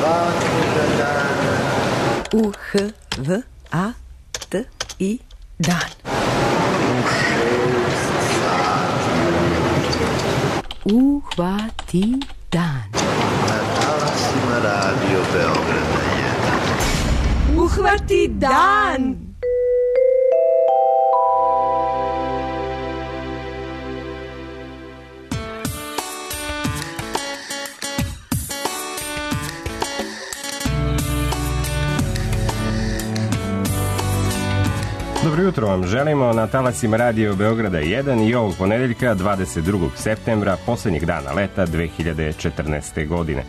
svakoga dana. U-H-V-A-T-I dan. U 6 sati ujutro. Uhvati dan. Na talasima Radio Beograda 1. Uhvati dan! Dobro jutro vam želimo na talasima Radio Beograda 1 i ovog ponedeljka 22. septembra, poslednjeg dana leta 2014. godine.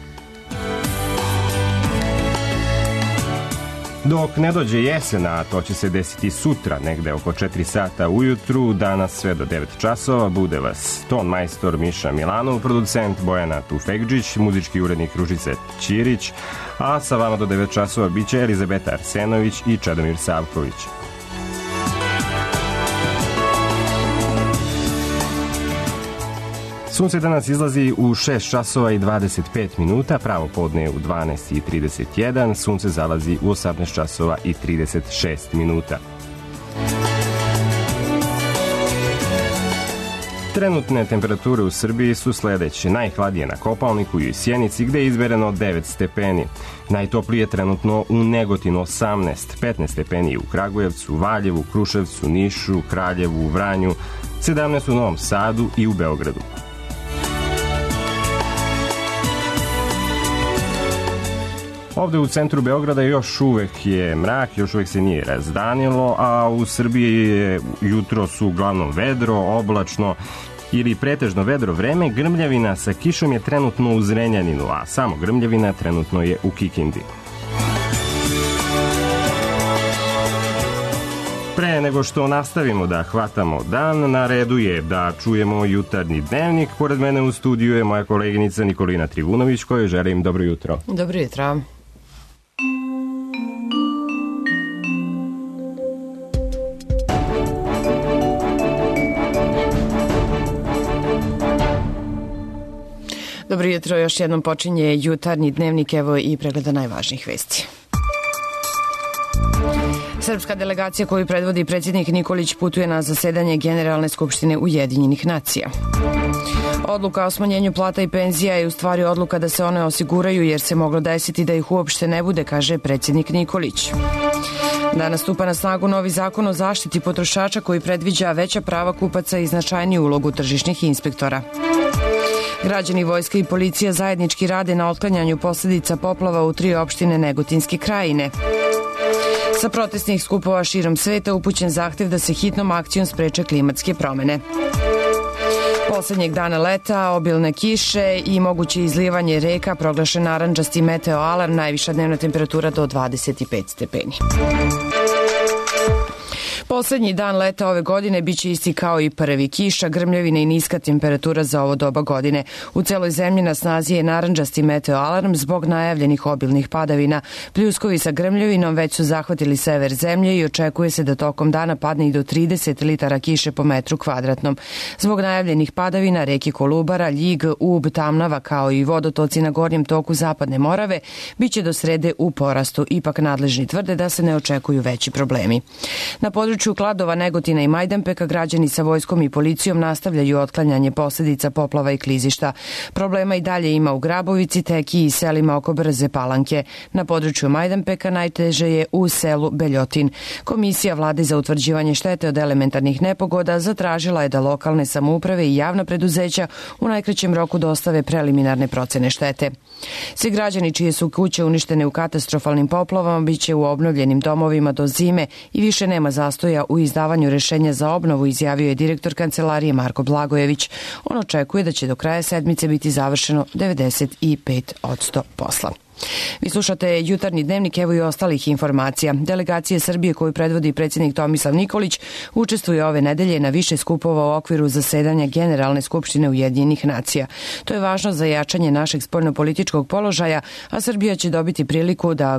Dok ne dođe jesen, a to će se desiti sutra, negde oko 4 sata ujutru, danas sve do 9 časova, bude vas ton majstor Miša Milanov, producent Bojana Tufekđić, muzički urednik Ružica Ćirić, a sa vama do 9 časova biće Elizabeta Arsenović i Čedomir Savković. Sunce danas izlazi u 6 časova i 25 minuta, pravo podne u 12:31, sunce zalazi u 18 časova i 36 minuta. Trenutne temperature u Srbiji su sledeće: najhladnije na Kopaoniku i u Sjenici, gde je izmereno 9 stepeni. Najtoplije trenutno u Negotinu 18, 15 stepeni u Kragujevcu, Valjevu, Kruševcu, Nišu, Kraljevu, Vranju, 17 u Novom Sadu i u Beogradu. Ovde u centru Beograda još uvek je mrak, još uvek se nije razdanilo, a u Srbiji je jutros uglavnom vedro, oblačno ili pretežno vedro vreme. Grmljavina sa kišom je trenutno u Zrenjaninu, a samo grmljavina trenutno je u Kikindi. Pre nego što nastavimo da hvatamo dan, na redu je da čujemo jutarnji dnevnik. Pored mene u studiju je moja koleginica Nikolina Trivunović, kojoj želim dobro jutro. Dobro jutro. Dobro jutro, još jednom počinje jutarnji dnevnik, evo i pregleda najvažnijih vesti. Srpska delegacija koju predvodi predsjednik Nikolić putuje na zasedanje Generalne skupštine Ujedinjenih nacija. Odluka o smanjenju plata i penzija je u stvari odluka da se one osiguraju jer se moglo desiti da ih uopšte ne bude, kaže predsjednik Nikolić. Danas stupa na snagu novi zakon o zaštiti potrošača koji predviđa veća prava kupaca i značajniju ulogu tržišnih inspektora. Građani, vojska i policija zajednički rade na otklanjanju posljedica poplava u 3 opštine Negotinske krajine. Sa protestnih skupova širom sveta upućen zahtev da se hitnom akcijom spreče klimatske promene. Poslednjeg dana leta, obilne kiše i moguće izlijevanje reka, proglašen narandžasti meteo alarm, najviša dnevna temperatura do 25 stepeni. Poslednji dan leta ove godine biće isti kao i prvi. Kiša, grmljavine i niska temperatura za ovo doba godine. U celoj zemlji na snazi je narandžasti meteo alarm zbog najavljenih obilnih padavina. Pljuskovi sa grmljavinom već su zahvatili sever zemlje i očekuje se da tokom dana padne i do 30 litara kiše po metru kvadratnom. Zbog najavljenih padavina reki Kolubara, Ljig, Ub, Tamnava kao i vodotoci na gornjem toku Zapadne Morave biće do srede u porastu. Ipak nadležni tvrde da se ne očekuju veći problemi. Na području Kladova, Negotina i Majdanpeka građani sa vojskom i policijom nastavljaju otklanjanje posljedica poplava i klizišta. Problema i dalje ima u Grabovici, Teki i selima oko Brze Palanke. Na području Majdanpeka najteže je u selu Beljotin. Komisija vlade za utvrđivanje štete od elementarnih nepogoda zatražila je da lokalne samouprave i javna preduzeća u najkraćem roku dostave preliminarne procene štete. Svi građani čije su kuće uništene u katastrofalnim poplavama biće u obnovljenim domovima do zime i više nema zastoja u izdavanju rešenja za obnovu, izjavio je direktor kancelarije Marko Blagojević. On očekuje da će do kraja sedmice biti završeno 95% posla. Vi slušate jutarnji dnevnik, evo i ostalih informacija. Delegacija Srbije koju predvodi predsjednik Tomislav Nikolić učestvuje ove nedelje na više skupova u okviru zasedanja Generalne skupštine Ujedinjenih nacija. To je važno za jačanje našeg spoljnopolitičkog položaja, a Srbija će dobiti priliku da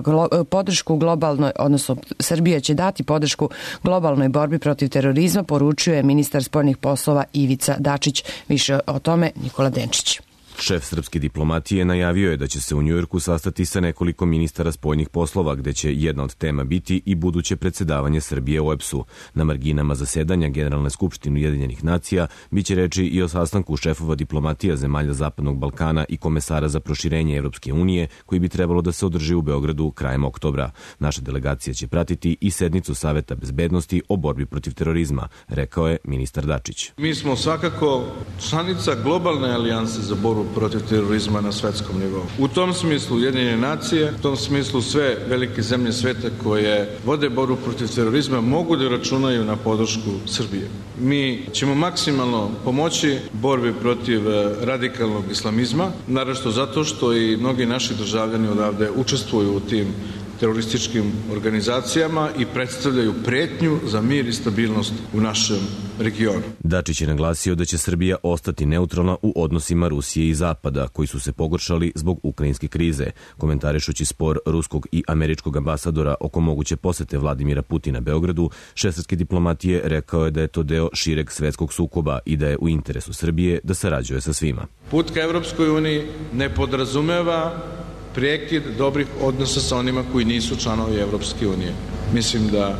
Srbija će dati podršku globalnoj borbi protiv terorizma, poručuje ministar spoljnih poslova Ivica Dačić. Više o tome Nikola Denčić. Šef srpske diplomatije najavio je da će se u Njujorku sastati sa nekoliko ministara spoljnih poslova, gde će jedna od tema biti i buduće predsedavanje Srbije OEBS-u. Na marginama zasedanja Generalne skupštine Ujedinjenih nacija biće reči i o sastanku šefova diplomatija zemalja Zapadnog Balkana i komesara za proširenje Evropske unije, koji bi trebalo da se održi u Beogradu krajem oktobra. Naša delegacija će pratiti i sednicu Saveta bezbednosti o borbi protiv terorizma, rekao je ministar Dačić. Mi smo svakako članica globalne alijanse za borbu protiv terorizma na svetskom nivou. U tom smislu Ujedinjene nacije, u tom smislu sve velike zemlje sveta koje vode borbu protiv terorizma mogu da računaju na podršku Srbije. Mi ćemo maksimalno pomoći borbi protiv radikalnog islamizma, naravno zato što i mnogi naši državljani odavde učestvuju u tim terorističkim organizacijama i predstavljaju pretnju za mir i stabilnost u našem regionu. Dačić je naglasio da će Srbija ostati neutralna u odnosima Rusije i Zapada, koji su se pogoršali zbog ukrajinske krize. Komentarišući spor ruskog i američkog ambasadora oko moguće posete Vladimira Putina Beogradu, šef srpske diplomatije rekao je da je to deo šireg svetskog sukoba i da je u interesu Srbije da sarađuje sa svima. Put ka Evropskoj uniji ne podrazumeva prekid dobrih odnosa sa onima koji nisu članovi Evropske unije. Mislim da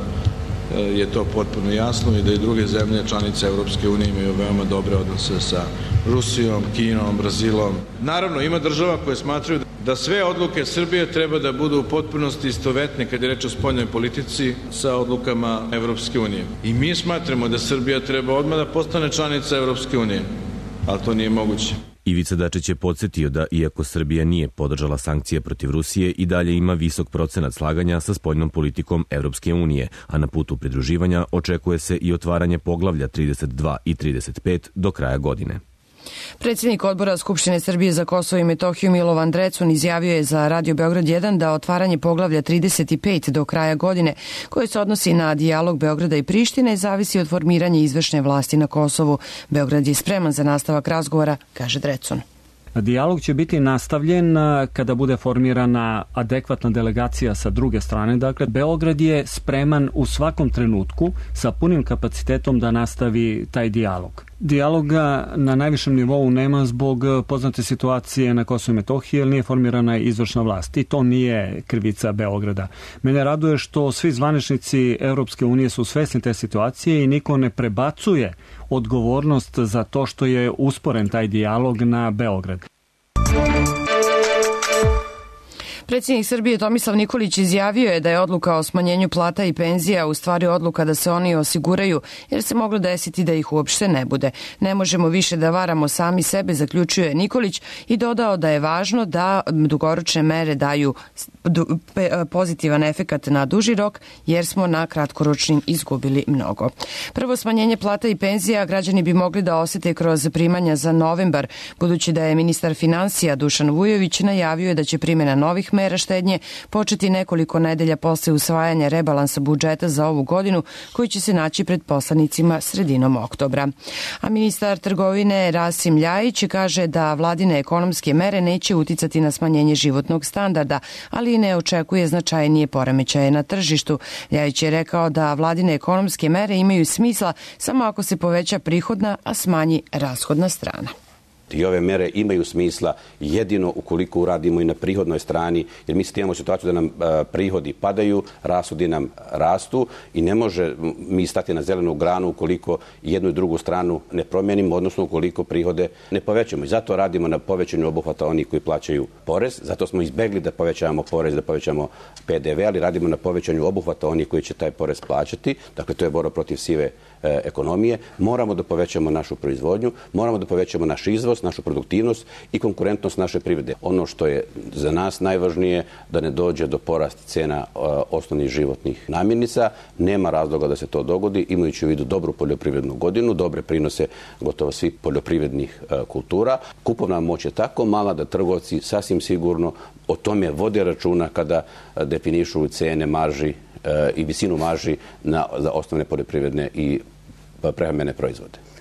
je to potpuno jasno i da i druge zemlje članice Evropske unije imaju veoma dobre odnose sa Rusijom, Kinom, Brazilom. Naravno, ima država koje smatraju da sve odluke Srbije treba da budu u potpunosti istovetne kad je reč o spoljnoj politici sa odlukama Evropske unije. I mi smatramo da Srbija treba odmah da postane članica Evropske unije, ali to nije moguće. Ivica Dačić je podsjetio da, iako Srbija nije podržala sankcije protiv Rusije, i dalje ima visok procenat slaganja sa spoljnom politikom Evropske unije, a na putu pridruživanja očekuje se i otvaranje poglavlja 32 i 35 do kraja godine. Predsjednik odbora Skupštine Srbije za Kosovo i Metohiju Milovan Drecun izjavio je za Radio Beograd 1 da otvaranje poglavlja 35 do kraja godine, koje se odnosi na dijalog Beograda i Prištine, zavisi od formiranja izvršne vlasti na Kosovu. Beograd je spreman za nastavak razgovora, kaže Drecun. Dijalog će biti nastavljen kada bude formirana adekvatna delegacija sa druge strane. Dakle, Beograd je spreman u svakom trenutku sa punim kapacitetom da nastavi taj dijalog. Dijaloga na najvišem nivou nema zbog poznate situacije na Kosovu i Metohiji, jer nije formirana izvršna vlast i to nije krivica Beograda. Mene raduje što svi zvaničnici Evropske unije su svesni te situacije i niko ne prebacuje odgovornost za to što je usporen taj dijalog na Beograd. Predsjednik Srbije Tomislav Nikolić izjavio je da je odluka o smanjenju plata i penzija u stvari odluka da se oni osiguraju, jer se moglo desiti da ih uopšte ne bude. Ne možemo više da varamo sami sebe, zaključuje Nikolić, i dodao da je važno da dugoročne mere daju pozitivan efekat na duži rok, jer smo na kratkoročnim izgubili mnogo. Prvo smanjenje plata i penzija građani bi mogli da osete kroz primanja za novembar, budući da je ministar finansija Dušan Vujović najavio da će primjena novih mera štednje početi nekoliko nedelja posle usvajanja rebalansa budžeta za ovu godinu, koji će se naći pred poslanicima sredinom oktobra. A ministar trgovine Rasim Ljajić kaže da vladine ekonomske mere neće uticati na smanjenje životnog standarda, ali i ne očekuje značajnije poremećaje na tržištu. Ljajić je rekao da vladine ekonomske mere imaju smisla samo ako se poveća prihodna, a smanji rashodna strana. I ove mere imaju smisla jedino ukoliko uradimo i na prihodnoj strani, jer mi imamo situaciju da nam prihodi padaju, rashodi nam rastu i ne može mi stati na zelenu granu ukoliko jednu i drugu stranu ne promenimo, odnosno ukoliko prihode ne povećamo. I zato radimo na povećanju obuhvata onih koji plaćaju porez, zato smo izbegli da povećavamo porez, da povećamo PDV, ali radimo na povećanju obuhvata onih koji će taj porez plaćati. Dakle, to je borba protiv sive ekonomije. Moramo da povećamo našu proizvodnju, moramo da povećamo naš izvoz, našu produktivnost i konkurentnost naše privrede. Ono što je za nas najvažnije, da ne dođe do porasta cena osnovnih životnih namirnica. Nema razloga da se to dogodi, imajući u vidu dobru poljoprivrednu godinu, dobre prinose gotovo svih poljoprivrednih kultura. Kupovna moć je tako mala da trgovci sasvim sigurno o tome vode računa kada definišu cene, marži i visinu marži za osnovne poljoprivredne i prehrambene proizvode.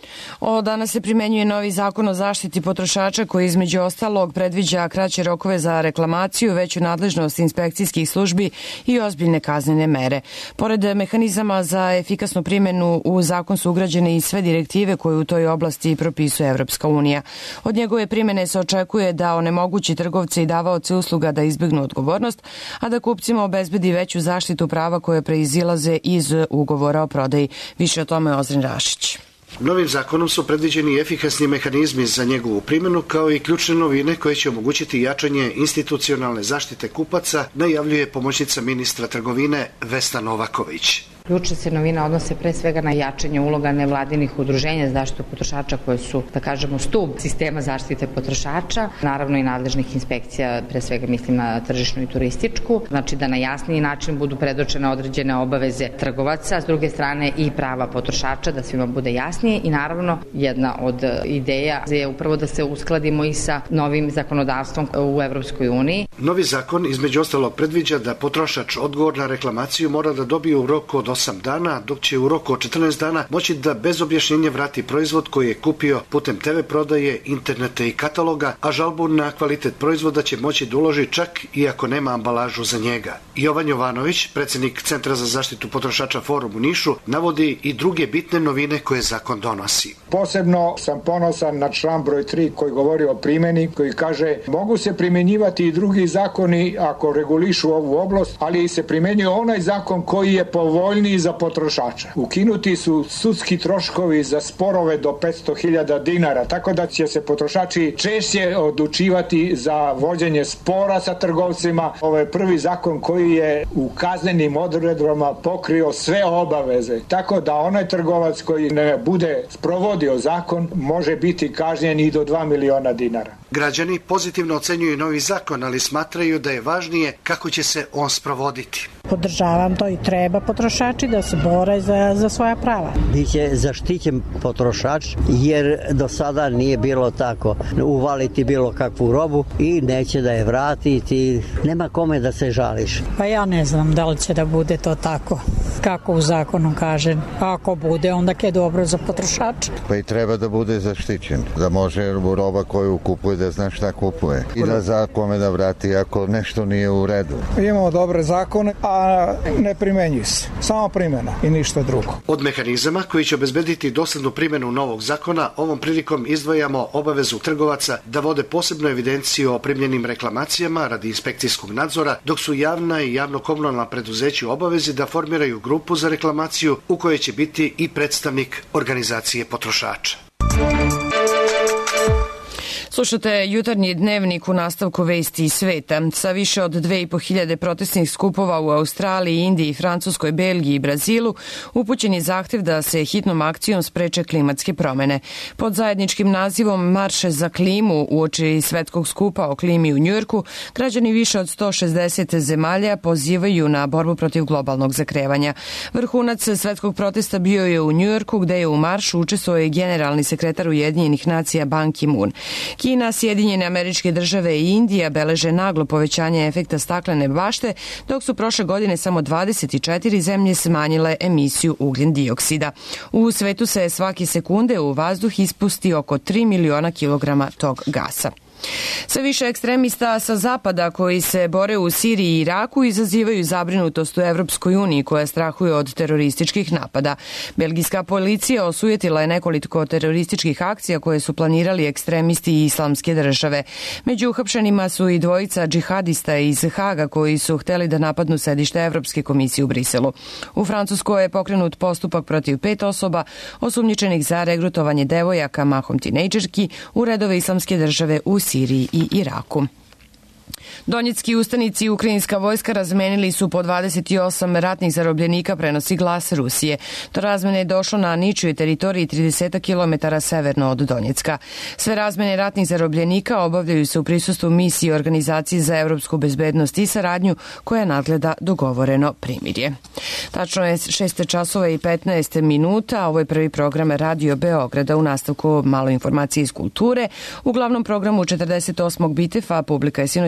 Od danas se primenjuje novi zakon o zaštiti potrošača koji između ostalog predviđa kraće rokove za reklamaciju, veću nadležnost inspekcijskih službi i ozbiljne kaznene mere. Pored mehanizama za efikasnu primjenu u zakon su ugrađene i sve direktive koje u toj oblasti propisuje Evropska unija. Od njegove primjene se očekuje da onemogući trgovce i davaoce usluga da izbjegnu odgovornost, a da kupcima obezbedi veću zaštitu prava koje preizilaze iz ugovora o prodaji. Više o tome Ozren Rašić. Novim zakonom su predviđeni efikasni mehanizmi za njegovu primjenu, kao i ključne novine koje će omogućiti jačanje institucionalne zaštite kupaca, najavljuje pomoćnica ministra trgovine Vesna Novaković. Ključne se novine odnose pre svega na jačanje uloga nevladinih udruženja za zaštitu potrošača koje su, da kažemo, stub sistema zaštite potrošača, naravno i nadležnih inspekcija, pre svega mislim na tržišnu i turističku, znači da na jasniji način budu predočene određene obaveze trgovaca, s druge strane i prava potrošača, da svima bude jasnije i naravno jedna od ideja je upravo da se uskladimo i sa novim zakonodavstvom u Evropskoj uniji. Novi zakon između ostalog predviđa da potrošač odgovor na reklamaciju mora da dobije u roku od 8 dana, dok će u roku od 14 dana moći da bez objašnjenja vrati proizvod koji je kupio putem TV prodaje, interneta i kataloga, a žalbu na kvalitet proizvoda će moći da uloži čak i ako nema ambalažu za njega. Jovan Jovanović, predsjednik Centra za zaštitu potrošača Forum u Nišu, navodi i druge bitne novine koje zakon donosi. Posebno sam ponosan na član broj 3 koji govori o primjeni, koji kaže mogu se primjenjivati i drugi zakoni ako regulišu ovu oblast, ali se primjenjuje onaj zakon koji je povoljniji za potrošača. Ukinuti su sudski troškovi za sporove do 500.000 dinara, tako da će se potrošači češće odlučivati za vođenje spora sa trgovcima. Ovo je prvi zakon koji je u kaznenim odredbama pokrio sve obaveze, tako da onaj trgovac koji ne bude sprovodio zakon može biti kažnjen i do 2 miliona dinara. Građani pozitivno ocenjuju novi zakon, ali smatraju da je važnije kako će se on sprovoditi. Podržavam to i treba potrošači da se bore za svoja prava. Biće zaštićen potrošač jer do sada nije bilo tako. Uvaliti bilo kakvu robu i neće da je vratiti. Nema kome da se žališ. Pa ja ne znam da li će da bude to tako kako u zakonu kaže. Ako bude, onda je dobro za potrošača. Pa i treba da bude zaštićen. Da može roba koju kupuje da zna šta kupuje. I da zna kome da vrati ako nešto nije u redu. Imamo dobre zakone, a ne primenjuju se. Samo primjena i ništa drugo. Od mehanizama koji će obezbediti doslednu primjenu novog zakona, ovom prilikom izdvajamo obavezu trgovaca da vode posebnu evidenciju o primljenim reklamacijama radi inspekcijskog nadzora, dok su javna i javno-komunalna preduzeća u obavezi da formiraju grupu za reklamaciju u kojoj će biti i predstavnik organizacije potrošača. Slušate jutarnji dnevnik u nastavku vesti iz sveta. Sa više od 2.500 protestnih skupova u Australiji, Indiji, Francuskoj, Belgiji i Brazilu upućen je zahtev da se hitnom akcijom spreče klimatske promene. Pod zajedničkim nazivom Marš za klimu uoči svetskog skupa o klimi u Njujorku, građani više od 160 zemalja pozivaju na borbu protiv globalnog zagrevanja. Vrhunac svetskog protesta bio je u Njujorku, gde je u maršu učestvovao i generalni sekretar Ujedinjenih nacija Ban Ki-moon. Kina, Sjedinjene Američke Države i Indija beleže naglo povećanje efekta staklene bašte, dok su prošle godine samo 24 zemlje smanjile emisiju ugljen dioksida. U svetu se svake sekunde u vazduh ispusti oko 3 miliona kilograma tog gasa. Sve više ekstremista sa zapada koji se bore u Siriji i Iraku izazivaju zabrinutost u Evropskoj uniji koja strahuje od terorističkih napada. Belgijska policija osujetila je nekoliko terorističkih akcija koje su planirali ekstremisti Islamske države. Među uhapšenima su i dvojica džihadista iz Haga koji su hteli da napadnu sedište Evropske komisije u Briselu. U Francuskoj je pokrenut postupak protiv 5 osoba osumnjičenih za regrutovanje devojaka, mahom tinejdžerki, u redove Islamske države u Siriji i Iraku. Donjecki ustanici i ukrajinska vojska razmenili su po 28 ratnih zarobljenika, prenosi Glas Rusije. Do razmene je došlo na ničoj teritoriji 30 km severno od Donjecka. Sve razmene ratnih zarobljenika obavljaju se u prisustvu misije Organizacije za evropsku bezbednost i saradnju koja nadgleda dogovoreno primirje. Tačno je 6 časova i 15 minuta. Ovo je prvi program Radio Beograda. U nastavku malo informacije iz kulture. U glavnom programu 48. Bitefa publika je sinoć mogla da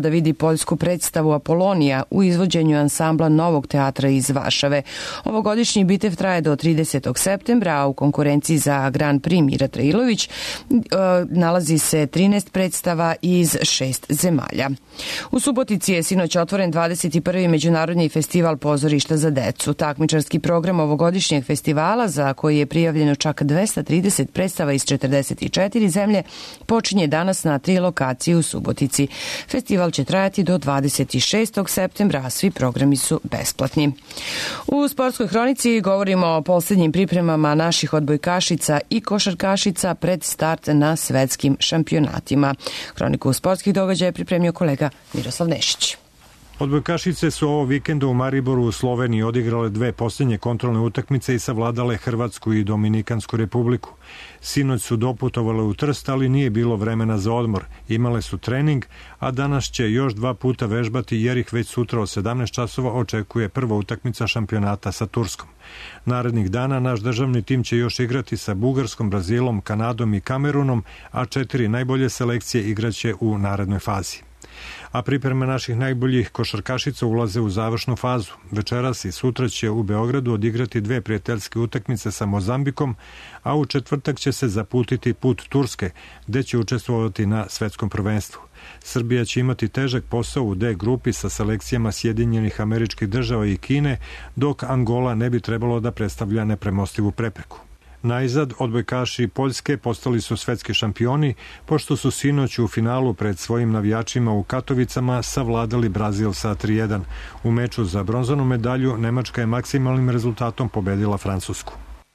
vidi poljsku predstavu Apolonija u izvođenju ansambla Novog teatra iz Varšave. Ovogodišnji bitev traje do 30. septembra, a u konkurenciji za Grand Prix Mira Trailović nalazi se 13 predstava iz 6 zemalja. U Subotici je sinoć otvoren 21. Međunarodni festival pozorišta za decu. Takmičarski program ovogodišnjeg festivala, za koji je prijavljeno čak 230 predstava iz 44 zemlje, počinje danas na 3 lokacije u Subotici. Festival će trajati do 26. septembra, a svi programi su besplatni. U sportskoj hronici govorimo o posljednjim pripremama naših odbojkašica i košarkašica pred start na svetskim šampionatima. Hroniku sportskih događaja pripremio kolega Miroslav Nešić. Odbojkašice su ovo vikenda u Mariboru u Sloveniji odigrale 2 posljednje kontrolne utakmice i savladale Hrvatsku i Dominikansku republiku. Sinoć su doputovale u Trst, ali nije bilo vremena za odmor. Imale su trening, a danas će još 2 puta vežbati jer ih već sutra od 17 časova očekuje prva utakmica šampionata sa Turskom. Narednih dana naš državni tim će još igrati sa Bugarskom, Brazilom, Kanadom i Kamerunom, a 4 najbolje selekcije igraće u narednoj fazi. A pripreme naših najboljih košarkašica ulaze u završnu fazu. Večeras i sutra će u Beogradu odigrati 2 prijateljske utakmice sa Mozambikom, a u četvrtak će se zaputiti put Turske, gde će učestvovati na svetskom prvenstvu. Srbija će imati težak posao u D grupi sa selekcijama Sjedinjenih Američkih Država i Kine, dok Angola ne bi trebalo da predstavlja nepremostivu prepreku. Najzad, odbojkaši Poljske postali su svetski šampioni, pošto su sinoć u finalu pred svojim navijačima u Katovicama savladali Brazil sa 3:1. U meču za bronzanu medalju Nemačka je maksimalnim rezultatom pobedila Francusku.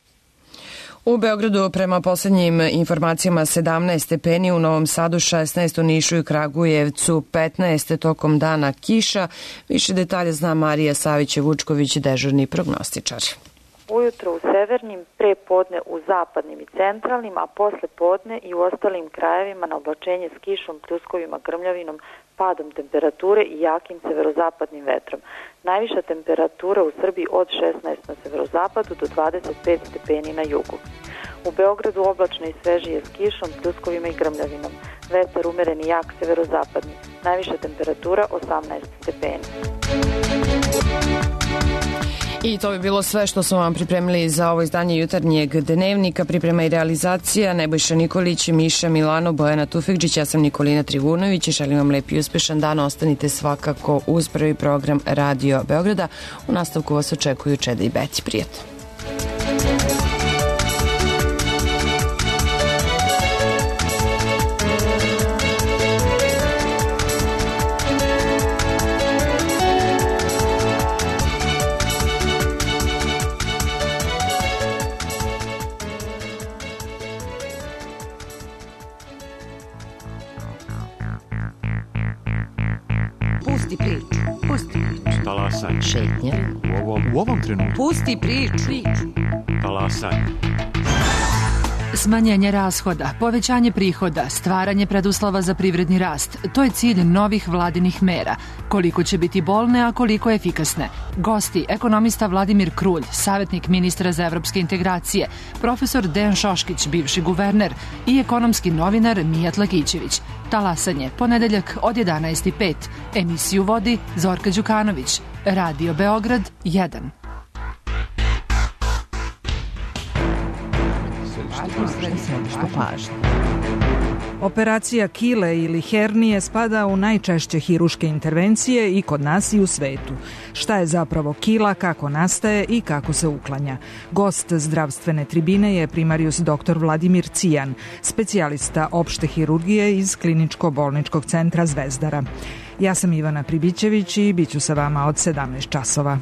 U Beogradu prema poslednjim informacijama 17 stepeni, u Novom Sadu 16, u Nišu i Kragujevcu 15, tokom dana kiša. Više detalje zna Marija Savić-Vučković, dežurni prognostičar. Ujutro u severnim, pre podne u zapadnim i centralnim, a posle podne i u ostalim krajevima na oblačenje s kišom, pljuskovima, grmljavinom, padom temperature i jakim severozapadnim vetrom. Najviša temperatura u Srbiji od 16 na severozapadu do 25 stepeni na jugu. U Beogradu oblačno i svežije s kišom, pljuskovima i grmljavinom. Vetar umeren i jak severozapadni. Najviša temperatura 18 stepeni. I to bi bilo sve što smo vam pripremili za ovo izdanje jutarnjeg dnevnika. Priprema i realizacija Nebojša Nikolić, Miša Milano, Bojana Tufekđić, ja sam Nikolina Trivunović i želim vam lep i uspešan dan. Ostanite svakako uz prvi program Radio Beograda. U nastavku vas očekuju Čeda i Beti. Prijatno. Pusti priču. Talasanje. Šetnja. U ovom trenutku. Pusti priču. Talasanje. Smanjenje rashoda, povećanje prihoda, stvaranje preduslova za privredni rast. To je cilj novih vladinih mera. Koliko će biti bolne, a koliko efikasne. Gosti, ekonomista Vladimir Krulj, savjetnik ministra za evropske integracije, profesor Dejan Šoškić, bivši guverner i ekonomski novinar Mijat Lakićević. Talasanje, ponedeljak od 11:05. Emisiju vodi Zorka Đukanović. Radio Beograd 1. Operacija kile ili hernije spada u najčešće hiruške intervencije i kod nas i u svetu. Šta je zapravo kila, kako nastaje i kako se uklanja? Gost zdravstvene tribine je primarius dr. Vladimir Cijan, specijalista opšte hirurgije iz Kliničko-bolničkog centra Zvezdara. Ja sam Ivana Pribićević i bit ću sa vama od 17 časova.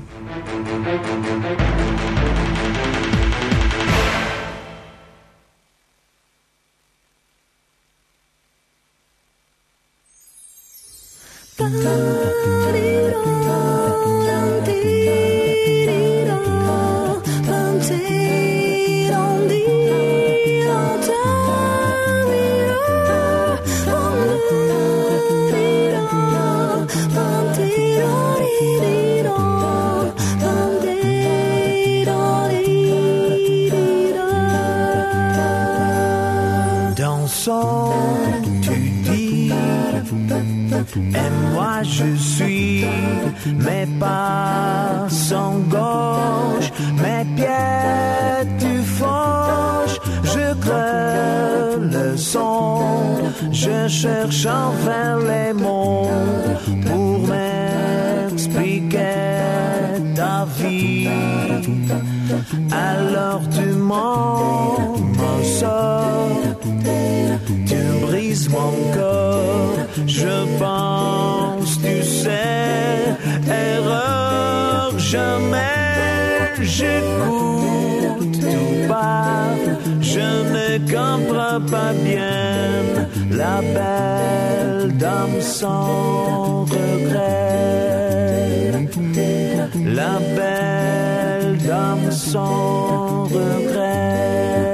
Dansons, tu dis, aime-moi Moi je suis, mes pas sont gauche, mes pieds tu fauches, je crée le son, je cherche enfin les mots pour m'expliquer ta vie. Alors tu m'en sors, tu brises mon corps, je pense, tu sais, erreur jamais, j'écoute tout part, je ne comprends pas bien la belle dame sans regret, la belle dame sans regret.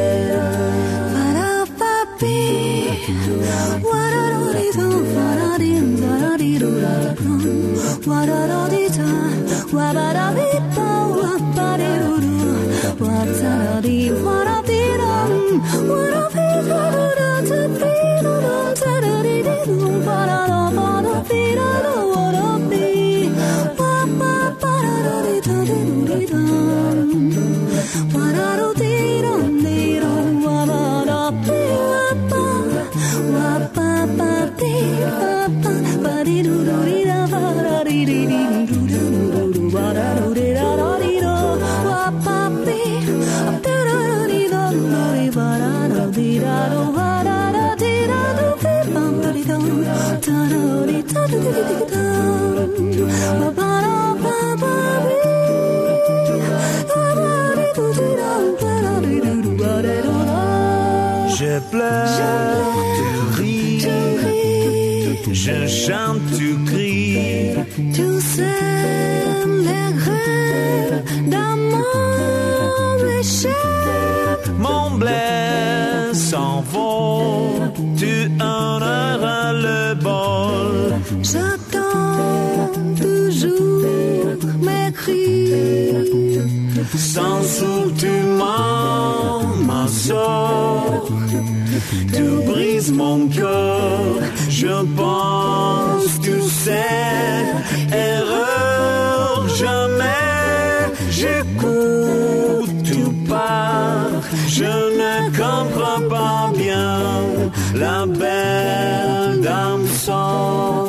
Je pleure, tu ris, je chante, tu cries. Tu sais les rêves d'amour léger. Mon blé s'envole, tu honoreras le bol. J'attends toujours mes cris. Sans sou tu m'en sors, tu brises mon cœur, je pense, tu sais, erreur jamais, j'écoute, tu pars, je ne comprends pas bien la belle dame sans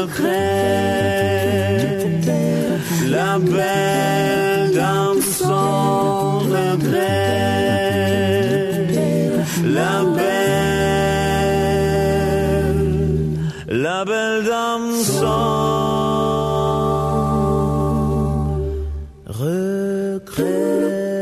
regret, la belle dame sans regret, la belle dame sans regret.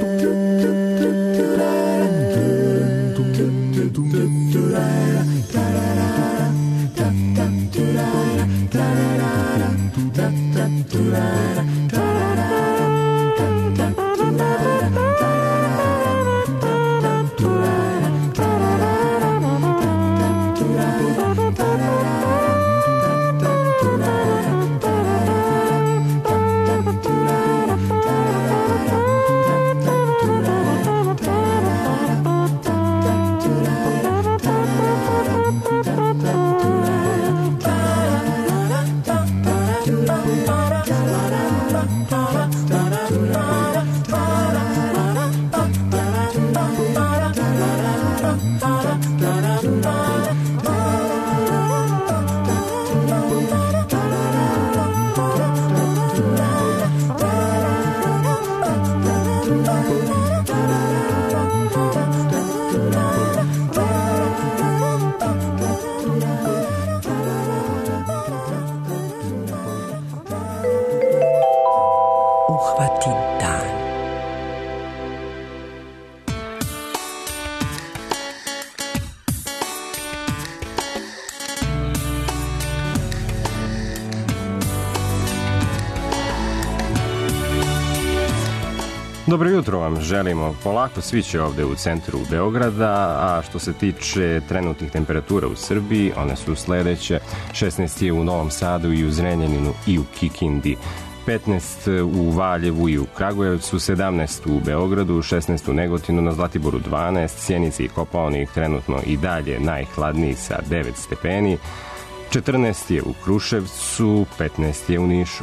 Dobro jutro vam želimo. Polako sviće ovde u centru Beograda, a što se tiče trenutnih temperatura u Srbiji, one su sledeće. 16 je u Novom Sadu i u Zrenjaninu i u Kikindi, 15 u Valjevu i u Kragujevcu, 17 u Beogradu, 16 u Negotinu, na Zlatiboru 12, Sjenici i Kopaonik trenutno i dalje najhladniji sa 9 stepeni, 14 je u Kruševcu, 15 je u Nišu.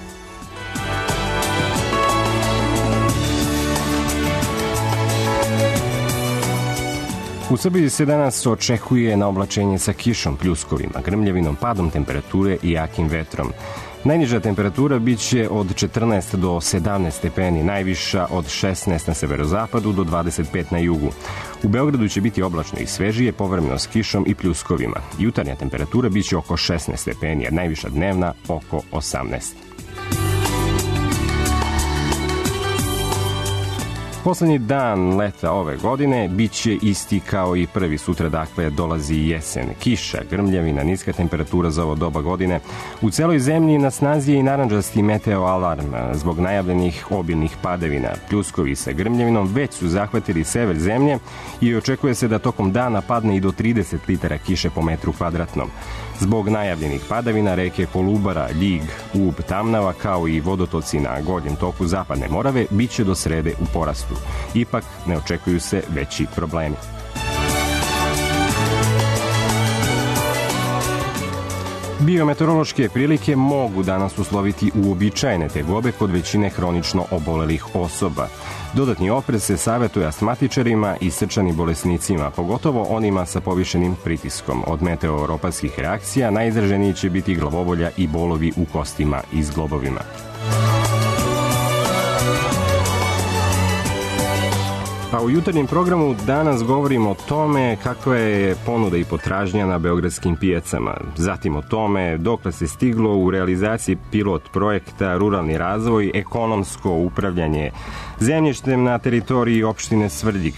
U Srbiji se danas očekuje na oblačenje sa kišom, pljuskovima, grmljavinom, padom temperature i jakim vetrom. Najniža temperatura biće od 14 do 17 stepeni, najviša od 16 na severozapadu do 25 na jugu. U Beogradu će biti oblačno i svežije, povremeno s kišom i pljuskovima. Jutarnja temperatura biće oko 16 stepeni, a najviša dnevna oko 18. Poslednji dan leta ove godine biće isti kao i prvi. Sutra, dakle, dolazi jesen. Kiša, grmljavina, niska temperatura za ovo doba godine. U celoj zemlji na snazi je i narandžasti meteo alarm zbog najavljenih obilnih padavina. Pljuskovi sa grmljavinom već su zahvatili sever zemlje i očekuje se da tokom dana padne i do 30 litara kiše po metru kvadratnom. Zbog najavljenih padavina reke Kolubara, Ljig, Ub, Tamnava, kao i vodotoci na gornjem toku Zapadne Morave, biće do srede u porastu. Ipak ne očekuju se veći problemi. Biometeorološke prilike mogu danas usloviti uobičajene tegobe kod većine hronično obolelih osoba. Dodatni oprez se savjetuje astmatičarima i srčanim bolesnicima, pogotovo onima sa povišenim pritiskom. Od meteoropatskih reakcija najizraženiji će biti glavobolja i bolovi u kostima i zglobovima. A u jutarnjem programu danas govorimo o tome kakva je ponuda i potražnja na beogradskim pijacama. Zatim o tome dokle se stiglo u realizaciji pilot projekta Ruralni razvoj, ekonomsko upravljanje zemljištem na teritoriji opštine Svrljig.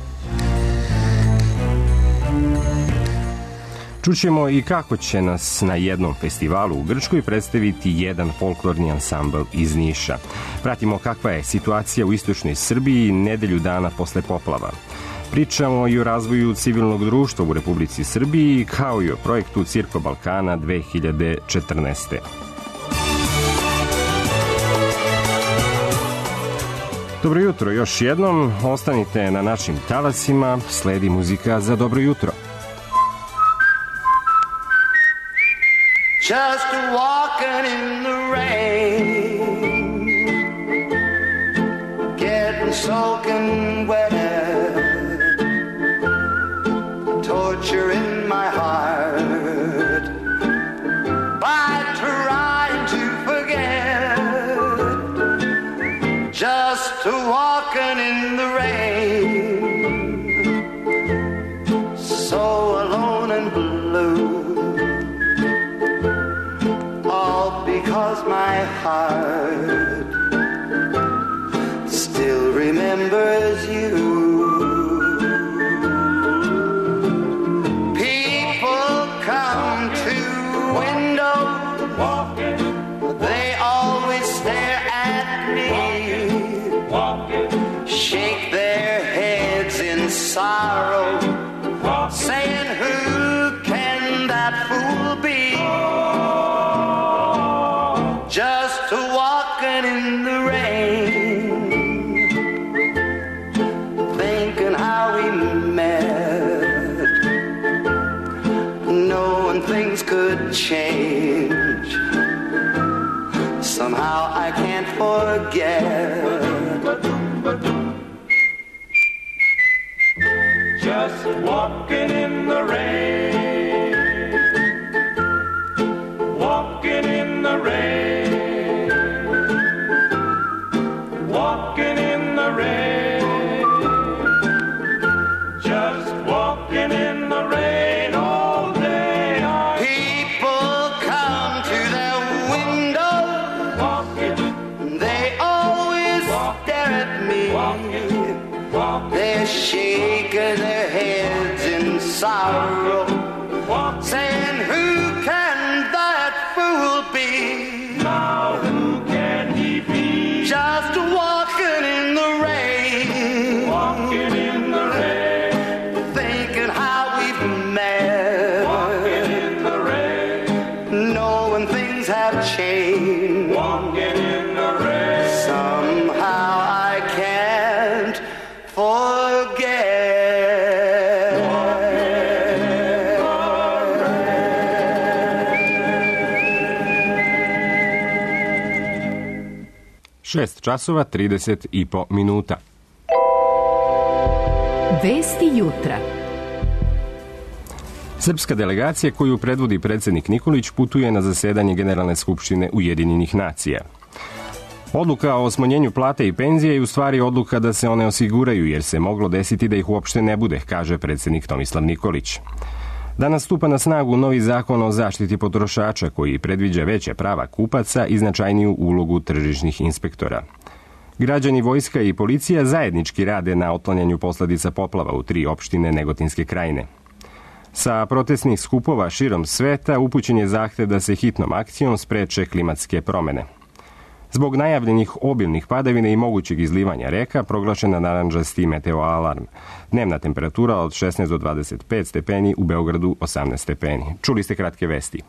Čućemo i kako će nas na jednom festivalu u Grčkoj predstaviti jedan folklorni ansambl iz Niša. Pratimo kakva je situacija u istočnoj Srbiji nedelju dana posle poplava. Pričamo i o razvoju civilnog društva u Republici Srbiji, kao i o projektu Cirko Balkana 2014. Dobro jutro još jednom, ostanite na našim talasima, sledi muzika za dobro jutro. Just walking in the rain, getting soaking wet, torture in my heart by trying to forget. Just walking in the rain, so alone and blue. Because my heart still remembers you. People come to window, they always stare at me, shake their heads in sorrow, saying, who can that fool be? Just walking in the rain, thinking how we met, knowing things could change. Somehow I can't forget. Just walking in the rain, walking in the rain. Walking in the rain, just walking in the rain all day. People come to their window, they always stare at me, they're shaking their heads in sorrow, saying, who can that fool be? Now who can he be? Just walking in the rain, walking in the rain, thinking how we've met, walking in the rain, knowing things have changed, walking in the rain. Somehow I can't forget. 6 časova 30,5 minuta. Vesti jutra. Srpska delegacija koju predvodi predsjednik Nikolić putuje na zasedanje Generalne skupštine Ujedinjenih nacija. Odluka o smanjenju plate i penzije je u stvari odluka da se one osiguraju, jer se moglo desiti da ih uopšte ne bude, kaže predsjednik Tomislav Nikolić. Danas stupa na snagu novi zakon o zaštiti potrošača koji predviđa veće prava kupaca i značajniju ulogu tržišnih inspektora. Građani, vojska i policija zajednički rade na otklanjanju posledica poplava u 3 opštine Negotinske krajine. Sa protestnih skupova širom sveta upućen je zahtev da se hitnom akcijom spreče klimatske promene. Zbog najavljenih obilnih padavina i mogućeg izlivanja reka proglašena narandžasti meteo alarm. Dnevna temperatura od 16 do 25 stepeni, u Beogradu 18 stepeni. Čuli ste kratke vesti.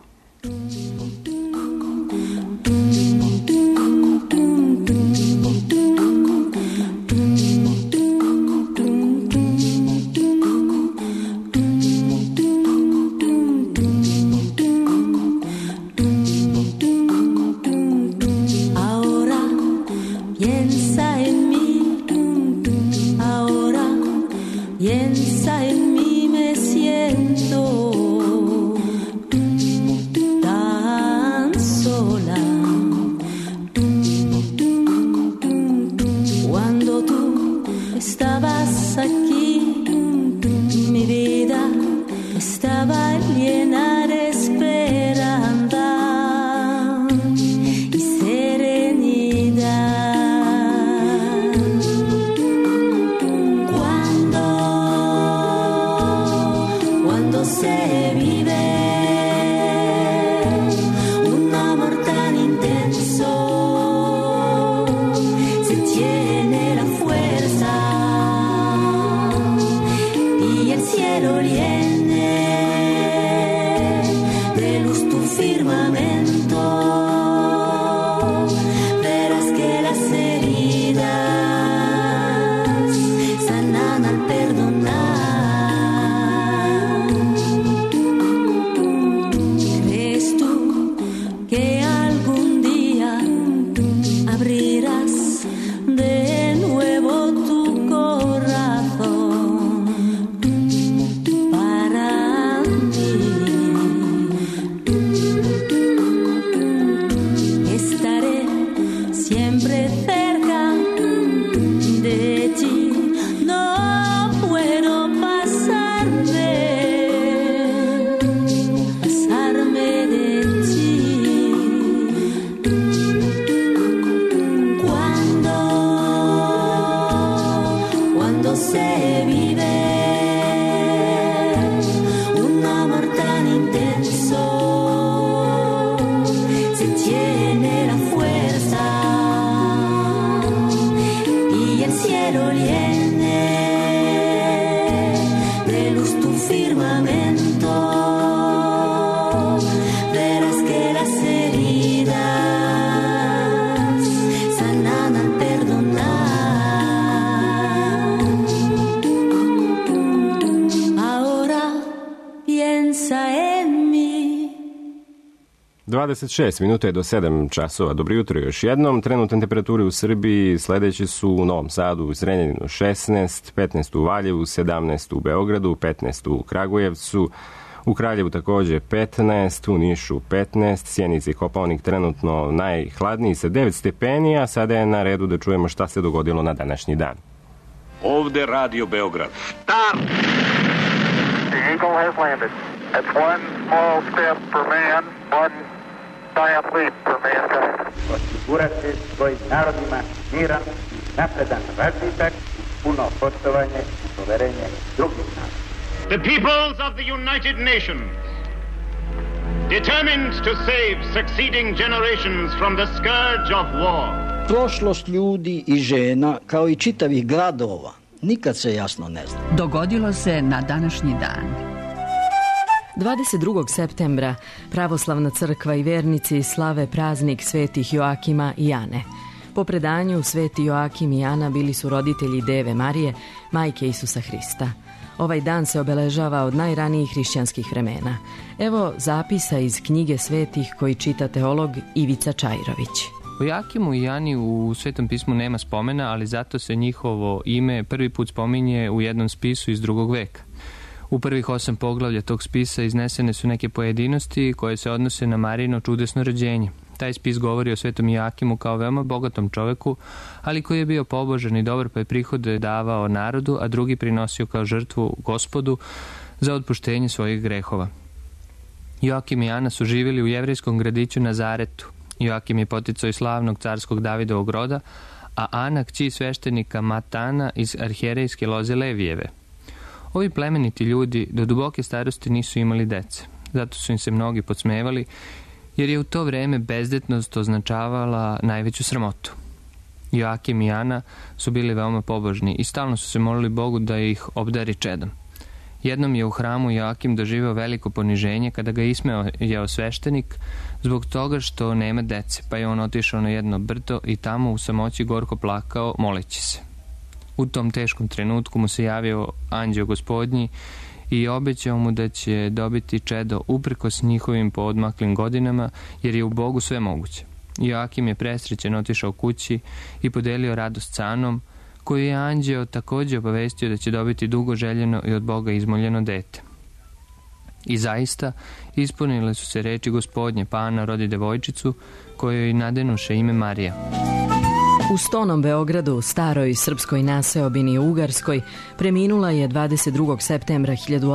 mi. 26 minuta je do 7 časova. Dobro jutro još jednom. Trenutne temperature u Srbiji sledeće su: u Novom Sadu u Zrenjaninu 16, 15 u Valjevu, 17 u Beogradu, 15 u Kragujevcu, u Kraljevu takođe 15, u Nišu 15, Sjenica i Kopaonik trenutno najhladniji sa 9 stepeni, a sada je na redu da čujemo šta se dogodilo na današnji dan. Ovde Radio Beograd. Start! The Eagle has landed. It's one small step for man, one giant leap for mankind. Osigurati svojim narodima miran, napredan razvitak, puno poštovanje i poverenje drugih naroda. The peoples of the United Nations, determined to save succeeding generations from the scourge of war. Prošlost ljudi i žena, kao i čitavih gradova, nikad se jasno ne zna. Dogodilo se na današnji dan. 22. septembra Pravoslavna crkva i vernici slave praznik svetih Joakima i Ane. Po predanju, sveti Joakim i Ana bili su roditelji Deve Marije, majke Isusa Hrista. Ovaj dan se obeležava od najranijih hrišćanskih vremena. Evo zapisa iz knjige svetih koji čita teolog Ivica Čajrović. O Joakimu i Ani u Svetom pismu nema spomena, ali zato se njihovo ime prvi put spominje u jednom spisu iz 2. veka. U prvih 8 poglavlja tog spisa iznesene su neke pojedinosti koje se odnose na Marijino čudesno rođenje. Taj spis govori o Svetom Joakimu kao veoma bogatom čoveku, ali koji je bio pobožan i dobar, pa je prihode davao narodu, a drugi prinosio kao žrtvu Gospodu za otpuštenje svojih grehova. Joakim i Ana su živjeli u jevrejskom gradiću Nazaretu. Joakim je poticao iz slavnog carskog Davidovog roda, a Ana kći sveštenika Matana iz arhijerejske loze Levijeve. Ovi plemeniti ljudi do duboke starosti nisu imali dece. Zato su im se mnogi podsmevali, jer je u to vreme bezdetnost označavala najveću sramotu. Joakim i Ana su bili veoma pobožni i stalno su se molili Bogu da ih obdari čedom. Jednom je u hramu Joakim doživeo veliko poniženje kada ga ismejao sveštenik zbog toga što nema dece, pa je on otišao na jedno brdo i tamo u samoći gorko plakao moleći se. U tom teškom trenutku mu se javio anđeo Gospodnji i obećao mu da će dobiti čedo uprkos njihovim poodmaklim godinama, jer je u Bogu sve moguće. Joakim je presrećen otišao kući i podelio radost sa Anom, koju je anđeo također obavestio da će dobiti dugo željeno i od Boga izmoljeno dete. I zaista ispunile su se reči Gospodnje, pa Ana rodi devojčicu, kojoj nadenuše ime Marija. U Stonom Beogradu, staroj srpskoj naseobini u Ugarskoj, preminula je 22. septembra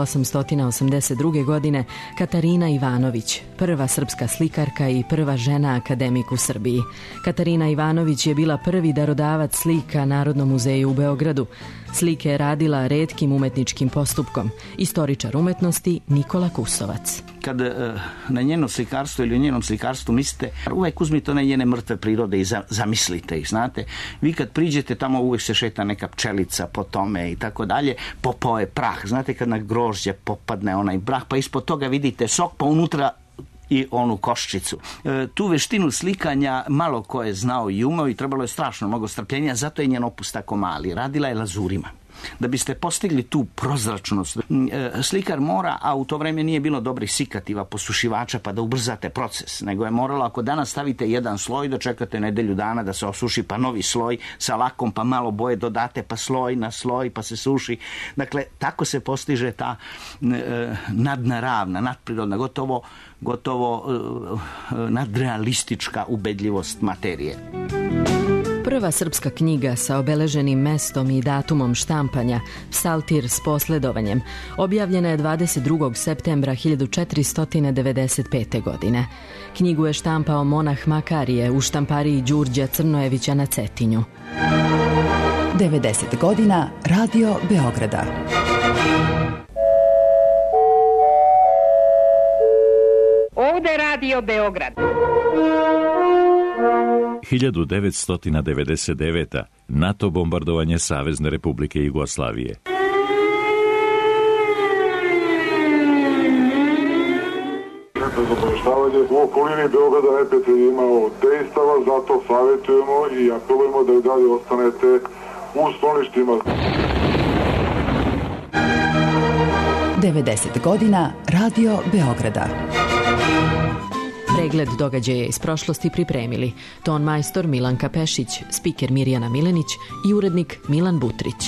1882. godine Katarina Ivanović, prva srpska slikarka i prva žena akademik u Srbiji. Katarina Ivanović je bila prvi darodavac slika Narodnom muzeju u Beogradu. Slike je radila retkim umetničkim postupkom. Istoričar umetnosti Nikola Kusovac. Kad na njeno slikarstvo ili u njenom slikarstvu mislite, uvek uzmite one njene mrtve prirode i zamislite ih, znate. Vi kad priđete tamo uvek se šeta neka pčelica po tome i tako dalje, popao je prah. Znate kad na grožđe popadne onaj prah, pa ispod toga vidite sok, pa unutra i onu koščicu. Tu veštinu slikanja malo ko je znao i umeo i trebalo je strašno mnogo strpljenja, zato je njen opus tako mali. Radila je lazurima. Da biste postigli tu prozračnost, slikar mora, a u to vreme nije bilo dobrih sikativa, posušivača, pa da ubrzate proces, nego je moralo, ako danas stavite jedan sloj, da čekate nedelju dana da se osuši, pa novi sloj sa lakom, pa malo boje dodate, pa sloj na sloj, pa se suši. Dakle, tako se postiže ta nadnaravna, nadprirodna, gotovo nadrealistička ubedljivost materije. Prva srpska knjiga sa obeleženim mestom i datumom štampanja, Psaltir s posledovanjem, objavljena je 22. septembra 1495. godine. Knjigu je štampao monah Makarije u štampariji Đurđa Crnojevića na Cetinju. 90 godina Radio Beograda. Ovde Radio Beograd. 1999. NATO bombardovanje Savezne Republike Jugoslavije. Za obavještavanje u okolini Beograda neprijatelj imao dejstava, zato savjetujemo i apelujemo da i dalje ostanete u skloništima. 90 godina Radio Beograda. Pregled događaja iz prošlosti pripremili ton majstor Milanka Pešić, spiker Mirjana Milenić i urednik Milan Butrić.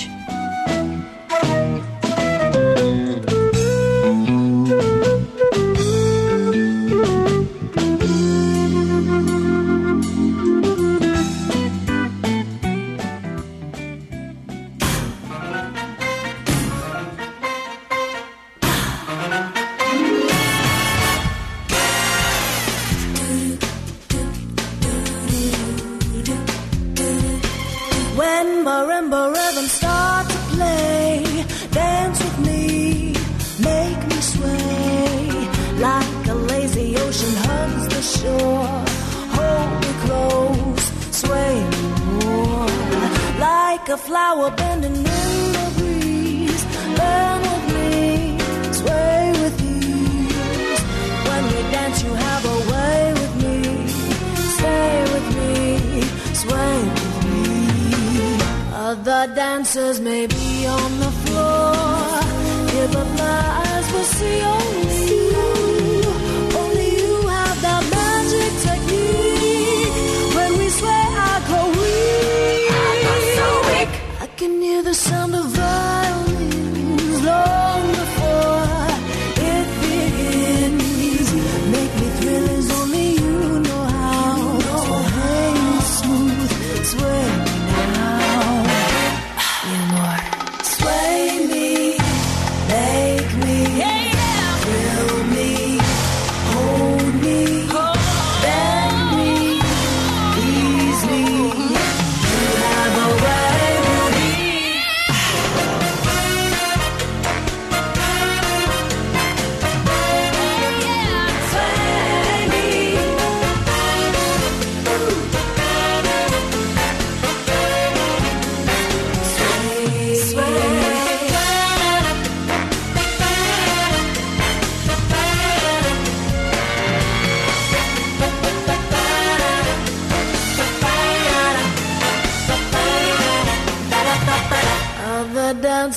A flower bending in the breeze. Burn with me, sway with ease. When we dance, you have a way with me. Stay with me, sway with me. Other dancers may be on the floor, here but my eyes will see only you. Only you have that magic technique. When we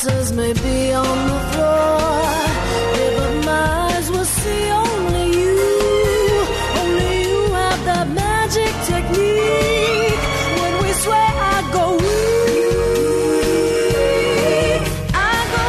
answers may be on the floor. Yeah, but my eyes will see only you. Only you have that magic technique. When we sway, I go weak. I go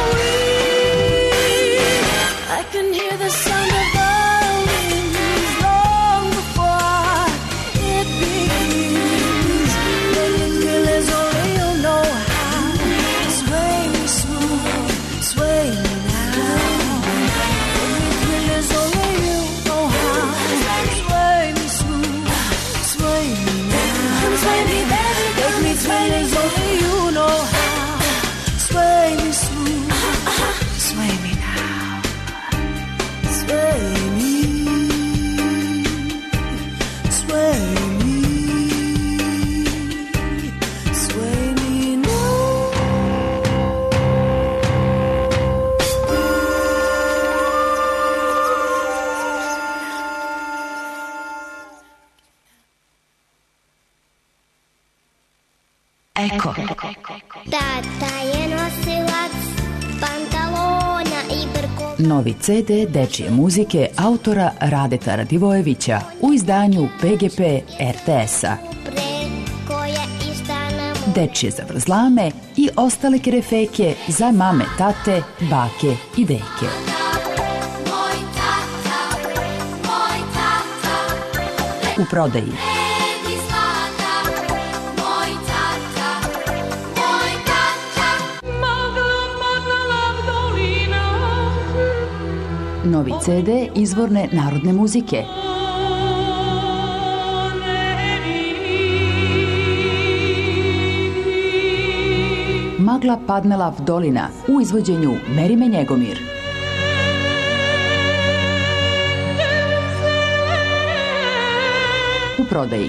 weak. I can hear the sound of violins long before it begins. When you feel as only you know how. Sway me smooth, sway me now. When you feel as only you know how. Sway me smooth, sway me now. Sway me, baby, take me sway as only you know how. Sway me smooth, sway me now. Sway me, sway me, sway me now. Eko. Tata je nosilac pantalona i brko. Novi CD dečije muzike autora Radeta Radivojevića u izdanju PGP RTS-a. Preko je istana mu. Dečije zavrzlame i ostale kerefeke za mame, tate, bake i deke. Moj tata, moj tata. U prodaji. Ledi zlata, moj tata, moj tata. Novi CD izvorne narodne muzike. Magla Padmela Dolina u izvođenju Merime Njegomir. U prodaji.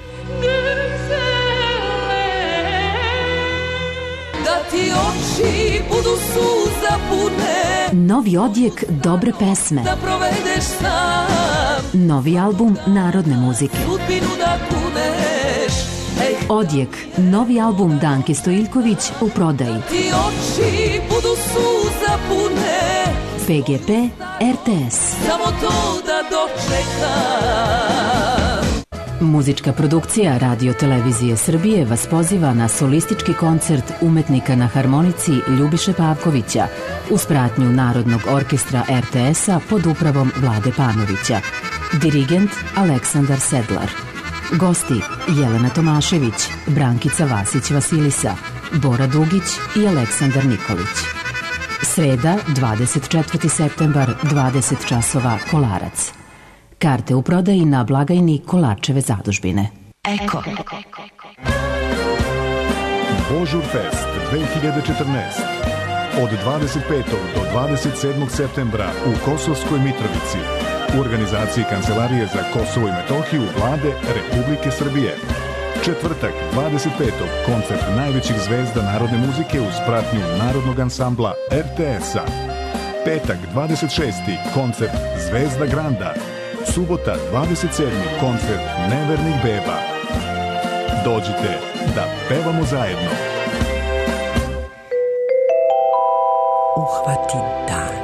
Da ti oči budu suza pune. Novi odjek dobre pesme. Da provedeš sam. Novi album narodne muzike. Sudbinu da kuneš. Odjek, novi album Danke Stojiljković u prodaji. Ti oči budu suza pune. PGP RTS. Samo to da dočekam. Muzička produkcija Radio Televizije Srbije vas poziva na solistički koncert umetnika na harmonici Ljubiše Pavkovića uz pratnju Narodnog orkestra RTS-a pod upravom Vlade Panovića. Dirigent Aleksandar Sedlar. Gosti Jelena Tomašević, Brankica Vasić-Vasilisa, Bora Dugić i Aleksandar Nikolić. Sreda, 24. septembar, 20 časova, Kolarac. Karte u prodaji na blagajni Kolačeve zadužbine. Eko. Božurfest 2014. Od 25. do 27. septembra u Kosovskoj Mitrovici. U organizaciji Kancelarije za Kosovo i Metohiju Vlade Republike Srbije. Četvrtak, 25. koncert najvećih zvezda narodne muzike uz pratnju Narodnog ansambla RTS-a. Petak, 26. koncert Zvezda Granda. Subota, 27. koncert Nevernih beba. Dođite da pevamo zajedno. Uhvati dan.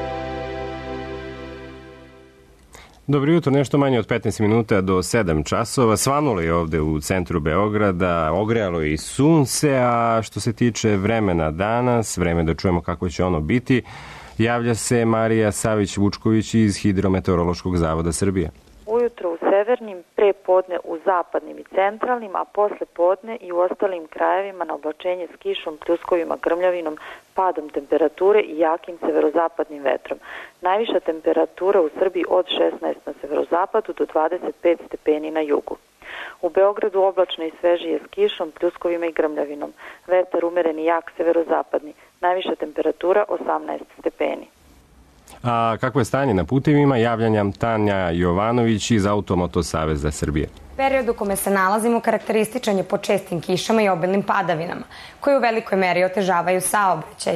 Dobro jutro, nešto manje od 15 minuta do 7 časova. Svanulo je ovde u centru Beograda, ogrejalo je i sunce, a što se tiče vremena danas, vreme da čujemo kako će ono biti, javlja se Marija Savić-Vučković iz Hidrometeorološkog zavoda Srbije. Ujutro u severnim, pre podne u zapadnim i centralnim, a posle podne i u ostalim krajevima na oblačenje s kišom, pljuskovima, grmljavinom, padom temperature i jakim severozapadnim vetrom. Najviša temperatura u Srbiji od 16 na severozapadu do 25 stepeni na jugu. U Beogradu oblačno i svežije s kišom, pljuskovima i grmljavinom. Vetar umeren i jak severozapadni. Najviša temperatura 18 stepeni. A kako je stanje na putevima, javljanja Tanja Jovanović iz Automoto Saveza Srbije. Period u kome se nalazimo karakterističan je po čestim kišama i obilnim padavinama, koje u velikoj meri otežavaju saobraćaj.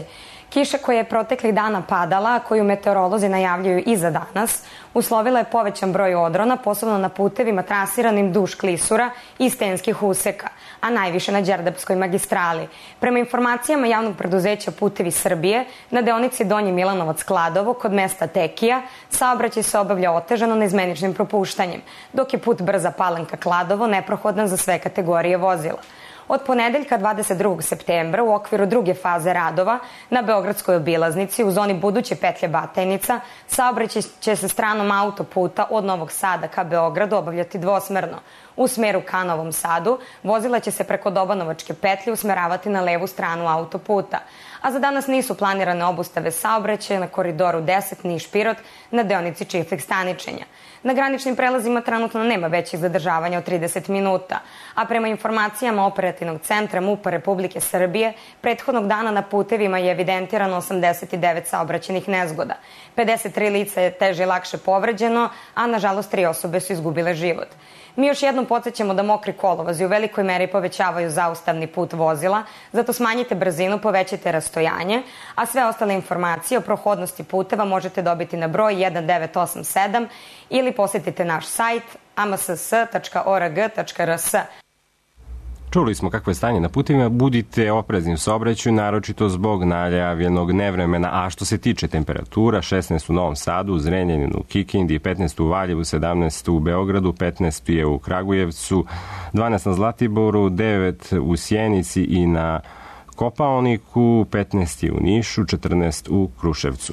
Kiša koja je proteklih dana padala, a koju meteorolozi najavljuju i za danas, uslovila je povećan broj odrona, posebno na putevima trasiranim duž klisura i stenskih useka, a najviše na Đerdapskoj magistrali. Prema informacijama javnog preduzeća Putevi Srbije, na deonici Donji Milanovac-Kladovo, kod mesta Tekija, saobraćaj se obavlja otežano neizmeničnim propuštanjem, dok je put Brza Palanka-Kladovo neprohodan za sve kategorije vozila. Od ponedeljka 22. septembra u okviru druge faze radova na Beogradskoj obilaznici u zoni buduće petlje Batajnica saobraćaj će se stranom autoputa od Novog Sada ka Beogradu obavljati dvosmerno. U smeru ka Novom Sadu vozila će se preko Dobanovačke petlje usmeravati na levu stranu autoputa. A za danas nisu planirane obustave saobraćaja na koridoru 10 Niš-Pirot na deonici Čiflik-Staničenja. Na graničnim prelazima trenutno nema većih zadržavanja od 30 minuta, a prema informacijama Operativnog centra MUP-a Republike Srbije, prethodnog dana na putevima je evidentirano 89 saobraćajnih nezgoda. 53 lica je teže i lakše povređeno, a nažalost 3 osobe su izgubile život. Mi još jednom podsjećamo da mokri kolovozi u velikoj meri povećavaju zaustavni put vozila, zato smanjite brzinu, povećajte rastojanje, a sve ostale informacije o prohodnosti puteva možete dobiti na broj 1987 ili posjetite naš sajt amss.org.rs. Čuli smo kakvo je stanje na putovima, budite oprezni u saobraćaju, naročito zbog najavljenog nevremena, a što se tiče temperatura, 16 u Novom Sadu, u Zrenjaninu, Kikindi, 15 u Valjevu, 17 u Beogradu, 15 je u Kragujevcu, 12 na Zlatiboru, 9 u Sjenici i na Kopaoniku, 15 je u Nišu, 14 u Kruševcu.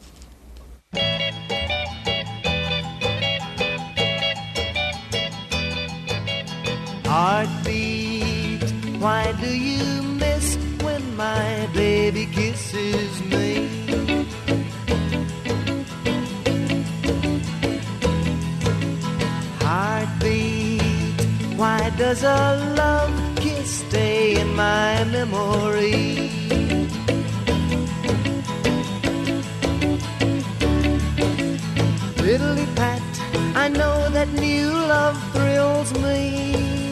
Heartbeat, why do you miss when my baby kisses me? Heartbeat, why does a love kiss stay in my memory? Fiddly pat, I know that new love thrills me.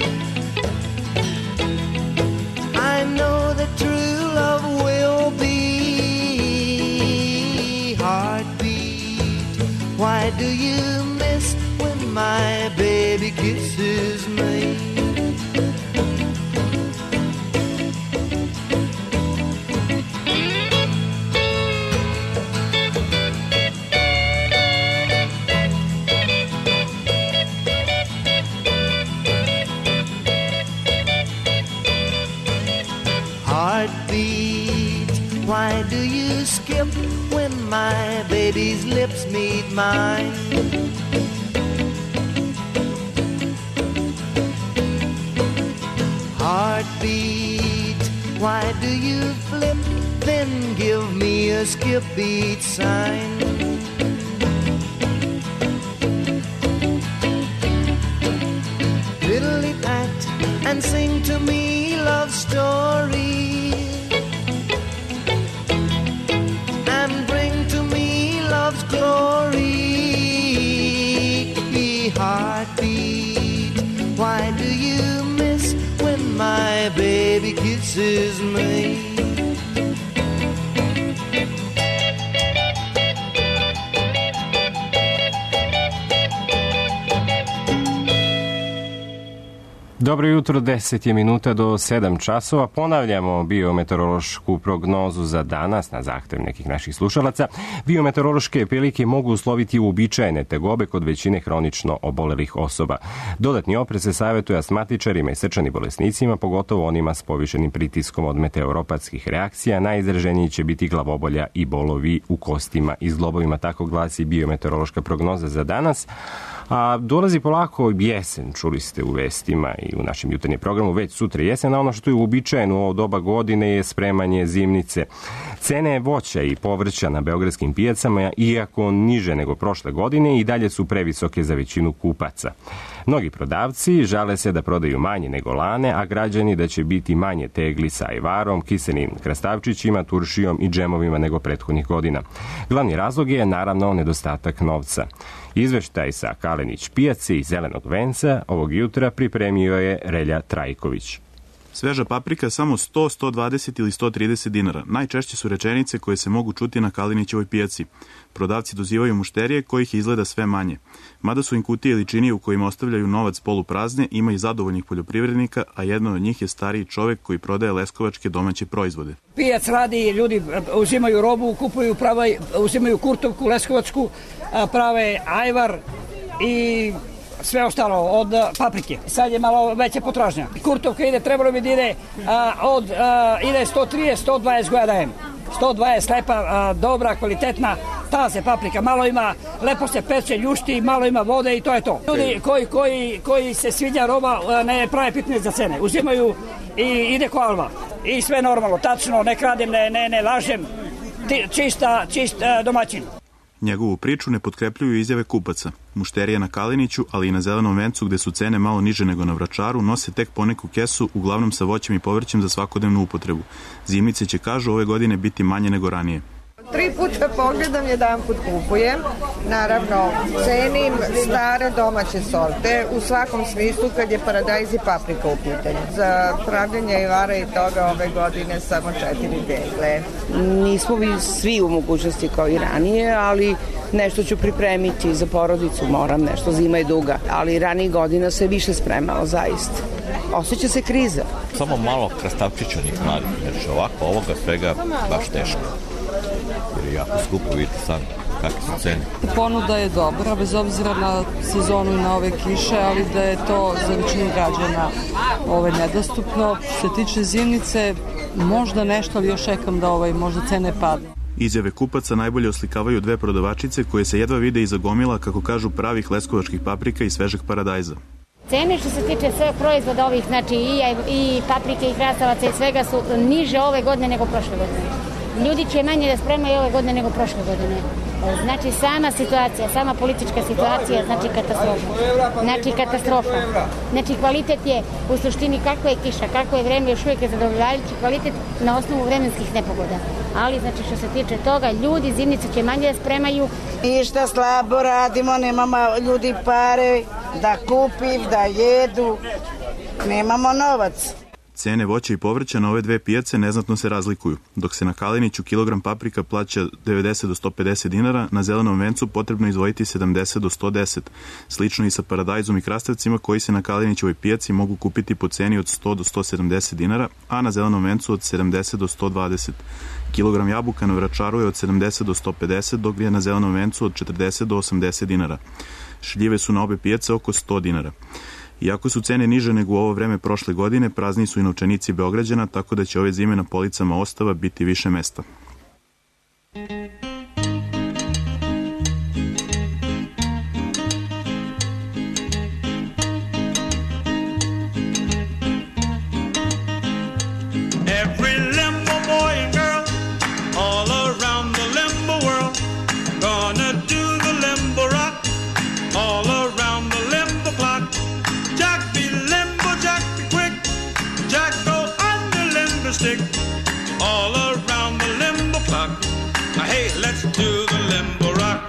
I know that true love will be. Heartbeat, why do you miss when my baby kisses me? Heartbeat, why do you skip when my baby's lips meet mine? Heartbeat, why do you flip, then give me a skip beat sign? Fiddly-pat and sing to me love stories and bring to me love's glory. Heartbeat, why do you miss when my baby kisses me? Dobro jutro, 10 je minuta do 7 časova. Ponavljamo biometeorološku prognozu za danas na zahtev nekih naših slušalaca. Biometeorološke prilike mogu usloviti uobičajene tegobe kod većine hronično obolelih osoba. Dodatni oprez se savjetuje astmatičarima i srčanim bolesnicima, pogotovo onima s povišenim pritiskom od meteoropatskih reakcija. Najizraženiji će biti glavobolja i bolovi u kostima i zglobovima, tako glasi biometeorološka prognoza za danas. A dolazi polako jesen, čuli ste u vestima i u našem jutarnjem programu, već sutra jesen, a ono što je uobičajeno u ovo doba godine je spremanje zimnice. Cene voća i povrća na beogradskim pijacama, iako niže nego prošle godine, i dalje su previsoke za većinu kupaca. Mnogi prodavci žale se da prodaju manje nego lane, a građani da će biti manje tegli sa ajvarom, kiselim krastavčićima, turšijom i džemovima nego prethodnih godina. Glavni razlog je naravno nedostatak novca. Izveštaj sa Kalenić pijace i Zelenog venca ovog jutra pripremio je Relja Trajković. Sveža paprika samo 100, 120 ili 130 dinara. Najčešće su rečenice koje se mogu čuti na Kalinićevoj pijaci. Prodavci dozivaju mušterije kojih izgleda sve manje. Mada su im kutije ili činije u kojima ostavljaju novac poluprazne, ima i zadovoljnih poljoprivrednika, a jedan od njih je stariji čovek koji prodaje leskovačke domaće proizvode. Pijac radi, ljudi uzimaju robu, kupuju, uzimaju kurtovku, leskovačku, prave ajvar i sve ostalo od paprike. Sad je malo veća potražnja. Kurtovka ide, trebalo bi da ide ide 130, 120 koja dajem. 120 lepa, dobra, kvalitetna, taze paprika. Malo ima, lepo se peče, ljušti, malo ima vode i to je to. Ljudi koji se sviđa roba ne prave pitanje za cene. Uzimaju i ide ko alva. I sve normalno, tačno, ne kradem, ne lažem. Čist domaćin. Njegovu priču ne potkrepljuju izjave kupaca. Mušterije na Kaliniću, ali i na Zelenom vencu gde su cene malo niže nego na Vračaru, nose tek poneku kesu, uglavnom sa voćem i povrćem za svakodnevnu upotrebu. Zimnice će, kažu, ove godine biti manje nego ranije. 3 puta pogledam, 1 put kupujem. Naravno, cenim stare domaće sorte u svakom smislu kad je paradajz i paprika u pitanju. Za pravljenje ivara i toga ove godine samo 4 degle. Nismo vi svi u mogućnosti kao i ranije, ali nešto ću pripremiti za porodicu, moram nešto, zima je duga. Ali ranijih godina se više spremalo, zaista. Osjeća se kriza. Samo malo krastavčića onih mladih, znači ovako ovoga svega baš teško. Jer je jako skupo, vidite sam kakve su cene. Ponuda je dobra, bez obzira na sezonu i na ove kiše, ali da je to za većinu građana nedostupno. Što se tiče zimnice, možda nešto, ali još čekam da možda cene padne. Izjave kupaca najbolje oslikavaju 2 prodavačice koje se jedva vide iza gomila, kako kažu, pravih leskovačkih paprika i svežeg paradajza. Cene što se tiče sve proizvoda ovih, znači i paprike i krastavaca i svega su niže ove godine nego prošle godine. Ljudi će manje da spremaju ove godine nego prošle godine. Znači sama situacija, sama politička situacija, znači katastrofa. Znači kvalitet je u suštini kakva je kiša, kakvo je vreme, još uvijek je zadovoljavajući kvalitet na osnovu vremenskih nepogoda. Ali znači što se tiče toga, ljudi zimnice će manje da spremaju. Ništa, slabo radimo, nemamo ljudi pare da kupim, da jedu, nemamo novac. Cene voća i povrća na ove 2 pijace neznatno se razlikuju. Dok se na Kaliniću kilogram paprika plaća 90 do 150 dinara, na Zelenom vencu potrebno izdvojiti 70 do 110. Slično i sa paradajzom i krastavcima koji se na Kalinićevoj pijaci mogu kupiti po ceni od 100 do 170 dinara, a na Zelenom vencu od 70 do 120. Kilogram jabuka na Vračaru je od 70 do 150, dok je na Zelenom vencu od 40 do 80 dinara. Šljive su na obe pijace oko 100 dinara. Iako su cene niže nego u ovo vreme prošle godine, prazni su i novčanici Beograđana, tako da će ove zime na policama Ostava biti više mesta. All around the limbo clock. Hey, let's do the limbo rock.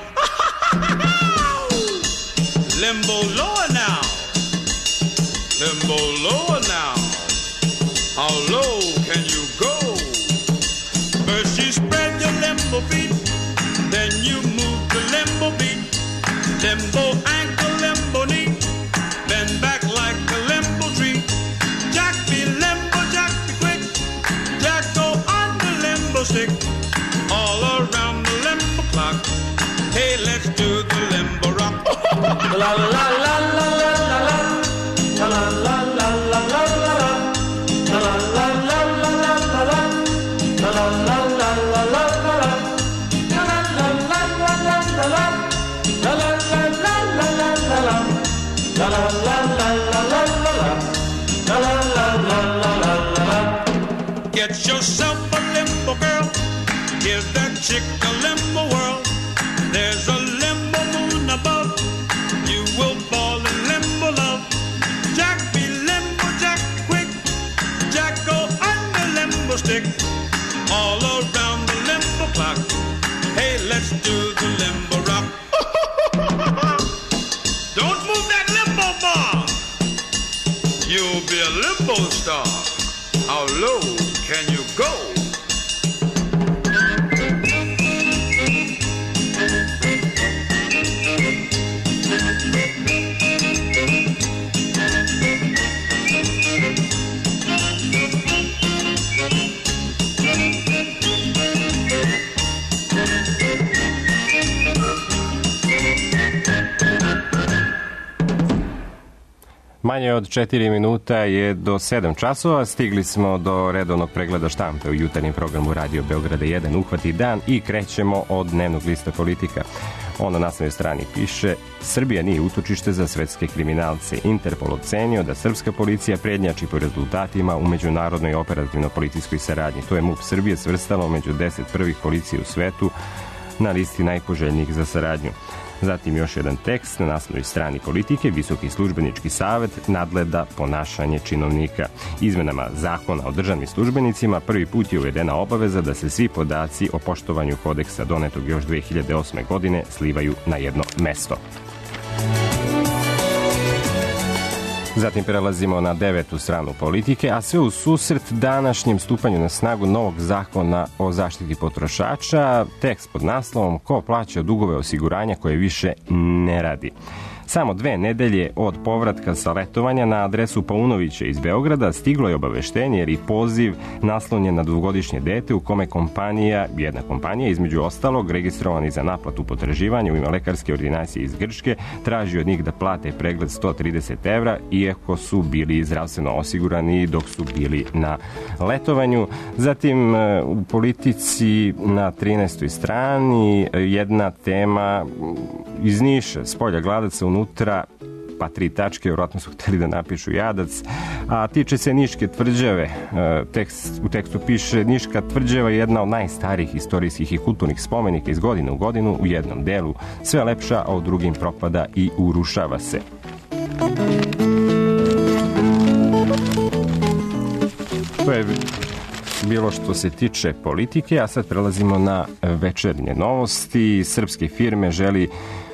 Limbo lower now. Limbo lower now. How low can you go? First you spread your limbo feet, then you move the limbo beat. Limbo ankle, limbo knee, bend back like a limbo tree. Jack be limbo, Jack be quick. Jack go on the limbo stick. All around the limbo clock. Hey, let's do the limbo rock. La la la la la la la la. La la la la la la la la. La la la la la la la la. La la la la la la la la. La la la la la la la la. La la la la la la la la. La la la la la la la la. La la la la la la la. Get yourself a limbo girl. Give that chick a limbo world. There's a limbo moon above. You will fall in limbo love. Jack be limbo, Jack quick. Jack go on the limbo stick. All around the limbo clock. Hey, let's do the limbo rock. Don't move that limbo bar. You'll be a limbo star. How low can you go? Manje od 4 minuta je do 7 časova. Stigli smo do redovnog pregleda štampe u jutarnjem programu Radio Beograda 1 Uhvati dan i krećemo od dnevnog lista Politika. On na naslovnoj strani piše: Srbija nije utočište za svetske kriminalce. Interpol ocenio da srpska policija prednjači po rezultatima u međunarodnoj operativno-policijskoj saradnji. To je MUP Srbije svrstalo među 10 prvih policija u svetu na listi najpoželjnijih za saradnju. Zatim još jedan tekst na naslovnoj strani Politike: Visoki službenički savet nadgleda ponašanje činovnika. Izmenama zakona o državnim službenicima prvi put je uvedena obaveza da se svi podaci o poštovanju kodeksa donetog još 2008. godine slivaju na jedno mesto. Zatim prelazimo na 9. stranu Politike, a sve u susret današnjem stupanju na snagu novog zakona o zaštiti potrošača, tekst pod naslovom: Ko plaća dugove osiguranja koje više ne radi. Samo 2 nedelje od povratka sa letovanja na adresu Paunovića iz Beograda stiglo je obaveštenje jer i poziv naslonjen na dvogodišnje dete u kome jedna kompanija, između ostalog registrovani za naplatu potraživanja u ime lekarske ordinacije iz Grčke, traži od njih da plate pregled 130 evra, iako su bili zdravstveno osigurani dok su bili na letovanju. Zatim u Politici na 13. strani jedna tema iz Niša, spolja gladaca, unutra pa 3 tačke, vjerojatno su hteli da napišu jadac, a tiče se Niške tvrđave. U tekstu piše: Niška tvrđava je jedna od najstarijih istorijskih i kulturnih spomenika iz godine u godinu u jednom delu sve lepša, a u drugim propada i urušava se. To je bilo što se tiče Politike, a sad prelazimo na večernje novosti. Srpske firme želi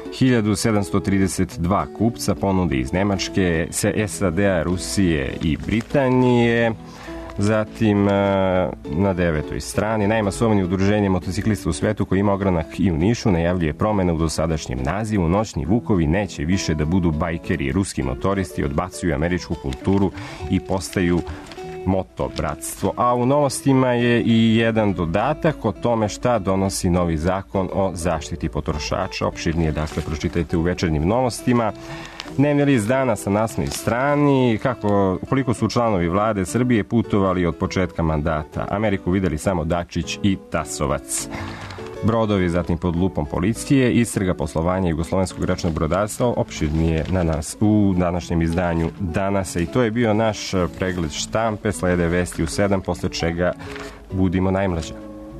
1732 kupca, ponude iz Nemačke, SAD-a, Rusije i Britanije. Zatim na 9. strani najmasovnije udruženje motociklista u svetu koji ima ogranak i u Nišu najavljuje promene u dosadašnjem nazivu. Noćni vukovi neće više da budu bajkeri. Ruski motoristi odbacuju američku kulturu i postaju moto bratstvo. A u novostima je i jedan dodatak o tome šta donosi novi zakon o zaštiti potrošača. Opširnije, dakle, pročitajte u večernjim novostima. Dnevni list Danas na naslovnoj strani: koliko su članovi vlade Srbije putovali od početka mandata. Ameriku videli samo Dačić i Tasovac. Brodovi zatim pod lupom policije, istraga poslovanja jugoslovenskog rečnog brodarstva, opširnije u današnjem izdanju Danasa. I to je bio naš pregled štampe. Slede vesti u 7, posle čega budimo najmlađe.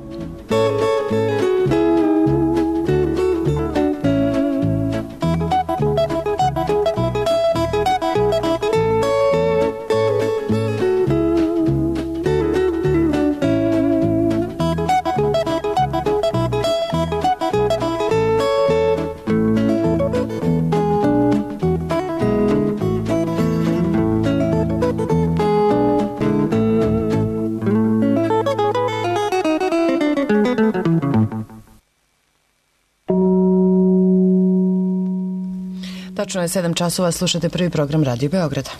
Tačno je 7 časova, slušate prvi program Radio Beograda.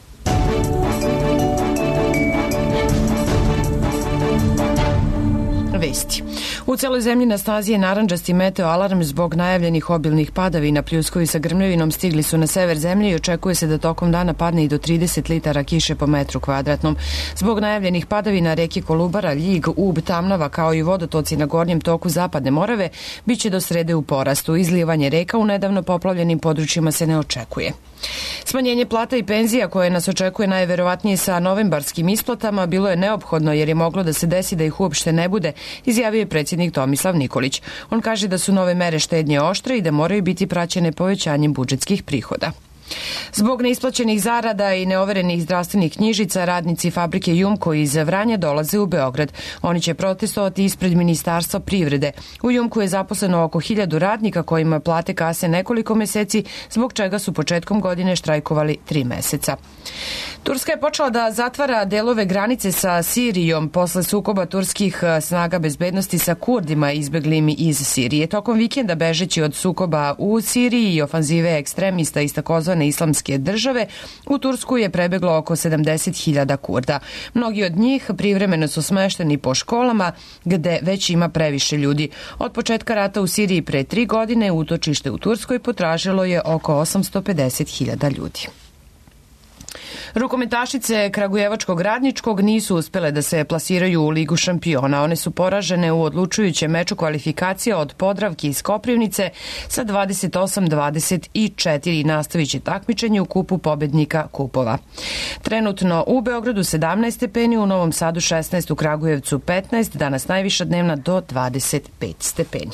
Vesti. U celoj zemlji na snazi je narandžasti meteo alarm zbog najavljenih obilnih padavina. Pljuskovi sa grmljavinom stigli su na sever zemlje i očekuje se da tokom dana padne i do 30 litara kiše po metru kvadratnom. Zbog najavljenih padavina reke Kolubara, Ljig, Ub, Tamnava kao i vodotoci na gornjem toku Zapadne Morave biće do srede u porastu. Izlijevanje reka u nedavno poplavljenim područjima se ne očekuje. Smanjenje plata i penzija koje nas očekuje najverovatnije sa novembarskim isplatama bilo je neophodno jer je moglo da se desi da ih uopšte ne bude, izjavio je predsjednik Tomislav Nikolić. On kaže da su nove mere štednje oštre i da moraju biti praćene povećanjem budžetskih prihoda. Zbog neisplaćenih zarada i neoverenih zdravstvenih knjižica, radnici fabrike Jumko iz Vranja dolaze u Beograd. Oni će protestovati ispred Ministarstva privrede. U Jumku je zaposleno oko 1000 radnika kojima plate kase nekoliko meseci, zbog čega su početkom godine štrajkovali 3 meseca. Turska je počela da zatvara delove granice sa Sirijom posle sukoba turskih snaga bezbednosti sa Kurdima izbeglim iz Sirije. Tokom vikenda, bežeći od sukoba u Siriji i ofanzive ekstremista iz takozvane islamske države, u Tursku je prebeglo oko 70.000 Kurda. Mnogi od njih privremeno su smešteni po školama gde već ima previše ljudi. Od početka rata u Siriji pre 3 godine utočište u Turskoj potražilo je oko 850.000 ljudi. Rukometašice Kragujevačkog Radničkog nisu uspele da se plasiraju u Ligu šampiona. One su poražene u odlučujućem meču kvalifikacija od Podravke iz Koprivnice sa 28-24 i nastavit će takmičenje u kupu pobednika kupova. Trenutno u Beogradu 17 stepeni, u Novom Sadu 16, u Kragujevcu 15, danas najviša dnevna do 25 stepeni.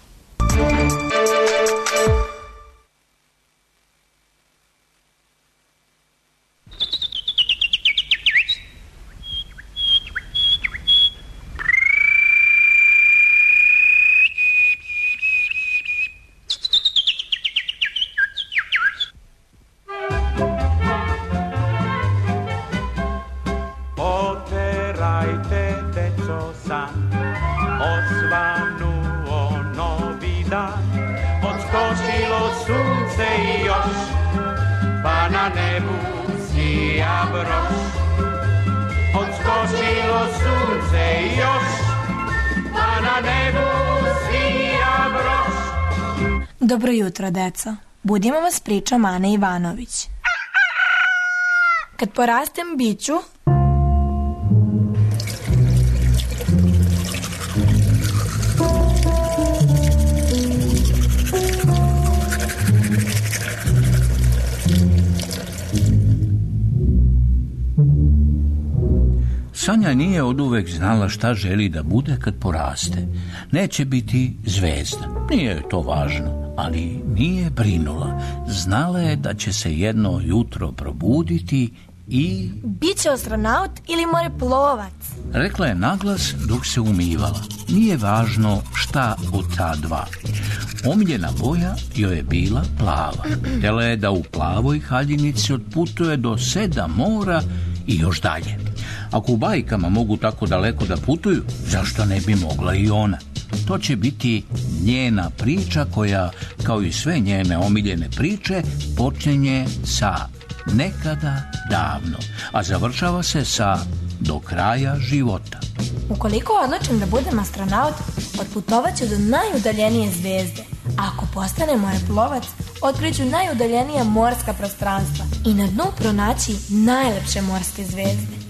Dobro jutro, deco. Budimo vas pričom Ane Ivanović. Kad porastem, biću... Sanja nije oduvek znala šta želi da bude kad poraste. Neće biti zvezda. Nije joj to važno, ali nije brinula. Znala je da će se jedno jutro probuditi i... Biće astronaut ili moreplovac? Rekla je naglas dok se umivala. Nije važno šta od ta dva. Omiljena boja joj je bila plava. Htjela je da u plavoj haljinici otputuje do 7 mora i još dalje. Ako u bajkama mogu tako daleko da putuju, zašto ne bi mogla i ona? To će biti njena priča koja, kao i sve njene omiljene priče, počinje sa nekada davno, a završava se sa do kraja života. Ukoliko odlučim da budem astronaut, otputovat ću do najudaljenije zvezde. A ako postanem moreplovac, otkriću najudaljenija morska prostranstva i na dnu pronaći najlepše morske zvezde.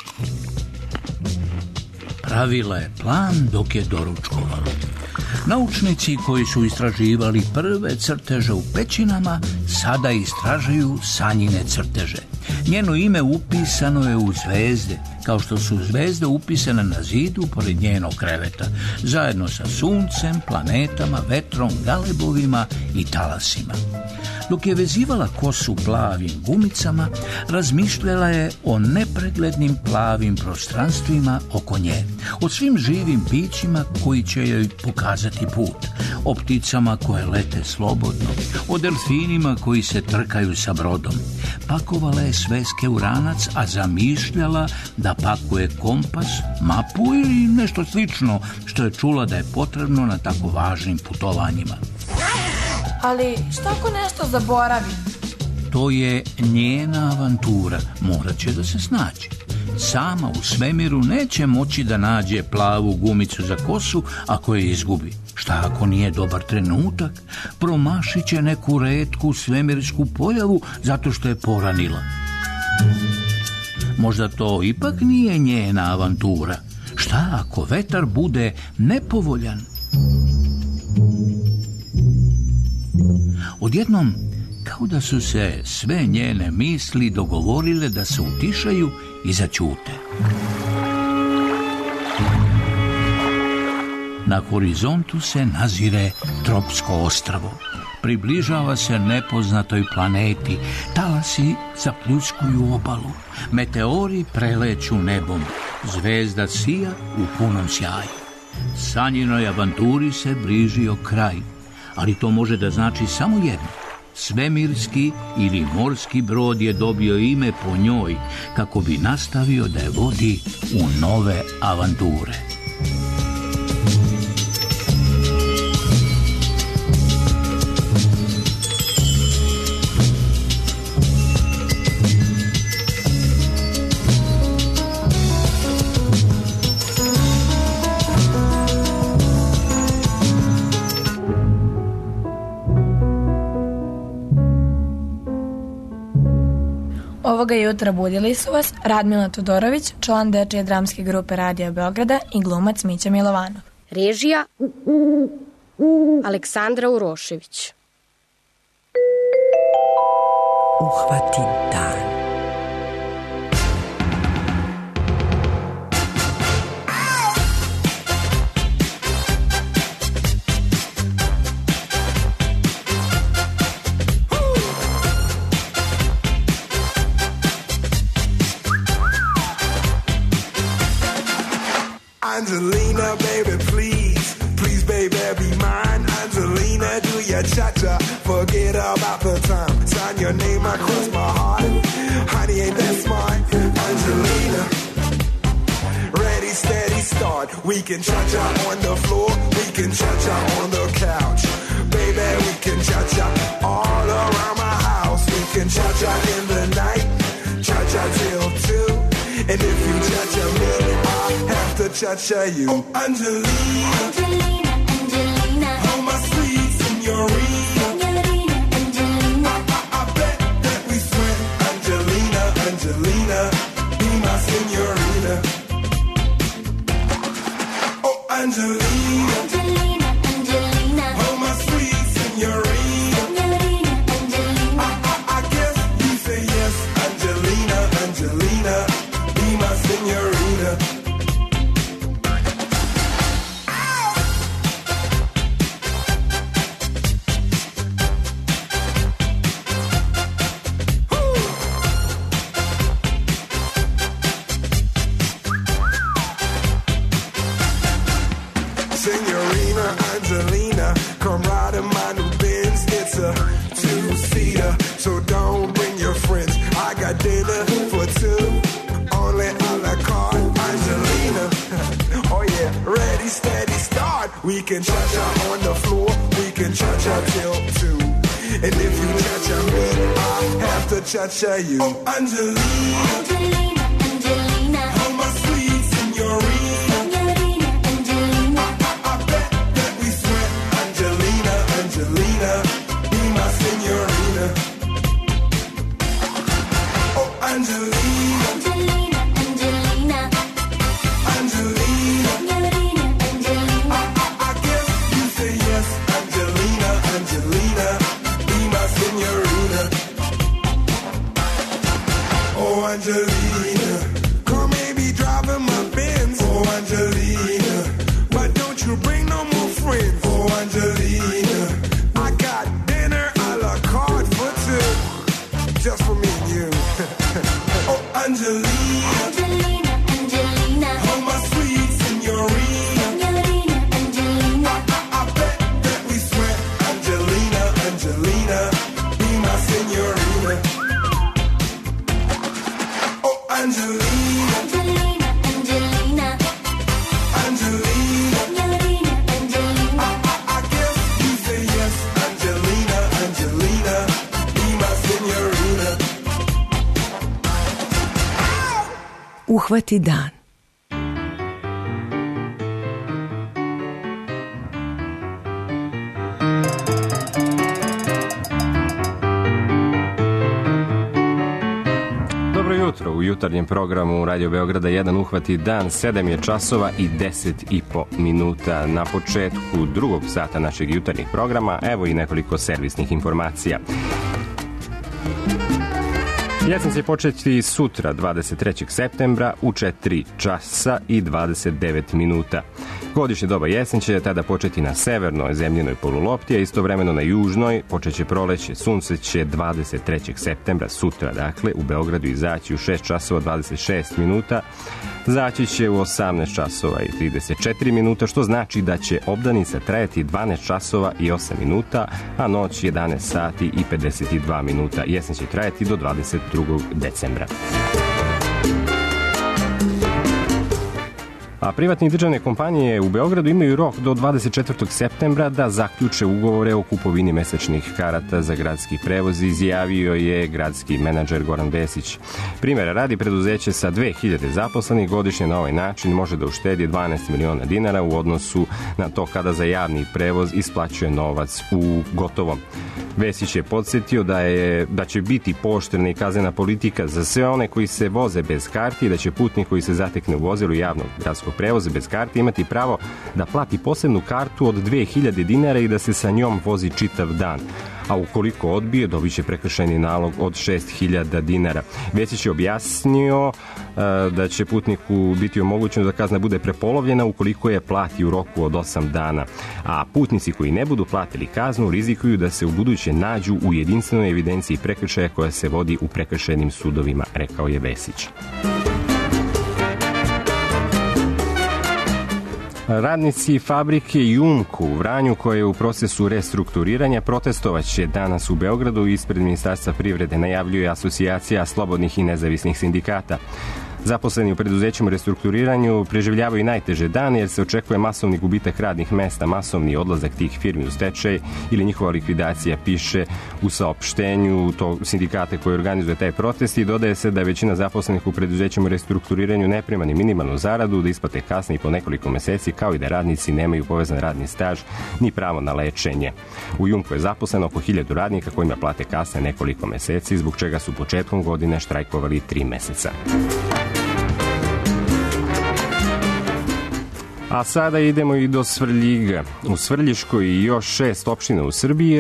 Pravila je plan dok je doručkovala. Naučnici koji su istraživali prve crteže u pećinama sada istražuju Sanjine crteže. Njeno ime upisano je u zvezde, kao što su zvezde upisane na zidu pored njenog kreveta, zajedno sa suncem, planetama, vetrom, galebovima i talasima. Dok je vezivala kosu plavim gumicama, razmišljala je o nepreglednim plavim prostranstvima oko nje, o svim živim bićima koji će joj pokazati put, o pticama koje lete slobodno, o delfinima koji se trkaju sa brodom. Pakovala je sveske u ranac, a zamišljala da pakuje kompas, mapu ili nešto slično što je čula da je potrebno na tako važnim putovanjima. Ali šta ako nešto zaboravim? To je njena avantura, morat će da se snađe. Sama u svemiru neće moći da nađe plavu gumicu za kosu ako je izgubi. Šta ako nije dobar trenutak? Promašit će neku retku svemirsku pojavu zato što je poranila. Možda to ipak nije njena avantura. Šta ako vetar bude nepovoljan? Odjednom, kao da su se sve njene misli dogovorile da se utišaju i zaćute. Na horizontu se nazire tropsko ostrvo. Približava se nepoznatoj planeti. Talasi zapljuskuju obalu. Meteori preleću nebom. Zvezda sija u punom sjaju. Sanjinoj avanturi se bližio kraj. Ali to može da znači samo jedno. Svemirski ili morski brod je dobio ime po njoj kako bi nastavio da je vodi u nove avanture. Ovoga jutra budili su vas Radmila Todorović, član dečije dramske grupe Radija Beograda i glumac Mića Milovanov. Režija Aleksandra Urošević. Uhvati dan. Angelina, baby, please, please, baby, be mine. Angelina, do your cha-cha, forget about the time. Sign your name across my heart. Honey, ain't that smart? Angelina, ready, steady, start. We can cha-cha on the floor, we can cha-cha on the couch. Baby, we can cha-cha all around my house. We can cha-cha in the night, cha-cha till 2. And if you cha-cha me, I have to cha-cha you. Oh, Angelina, Angelina, Angelina, oh my sweet señorita, Angelina, Angelina, I bet that we sweat. Angelina, Angelina, be my señorita. Oh, Angelina, Angelina, Angelina, oh my sweet señorita, Angelina, Angelina, I guess you say yes. Angelina, Angelina, be my señorita. Señorina Angelina, come ride in my new Benz. It's a two-seater, so don't bring your friends. I got dinner for two, only a la carte. Angelina, oh yeah, ready, steady, start. We can cha-cha on the floor, we can cha-cha till 2. And if you cha-cha me, I have to cha-cha you. Oh, Angelina, Angelina, Angelina, oh my sweet señorita, Angelina, Angelina, I bet that we sweat. Angelina, Angelina, be my señorita. Oh, Angelina, Angelina, Angelina, Angelina, Angelina, Angelina, I guess you say yes. Angelina, Angelina, be my señorita. Oh, Angelina, come maybe driving my Benz. Oh, Angelina, why don't you bring no more friends? Oh, Angelina, I got dinner a la carte for 2, just for me and you. Oh, Angelina, Angelina, Angelina, oh my sweet señorita, Angelina, Angelina, I bet that we sweat. Angelina, Angelina, be my señorita. Oh, Angelina, Angelina, Angelina, Angelina, Angelina, Angelina, I guess you say yes. Angelina, Angelina, be my señorita. Uhvati dan. Dobro jutro, u jutarnjem programu Radio Beograda 1 uhvati dan, 7 je časova i 10,5 minuta. Na početku drugog sata našeg jutarnjeg programa, evo i nekoliko servisnih informacija. Jesen će početi sutra, 23. septembra, u 4 časa i 29 minuta. Godišnje doba jesen će tada početi na severnoj zemljinoj polulopti, a istovremeno na južnoj počeće proleće. Sunce će 23. septembra, sutra dakle, u Beogradu izaći u 6 časova 26 minuta, zaći će u 18 časova i 34 minuta, što znači da će obdanica trajati 12 časova i 8 minuta, a noć 11 sati i 52 minuta. Jesen će trajati do 22. decembra. A privatne i državne kompanije u Beogradu imaju rok do 24. septembra da zaključe ugovore o kupovini mesečnih karata za gradski prevoz, izjavio je gradski menadžer Goran Vesić. Primjera radi, preduzeće sa 2000 zaposlenih godišnje na ovaj način može da uštedi 12 miliona dinara u odnosu na to kada za javni prevoz isplaćuje novac u gotovom. Vesić je podsjetio da će biti pooštrena i kaznena politika za sve one koji se voze bez karti i da će putnik koji se zatekne u vozilu javnog gradskog prevoza bez karte imati pravo da plati posebnu kartu od 2000 dinara i da se sa njom vozi čitav dan. A ukoliko odbije, dobit će prekršajni nalog od 6000 dinara. Vesić je objasnio da će putniku biti omogućeno da kazna bude prepolovljena ukoliko je plati u roku od 8 dana. A putnici koji ne budu platili kaznu rizikuju da se ubuduće nađu u jedinstvenoj evidenciji prekršaja koja se vodi u prekršajnim sudovima, rekao je Vesić. Radnici fabrike Jumko u Vranju, koja je u procesu restrukturiranja, protestovaće danas u Beogradu ispred Ministarstva privrede, najavljuje Asocijacija slobodnih i nezavisnih sindikata. Zaposleni u preduzećima u restrukturiranju preživljavaju najteže dane jer se očekuje masovni gubitak radnih mesta, masovni odlazak tih firmi u stečaj ili njihova likvidacija, piše u saopštenju tog sindikata koji organizuje taj protest, i dodaje se da je većina zaposlenih u preduzećima u restrukturiranju ne prima ni minimalnu zaradu, da isplate kasne i po nekoliko meseci, kao i da radnici nemaju povezan radni staž ni pravo na lečenje. U Jumku je zaposleno oko 1000 radnika kojima plate kasne nekoliko meseci, zbog čega su početkom godine štrajkovali 3 meseca. A sada idemo i do Svrljiga. U Svrljiškoj i još 6 opština u Srbiji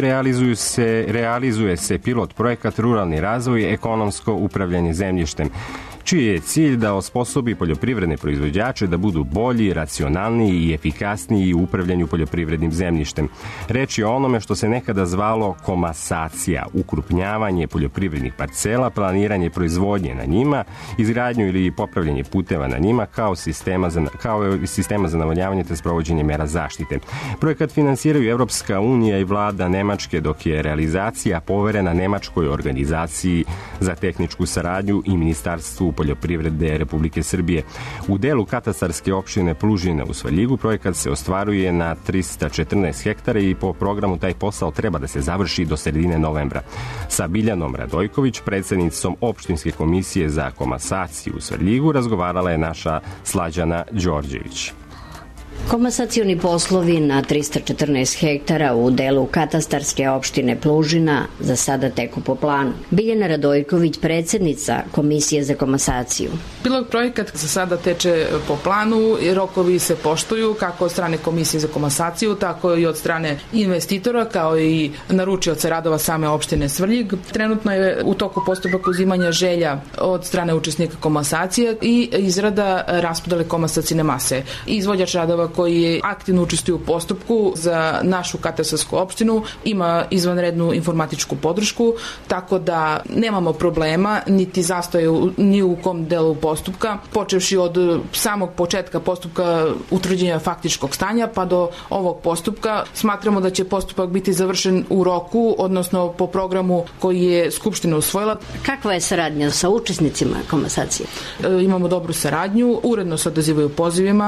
realizuje se pilot projekat Ruralni razvoj, ekonomsko upravljanje zemljištem, čiji je cilj da osposobi poljoprivredne proizvođače da budu bolji, racionalniji i efikasniji u upravljanju poljoprivrednim zemljištem. Reč je o onome što se nekada zvalo komasacija, ukrupnjavanje poljoprivrednih parcela, planiranje proizvodnje na njima, izgradnju ili popravljanje puteva na njima, kao sistema za navodnjavanje te sprovođenje mera zaštite. Projekat finansiraju Evropska unija i vlada Nemačke, dok je realizacija poverena Nemačkoj organizaciji za tehničku saradnju i Ministarstvu poljoprivrede Republike Srbije. U delu katastarske opštine Plužina u Svrljigu projekat se ostvaruje na 314 hektara i po programu taj posao treba da se završi do sredine novembra. Sa Biljanom Radojković, predsednicom opštinske komisije za komasaciju u Svrljigu, razgovarala je naša Slađana Đorđević. Komasacioni poslovi na 314 hektara u delu katastarske opštine Plužina za sada teku po planu. Biljana Radojković, predsednica Komisije za komasaciju. Pilot projekat za sada teče po planu i rokovi se poštuju kako od strane Komisije za komasaciju, tako i od strane investitora, kao i naručioca radova same opštine Svrljig. Trenutno je u toku postupak uzimanja želja od strane učesnika komasacije i izrada raspodele komasacijne mase. Izvođač radova koji je aktivno učestvuje u postupku za našu katastarsku opštinu ima izvanrednu informatičku podršku, tako da nemamo problema niti zastoje ni u kom delu postupka, počevši od samog početka postupka utvrđenja faktičkog stanja pa do ovog postupka. Smatramo da će postupak biti završen u roku, odnosno po programu koji je Skupština usvojila. Kakva je saradnja sa učesnicima komasacije? Imamo dobru saradnju, uredno se odazivaju pozivima,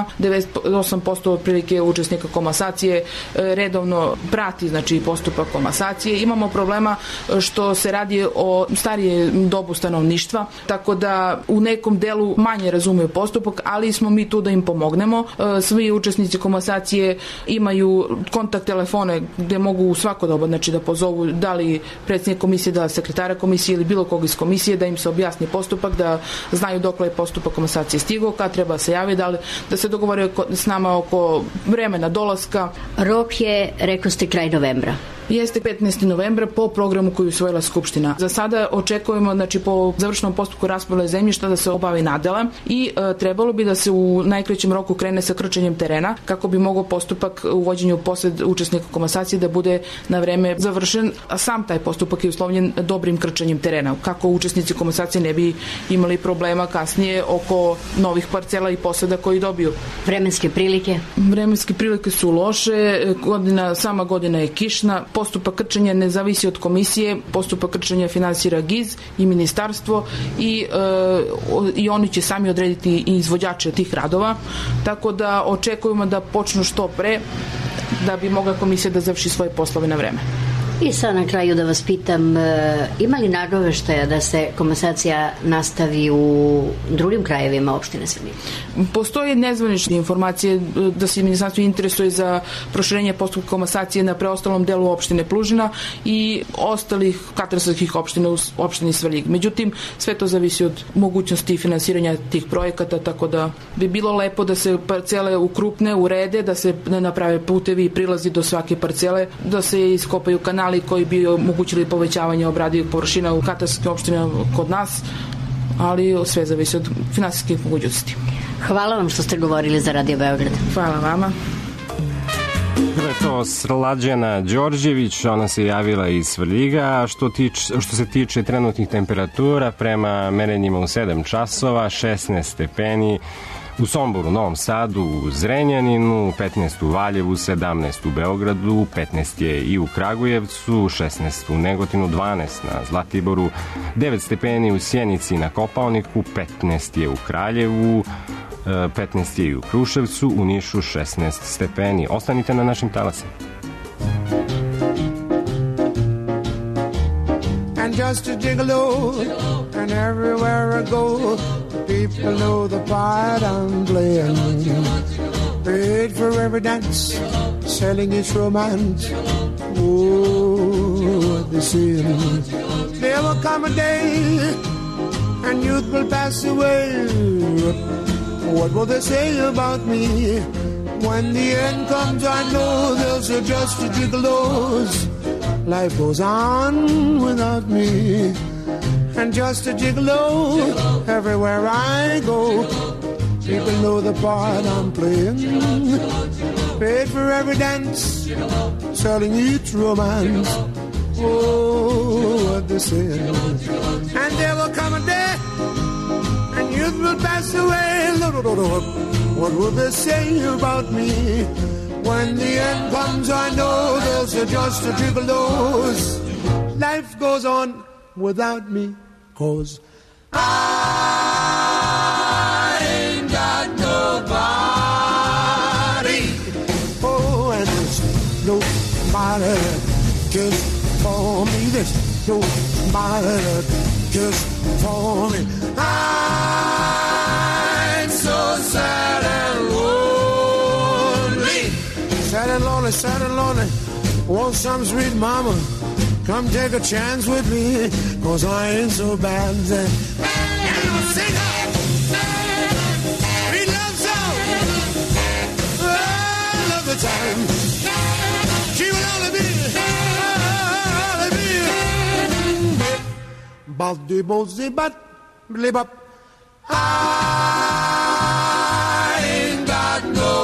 98% otprilike učesnika komasacije redovno prati postupak komasacije. Imamo problema što se radi o starije dobu stanovništva, tako da u nekom delu manje razumeju postupak, ali smo mi tu da im pomognemo. Svi učesnici komasacije imaju kontakt telefone gde mogu u svako doba da pozovu da li predsjednik komisije, da li sekretara komisije ili bilo kog iz komisije, da im se objasni postupak, da znaju dokle je postupak komasacije stigao, kad treba se javi, da se dogovore s nama oko vremena dolaska. Rok je, rekao ste, kraj novembra. jeste 15. novembra po programu koji je usvojila Skupština. Za sada očekujemo, znači po završenom postupku raspodele zemljišta da se obavi nadela i trebalo bi da se u najkraćem roku krene sa krčenjem terena kako bi mogao postupak uvođenja u posed učesnika komasacije da bude na vreme završen, a sam taj postupak je uslovljen dobrim krčenjem terena, kako učesnici komasacije ne bi imali problema kasnije oko novih parcela i poseda koji dobiju. Vremenske prilike? Vremenske prilike su loše, sama godina je kišna, postupak krčenja ne zavisi od komisije, postupak krčenja finansira GIZ i ministarstvo i oni će sami odrediti i izvođače tih radova, tako da očekujemo da počnu što pre da bi mogla komisija da završi svoje poslove na vreme. I sad na kraju da vas pitam, ima li nagoveštaja da se komasacija nastavi u drugim krajevima opštine Svrljig? Postoje nezvanične informacije da se ministarstvo interesuje za proširenje postupka komasacije na preostalom delu opštine Plužina i ostalih katastarskih opština u opštini Svrljig. Međutim, sve to zavisi od mogućnosti i finansiranja tih projekata, tako da bi bilo lepo da se parcele ukrupne, urede, da se naprave putevi i prilazi do svake parcele, da se iskopaju kanali koji bi omogućili povećavanje obradivih površina u katastarskim opštinama kod nas, ali sve zavisi od finansijskih mogućnosti. Hvala vam što ste govorili za Radio Beograd. Hvala vama. Bila je to Slađana Đorđević, ona se javila iz Svrljiga. Što se tiče trenutnih temperatura, prema merenjima u 7 časova, 16 stepeni u Somboru, Novom Sadu, u Zrenjaninu, 15 u Valjevu, 17 u Beogradu, 15 je i u Kragujevcu, 16 u Negotinu, 12 na Zlatiboru, 9 stepeni u Sjenici na Kopaoniku, 15 je u Kraljevu, 15 je i u Kruševcu, u Nišu 16 stepeni. Ostanite na našim talasima. And just a gigolo, and everywhere I go, people know the part I'm playing. Paid for every dance, selling its romance. Oh, the sin. There will come a day, and youth will pass away. What will they say about me? When the end comes, I know they'll say just a gigolos. Life goes on without me. And just a gigolo, everywhere I go. People know the part I'm playing. Paid for every dance, selling each romance. Oh, what they say. And there will come a day, and youth will pass away. What will they say about me? When the end comes, I know they'll say just a gigolos. Life goes on without me. 'Cause I ain't got nobody. Oh, and there's nobody that cares for me. There's nobody that cares for me. I'm so sad and lonely. Sad and lonely, sad and lonely. Want some sweet mama? Come take a chance with me, 'cause I ain't so bad. And I'll sing her sweet love song all of the time. She will only be Baldi bozi bat blib up. I ain't got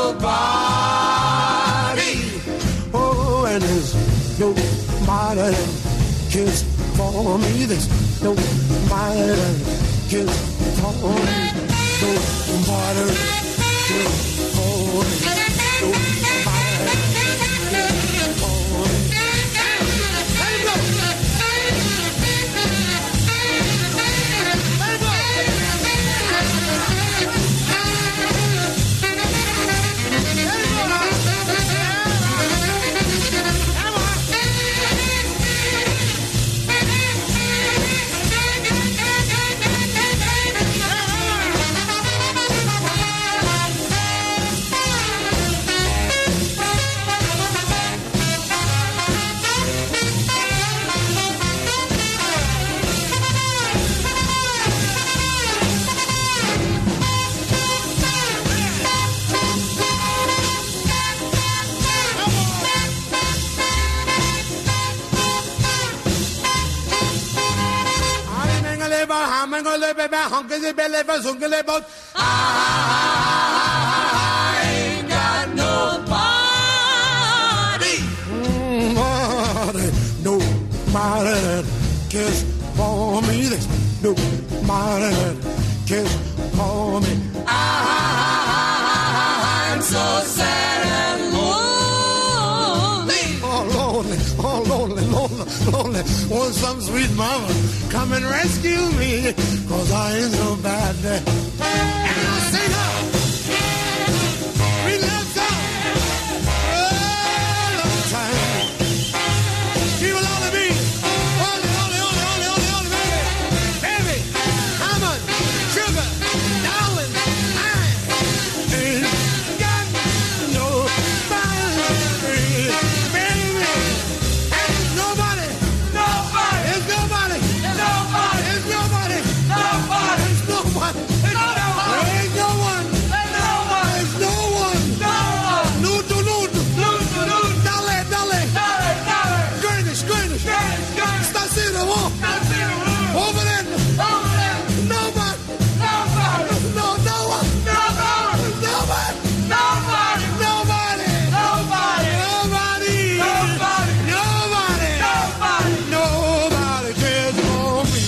nobody. Oh, and there's nobody that cares for me. There's nobody that cares for me. Nobody that cares for me. about hunkers, belly for hunkers, but I ain't got nobody. Nobody that cares for me. There's nobody that cares for me. I'm so sad and lonely. Oh, lonely, oh, lonely, lonely, lonely. Want some sweet mama come and rescue me, 'cause I ain't so bad. And I sing up. We love song. Oh, long time. She will only be, only, baby. Come on, sugar, darling, I ain't got nobody, baby. And nobody, there's nobody, there's nobody, there's no one, there's no one, there's no one, dale, Greenwich, stasera, over there, nobody, no one, nobody, cares for me.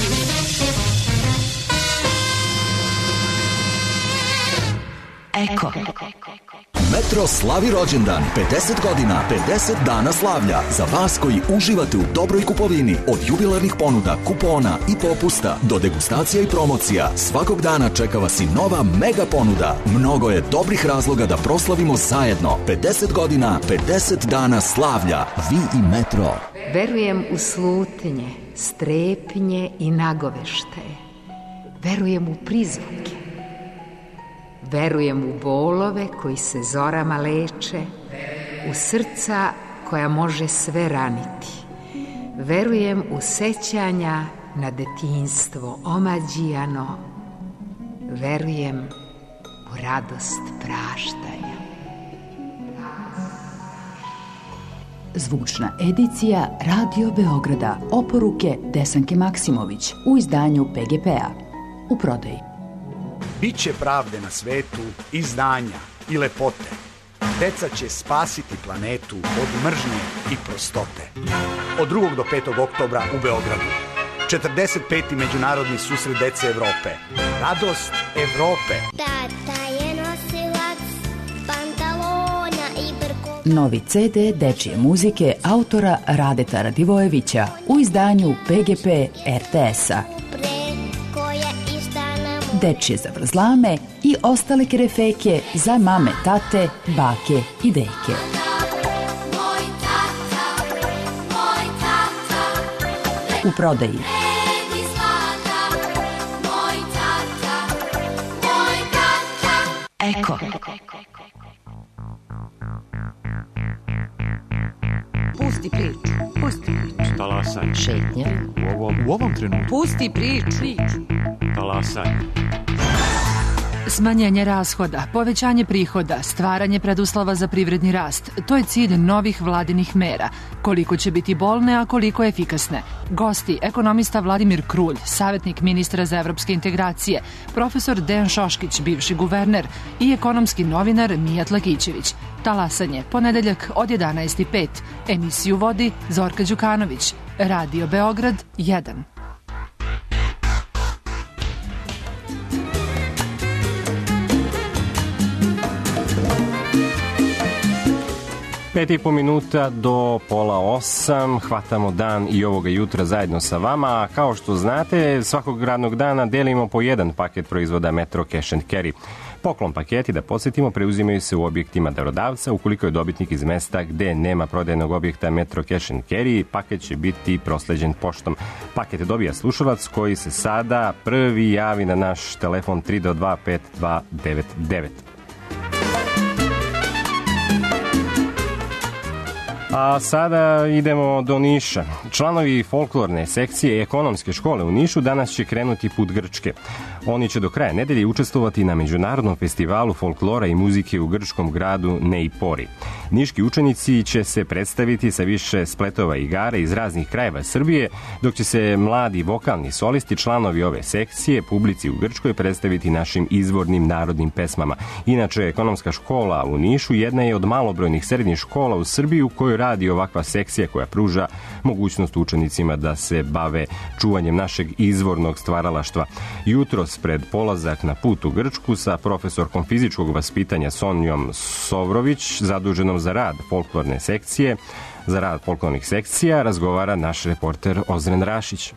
Eko. Metro slavi rođendan, 50 godina, 50 dana slavlja. Za vas koji uživate u dobroj kupovini, od jubilarnih ponuda, kupona i popusta do degustacija i promocija, svakog dana čeka vas i nova mega ponuda. Mnogo je dobrih razloga da proslavimo zajedno. 50 godina, 50 dana slavlja. Vi i Metro. Verujem u slutnje, strepnje i nagoveštaje. Verujem u prizvuke. Verujem u bolove koji se zorama leče, u srca koja može sve raniti. Verujem u sećanja na detinjstvo omađijano. Verujem u radost praštanja. Zvučna edicija Radio Beograda. Oporuke Desanke Maksimović u izdanju PGP-a. U prodaji. Biće pravde na svetu i znanja i lepote. Deca će spasiti planetu od mržnje i prostote. Od 2. do 5. oktobra u Beogradu. 45. međunarodni susret dece Evrope. Radost Evrope. Tata je nosilac pantalona i brkova. Novi CD dečije muzike autora Radeta Radivojevića u izdanju PGP RTS-a. Dečije zavrzlame i ostale kerefeke za mame, tate, bake i deke. U prodaji. Eko. Pusti priču. Pusti priču. Talasaj. Šetnja. U ovom trenutku. Pusti priču. Talasaj. Smanjenje rashoda, povećanje prihoda, stvaranje preduslova za privredni rast. To je cilj novih vladinih mera. Koliko će biti bolne, a koliko efikasne. Gosti, ekonomista Vladimir Krulj, savjetnik ministra za evropske integracije, profesor Dejan Šoškić, bivši guverner i ekonomski novinar Mijat Lakićević. Talasanje, ponedeljak od 11:05. Emisiju vodi Zorka Đukanović. Radio Beograd 1. 5,5 minuta do 7:30 hvatamo dan i ovoga jutra zajedno sa vama. Kao što znate, svakog radnog dana delimo po jedan paket proizvoda Metro Cash and Carry. Poklon paketi, da podsjetimo, preuzimaju se u objektima darodavca. Ukoliko je dobitnik iz mesta gde nema prodajnog objekta Metro Cash and Carry, paket će biti prosleđen poštom. Paket dobija slušalac koji se sada prvi javi na naš telefon 3225299. A sada idemo do Niša. Članovi folklorne sekcije ekonomske škole u Nišu danas će krenuti put Grčke. Oni će do kraja nedelje učestvovati na Međunarodnom festivalu folklora i muzike u grčkom gradu Neipori. Niški učenici će se predstaviti sa više spletova i igara iz raznih krajeva Srbije, dok će se mladi vokalni solisti, članovi ove sekcije, publici u Grčkoj predstaviti našim izvornim narodnim pesmama. Inače, ekonomska škola u Nišu jedna je od malobrojnih srednjih škola u Srbiji u kojoj radi ovakva sekcija koja pruža mogućnost učenicima da se bave čuvanjem našeg izvornog stvaralaštva. Jutros pred polazak na put u Grčku sa profesorkom fizičkog vaspitanja Sonjom Sovrović, zaduženom za rad folklorne sekcije, za rad folklornih sekcija, razgovara naš reporter Ozren Rašić.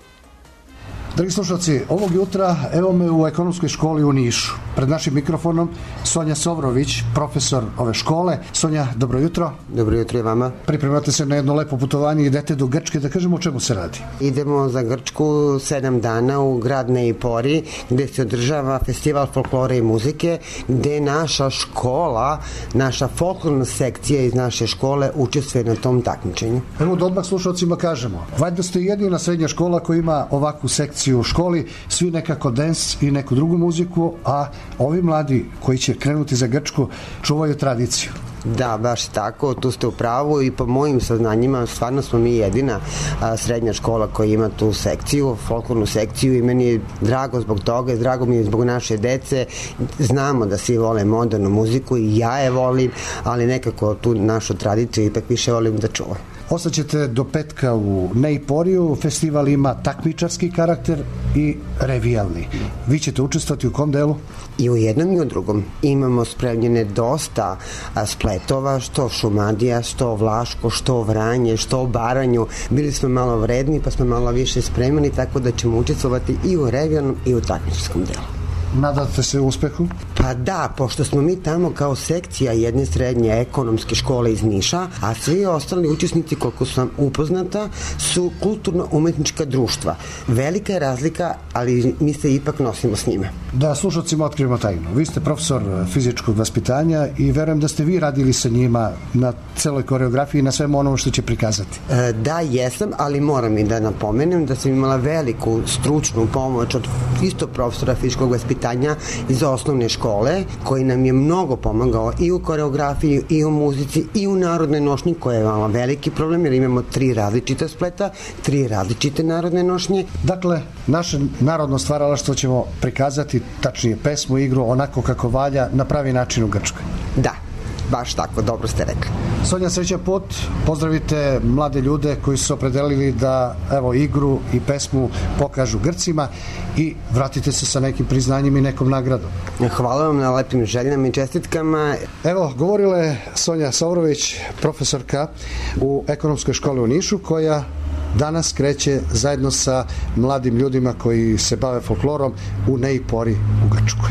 Dragi slušalci, ovog jutra evo me u ekonomskoj školi u Nišu. Pred našim mikrofonom Sonja Sovrović, profesor ove škole. Sonja, dobro jutro. Dobro jutro i vama. Pripremate se na jedno lepo putovanje, idete do Grčke, da kažemo o čemu se radi. Idemo za Grčku 7 dana u grad Neipori, gde se održava festival folklore i muzike, gde naša škola, naša folklorna sekcija iz naše škole učestvuje na tom takmičenju. Evo da odmah slušalcima kažemo, valjda ste jedina srednja škola koja ima ovakvu sekciju u školi, svi nekako dance i neku drugu muziku, a ovi mladi koji će krenuti za Grčku čuvaju tradiciju. Da, baš tako, tu ste u pravu i po mojim saznanjima stvarno smo mi jedina srednja škola koja ima tu sekciju, folklornu sekciju, i meni je drago zbog toga, drago mi je zbog naše dece. Znamo da svi vole modernu muziku i ja je volim, ali nekako tu našu tradiciju ipak više volim da čuvam. Ostaćete do petka u Neiporiju, festival ima takmičarski karakter i revijalni. Vi ćete učestvovati u kom delu? I u jednom i u drugom. Imamo spremljene dosta spletova, što Šumadija, što Vlaško, što Vranje, što Baranju. Bili smo malo vredni pa smo malo više spremani, tako da ćemo učestvovati i u revijalnom i u takmičarskom delu. Nadate se uspehu? Pa da, pošto smo mi tamo kao sekcija jedne srednje ekonomske škole iz Niša, a svi ostali učesnici, koliko sam upoznata, su kulturno-umetnička društva. Velika je razlika, ali mi se ipak nosimo s njima. Da slušalcima otkrivamo tajnu. Vi ste profesor fizičkog vaspitanja i verujem da ste vi radili sa njima na celoj koreografiji i na svemu onom što će prikazati. Da, jesam, ali moram i da napomenem da sam imala veliku stručnu pomoć od isto profesora fizičkog vaspitanja iz osnovne škole, koji nam je mnogo pomagao i u koreografiji, i u muzici, i u narodnoj nošnji, koja je imala veliki problem, jer imamo 3 različita spleta, 3 različite narodne nošnje. Dakle, naše narodno stvaralaštvo ćemo prikazati, tačnije pesmu, igru, onako kako valja, na pravi način u Grčkoj. Da, baš tako, dobro ste rekli. Sonja, srećan put, pozdravite mlade ljude koji su se opredelili da evo igru i pesmu pokažu Grcima i vratite se sa nekim priznanjem i nekom nagradom. Hvala vam na lepim željama i čestitkama. Evo, govorila je Sonja Sovrović, profesorka u ekonomskoj školi u Nišu, koja danas kreće zajedno sa mladim ljudima koji se bave folklorom u Neipori u Grčkoj.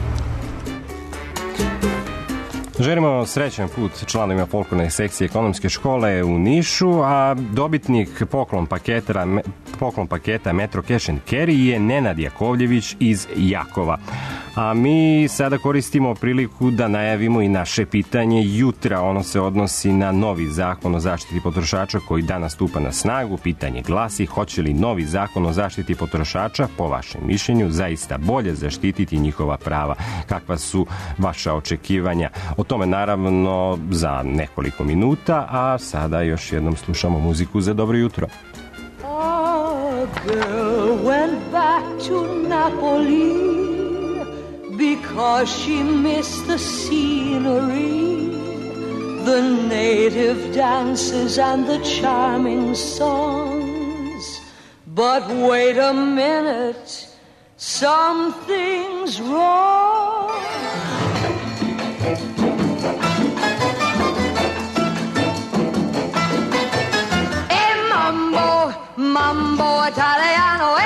Želimo srećan put članovima folklorne sekcije ekonomske škole u Nišu, a dobitnik poklon paketa Metro Cash & Carry je Nenad Jakovljević iz Jakova. A mi sada koristimo priliku da najavimo i naše pitanje jutra. Ono se odnosi na novi zakon o zaštiti potrošača koji danas stupa na snagu. Pitanje glasi: hoće li novi zakon o zaštiti potrošača, po vašem mišljenju, zaista bolje zaštititi njihova prava? Kakva su vaša očekivanja? O tome naravno za nekoliko minuta, a sada još jednom slušamo muziku za dobro jutro. A girl went back to Napoli because she missed the scenery, the native dances and the charming songs. But wait a minute, something's wrong. Mambo Italiano,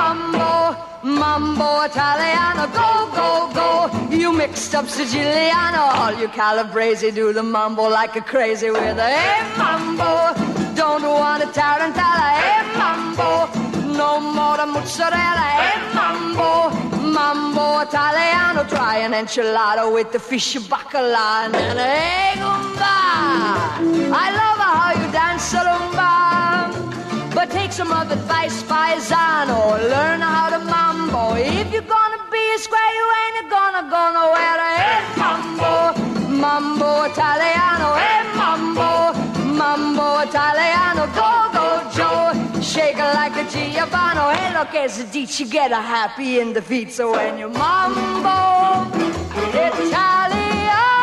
mambo Italiano, go, go, go. You mixed up Siciliano, all you Calabrese do the mambo like a crazy with a mambo. Don't want a tarantella, mambo. No more the mozzarella, mambo Italiano. Try an enchilada with the fish bacala and an gumba. I love how you dance a rumba. But take some of advice by Zano. Learn how to mambo. If you're gonna be a square, you ain't gonna go nowhere. Hey, mambo, mambo Italiano. Hey, mambo, mambo Italiano. Go, go, Joe. Shake it like a Giovanni. Hey, look, as a ditch, you get a happy in the feet. So when you mambo Italiano.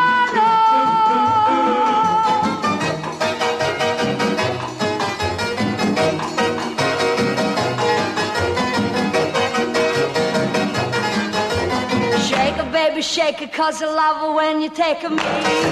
Shake it, baby, shake it, 'cause I love it when you take a meal.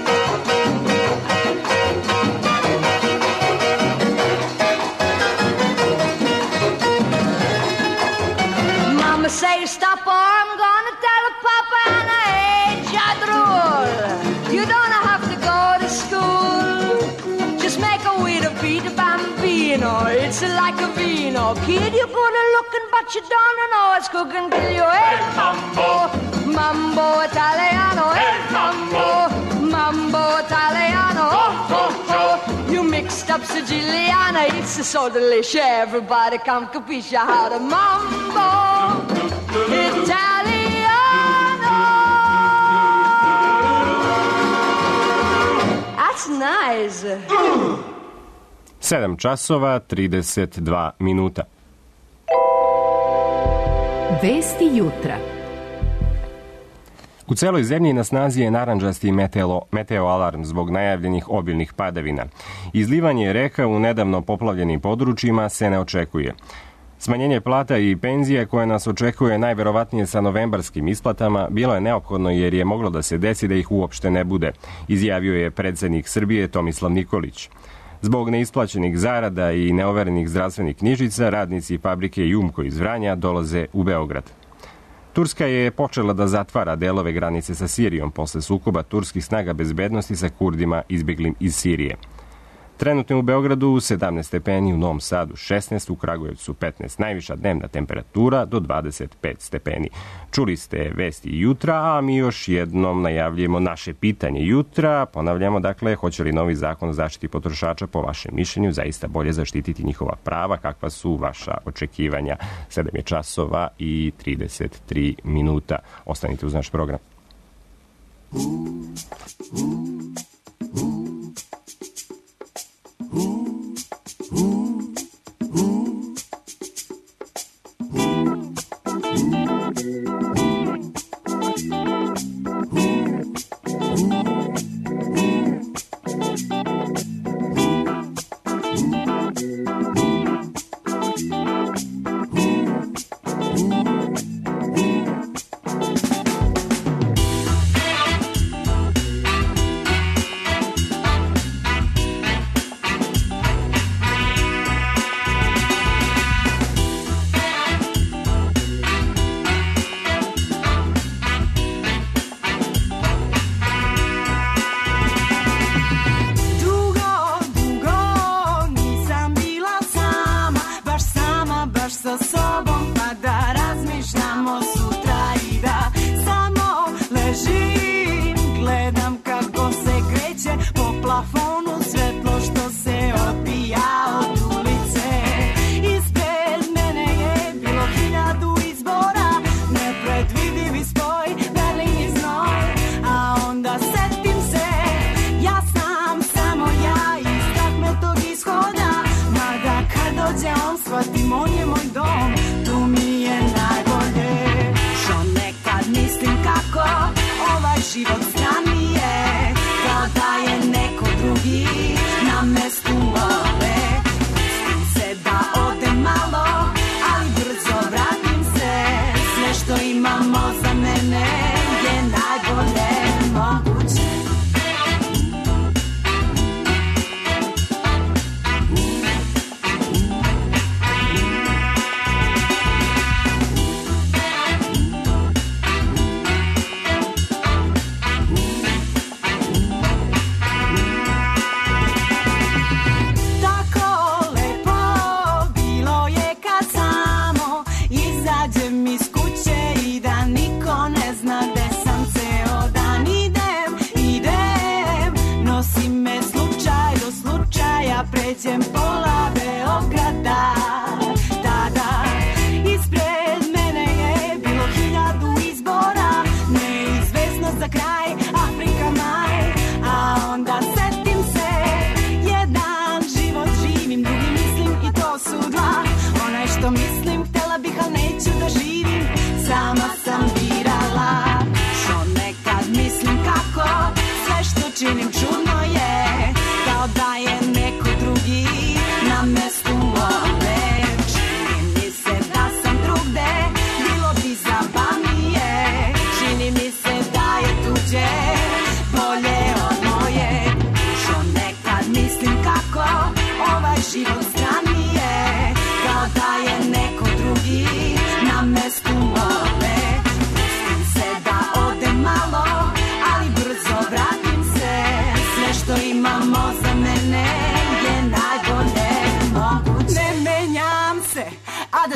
Mama say stop or I'm gonna tell her Papa and I ain't jadrul. You don't have to go to school. Just make a way to beat a bambino. It's like a vino. Kid, you're good at looking, but you don't know it's cooking till you. Hey, mambo, mambo Italiano. Hey, mambo, mambo Italiano. Oh, oh, oh. You mixed up Siciliana. It's so delicious. Everybody come capisce how to mambo Italiano. That's nice. 7 časova 32 minuta. Vesti jutra. U celoj zemlji na snazi je narandžasti meteo alarm zbog najavljenih obilnih padavina. Izlivanje reka u nedavno poplavljenim područjima se ne očekuje. Smanjenje plata i penzije koje nas očekuje najverovatnije sa novembarskim isplatama bilo je neophodno jer je moglo da se desi da ih uopšte ne bude, izjavio je predsednik Srbije Tomislav Nikolić. Zbog neisplaćenih zarada i neoverenih zdravstvenih knjižica, radnici fabrike Jumko iz Vranja dolaze u Beograd. Turska je počela da zatvara delove granice sa Sirijom posle sukoba turskih snaga bezbednosti sa Kurdima izbjeglim iz Sirije. Trenutno u Beogradu 17 stepeni, u Novom Sadu 16, u Kragujevcu 15, najviša dnevna temperatura do 25 stepeni. Čuli ste vesti jutra, a mi još jednom najavljujemo naše pitanje jutra. Ponavljamo, dakle, hoće li novi zakon o zaštiti potrošača po vašem mišljenju zaista bolje zaštititi njihova prava? Kakva su vaša očekivanja? 7 je časova i 33 minuta. Ostanite uz naš program. život strani je, kao da je neko drugi na mestu mome. Pustim se da ode malo, ali brzo vratim se. Sve što imamo za mene je najbolje moguće.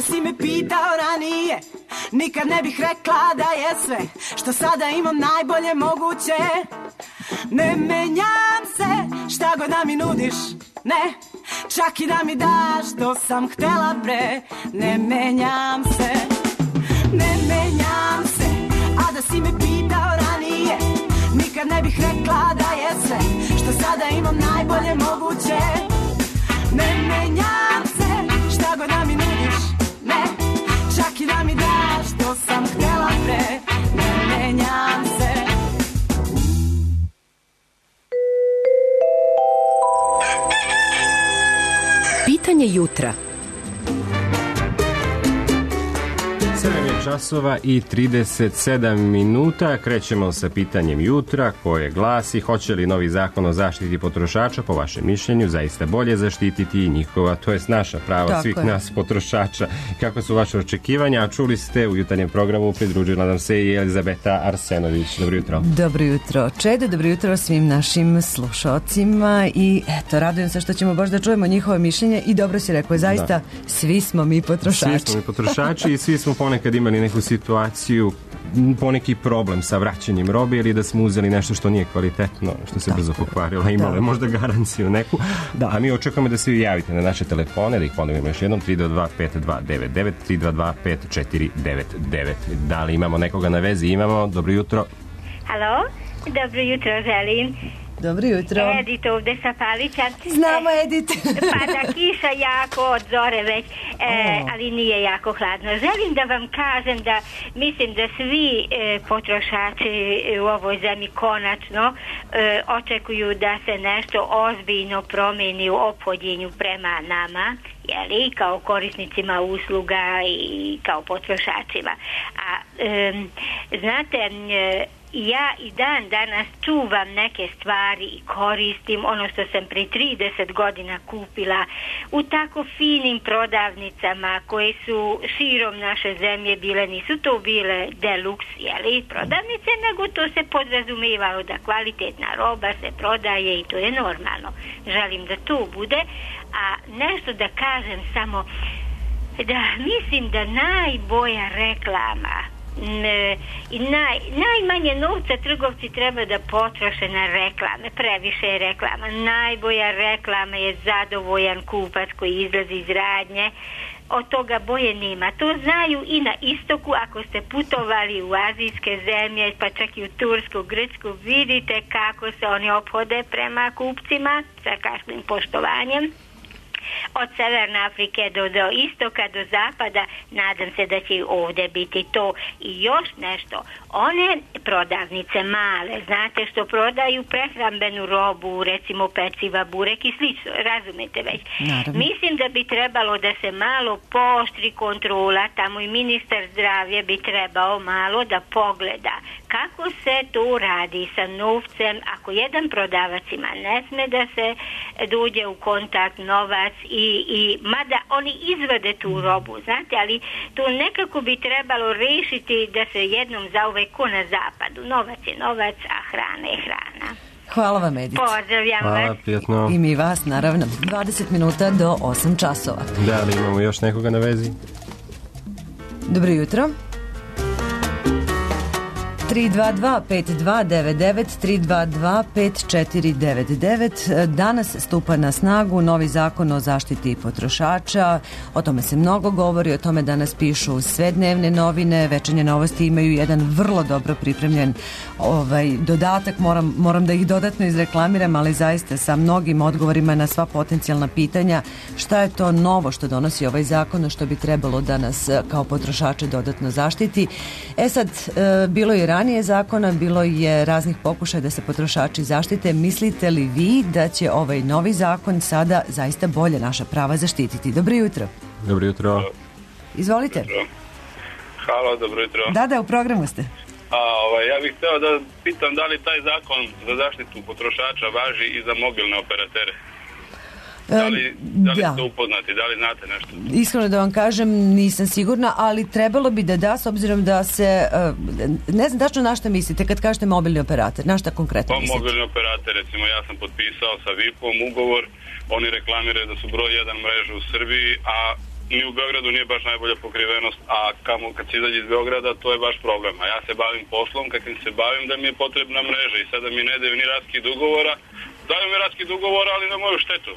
si me pitao ranije, nikad ne bih rekla da je sve što sada imam najbolje moguće. Ne menjam se, šta god da mi nudiš, ne, čak i da mi daš što sam htela pre. Ne menjam se, ne menjam se, a da si me pitao ranije, nikad ne bih rekla da je sve što sada imam najbolje moguće. Ne menjam se, šta god da mi nudiš, ne, čak i da mi daš što sam htela pre. Ne menjam se. Pitanje jutra. 7 časova i 37 minuta. Krećemo sa pitanjem jutra koje glasi: hoće li novi zakon o zaštiti potrošača po vašem mišljenju zaista bolje zaštititi njihova, to jest naša prava, tako svih nas potrošača? Kako su vaše očekivanja? A čuli ste u jutarnjem programu, pridružila nam se i Elizabeta Arsenović. Dobro jutro. Dobro jutro, Čede, dobro jutro svim našim slušalcima i eto, radujem se što ćemo baš da čujemo njihove mišljenje i dobro si rekao, zaista svi smo mi potrošači. Svi smo mi potrošači i svi smo ponekad imali neku situaciju, poneki problem sa vraćanjem robe ili da smo uzeli nešto što nije kvalitetno, što se brzo pokvarilo, imalo je možda garanciju neku. A mi očekujemo da se vi javite na naše telefone, da ih ponovimo još jednom: 322-5299, 322-5499. Da li imamo nekoga na vezi? Imamo. Dobro jutro. Halo, dobro jutro želim. Dobro jutro. Edit ovde sa Palića. Znamo, Edit. Pada kiša jako od zore već, ali nije jako hladno. Želim da vam kažem da mislim da svi potrošači u ovoj zemlji konačno očekuju da se nešto ozbiljno promeni u ophodjenju prema nama, jeli, kao korisnicima usluga i kao potrošačima. A znate, ja i dan danas čuvam neke stvari i koristim ono što sam pre 30 godina kupila u tako finim prodavnicama koje su širom naše zemlje bile, nisu to bile deluks, jeli, prodavnice, nego to se podrazumevalo da kvalitetna roba se prodaje i to je normalno. Želim da to bude, a nešto da kažem samo, da mislim da najbolja reklama i najmanje novca trgovci treba da potroše na reklame, previše je reklama. Najbolja reklama je zadovoljan kupac koji izlazi iz radnje, od toga boje nema. To znaju i na istoku, ako ste putovali u azijske zemlje, pa čak i u Tursku, Grčku, vidite kako se oni ophode prema kupcima sa kakvim poštovanjem. Od Severne Afrike do istoka, do zapada, nadam se da će ovdje biti to. I još nešto, one prodavnice male, znate, što prodaju prehrambenu robu, recimo peciva, burek i slično, razumete već. Naravno. Mislim da bi trebalo da se malo pooštri kontrola, tamo i ministar zdravlja bi trebao malo da pogleda kako se to radi sa novcem, ako jedan prodavac ima, ne sme da se dođe u kontakt novac i mada oni izvade tu robu, znate, ali to nekako bi trebalo rešiti da se jednom zauvek ko na zapadu. Novac je novac, a hrana je hrana. Hvala vam, Edith. Pozdravljam vas. Prijatno. I mi vas, naravno. 20 minuta do 8 časova. Da li imamo još nekoga na vezi? Dobro jutro. 322-5299, 322-5499. Danas stupa na snagu novi zakon o zaštiti potrošača. O tome se mnogo govori, o tome danas pišu sve dnevne novine. Večernje novosti imaju jedan vrlo dobro pripremljen dodatak. Moram da ih dodatno izreklamiram, ali zaista sa mnogim odgovorima na sva potencijalna pitanja. Šta je to novo što donosi ovaj zakon, što bi trebalo da nas kao potrošače dodatno zaštiti? Sad, bilo je ranije zakona, bilo je raznih pokušaja da se potrošači zaštite. Mislite li vi da će ovaj novi zakon sada zaista bolje naša prava zaštititi? Dobro jutro. Dobro jutro. Izvolite. Dobro. Halo, dobro jutro. Da, u programu ste. Ja bih hteo da pitam da li taj zakon za zaštitu potrošača važi i za mobilne operatere? Da li ste upoznati, da li znate nešto? Iskreno da vam kažem, nisam sigurna, ali trebalo bi da s obzirom da se, ne znam tačno na šta mislite kad kažete mobilni operator, na šta konkretno mislite? Mobilni operator, recimo ja sam potpisao sa VIP-om ugovor, oni reklamiraju da su broj 1 mreža u Srbiji, a ni u Beogradu nije baš najbolja pokrivenost, a kad se izađe iz Beograda, to je baš problem. A ja se bavim poslom, kad se bavim da mi je potrebna mreža i sada mi ne daju ni raskid ugovora. Daju mi raskid ugovora, ali na moju štetu.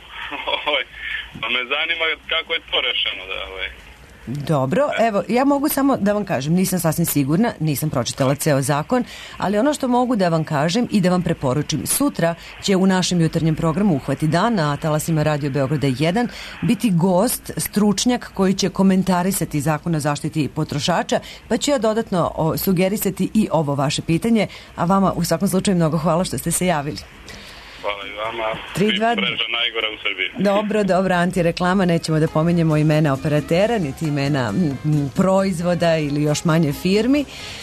Pa me zanima kako je to rešeno. Dobro, evo, ja mogu samo da vam kažem, nisam sasvim sigurna, nisam pročitala ceo zakon, ali ono što mogu da vam kažem i da vam preporučim, sutra će u našem jutarnjem programu Uhvati dan na talasima Radio Beograda 1 biti gost, stručnjak koji će komentarisati zakon o zaštiti potrošača, pa ću ja dodatno sugerisati i ovo vaše pitanje, a vama u svakom slučaju mnogo hvala što ste se javili. Hvala i vama. Mreža najgora u Srbiji. Dobro, antireklama, nećemo da pominjemo imena operatera, niti imena proizvoda ili još manje firmi.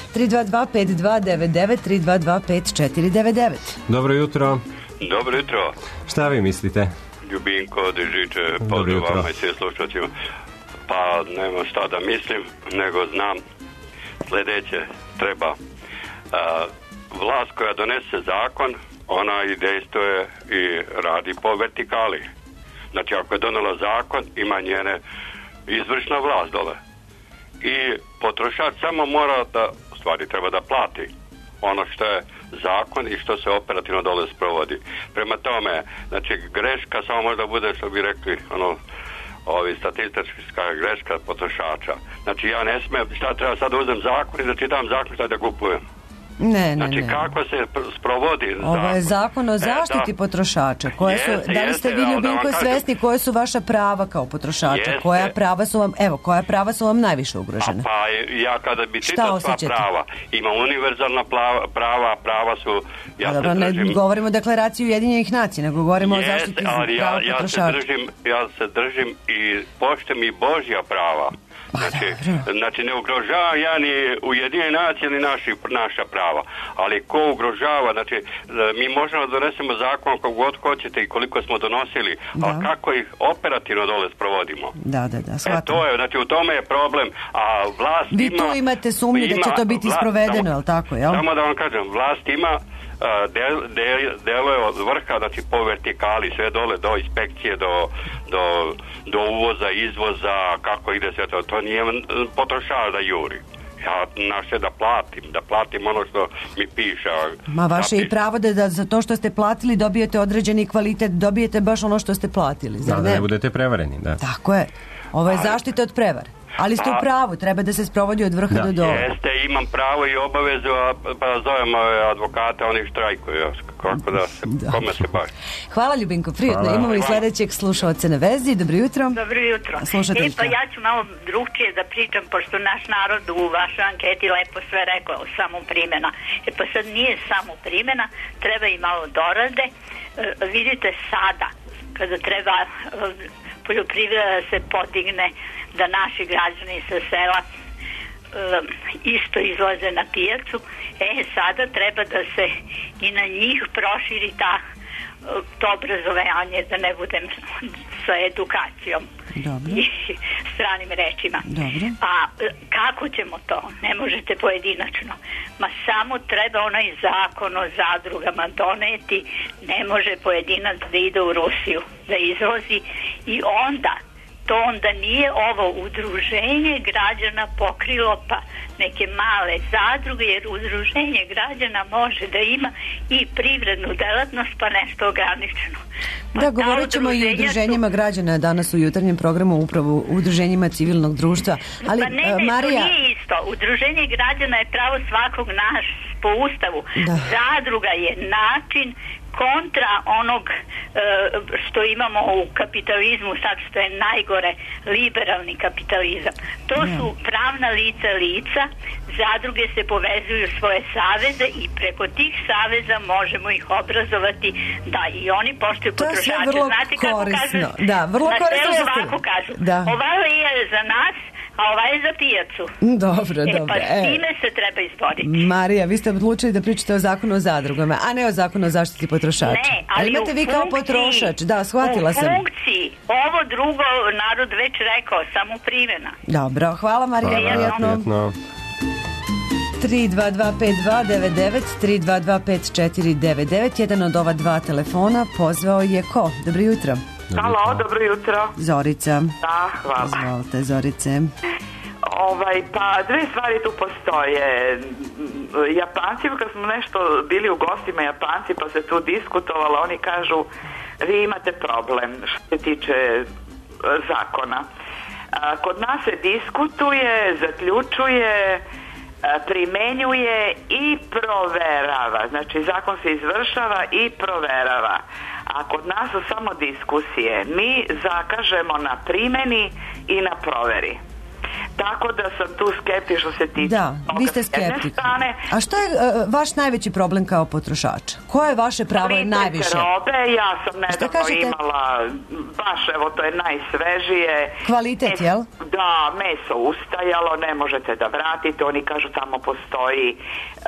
322-5299, 322-5499. Dobro jutro. Dobro jutro. Šta vi mislite? Ljubinko, Dežiče, pozdrav vama i sve slušacima. Pa nema šta da mislim, nego znam sljedeće. Treba vlast koja donese zakon, ona i dejstvuje i radi po vertikali. Znači, ako je donela zakon, ima njene izvršna vlast dole. I potrošač samo mora da, u stvari treba da plati ono što je zakon i što se operativno dole sprovodi. Prema tome, znači, greška samo možda bude, što bi rekli, statistička greška potrošača. Znači, ja ne smijem, šta treba sad uzem zakon i da čitam zakon, šta da kupujem. Znači, kako se sprovodi zakon? Ovo je zakon o zaštiti potrošača. Da li ste vi, Ljubinko, svesni koje su vaša prava kao potrošača? Koja prava su vam najviše ugrožena? Pa ja kada bi čitao sva prava, ima univerzalna prava su... Ne govorimo o deklaraciji Ujedinjenih nacija, nego govorimo o zaštiti prava potrošača. Ja se držim i poštem i Božja prava. Znači ne ugrožava ja ni Ujedinjene nacije ni naša prava, ali ko ugrožava, znači mi možemo da donesemo zakon kako god hoćete i koliko smo donosili, ali kako ih operativno dole sprovodimo. Da, shvatim. To je, znači u tome je problem, a vlast vi tu imate sumnju da će to biti isprovedeno, je li tako, jel? Samo da vam kažem, vlast ima deluje od vrha, znači po vertikali, sve dole do inspekcije, do uvoza, izvoza, kako ide sve to. To nije potrošač da juri. Ja naše da platim ono što mi piše. Ma vaše i pravo da za to što ste platili dobijete određeni kvalitet, dobijete baš ono što ste platili. Da ne budete prevareni, da. Tako je. Ovo je zaštita od prevare. Ali ste u pravu, treba da se sprovodi od vrha do dola. Jeste, imam pravo i obavezu, pa zovem advokate, oni štrajkuju. Kako da se, kome se bavi. Hvala, Ljubinko, prijatno. Imamo i sljedećeg slušaoca na vezi. Dobro jutro. Dobro jutro. Pa ja ću malo drugčije da pričam, pošto naš narod u vašoj anketi lepo sve rekao, samo primjena. Pa sad nije samo primjena, treba i malo dorade. Vidite sada, kada treba poljoprivreda se podigne, da naši građani sa sela isto izlaze na pijacu, sada treba da se i na njih proširi to obrazovanje, da ne budem sa edukacijom. Dobro. I stranim rečima. Dobro. A kako ćemo to? Ne možete pojedinačno. Ma samo treba onaj zakon o zadrugama doneti, ne može pojedinac da ide u Rusiju, da izvozi i onda nije ovo udruženje građana pokrilo pa neke male zadruge, jer udruženje građana može da ima i privrednu delatnost pa nešto ograničeno. Da, govorit ćemo i o udruženjima građana danas u jutarnjem programu, upravo u udruženjima civilnog društva. Ali, Marija... to nije isto. Udruženje građana je pravo svakog naš po Ustavu. Da. Zadruga je način kontra onog što imamo u kapitalizmu, sad što je najgore, liberalni kapitalizam. To su pravna lica, zadruge se povezuju svoje saveze i preko tih saveza možemo ih obrazovati da i oni poštuju potrošače. Znate kako kažu? Da, vrlo korisno. Na selu ovako kažu. Ovaj je za nas, a ovaj je za pijacu. Dobro. Pa s time se treba izboriti. Marija, vi ste odlučili da pričate o zakonu o zadrugama, a ne o zakonu o zaštiti potrošača. Ne, ali imate vi kao potrošač, da, shvatila sam. U funkciji, ovo drugo narod već rekao, samo primjena. Dobro, hvala Marija, prijatno. 3225299, 3225499, jedan od ova dva telefona pozvao je ko? Dobro jutro. Halo, dobro jutro. Zorica. Da, hvala. Izvolite, Zorice. Pa dve stvari tu postoje. Japanci, kad smo nešto bili u gostima Japanci pa se tu diskutovalo, oni kažu vi imate problem što se tiče zakona. Kod nas se diskutuje, zaključuje, primenjuje i proverava. Znači zakon se izvršava i proverava. A kod nas su samo diskusije. Mi zakažemo na primjeni i na proveri. Tako da sam tu skeptik što se tiče. Da, vi ste skeptik. A što je vaš najveći problem kao potrošač? Koje je vaše pravo je najviše? Robe, ja sam nedavno imala, baš evo to je najsvežije. Kvalitet, jel? Da, meso ustajalo, ne možete da vratite, oni kažu tamo postoji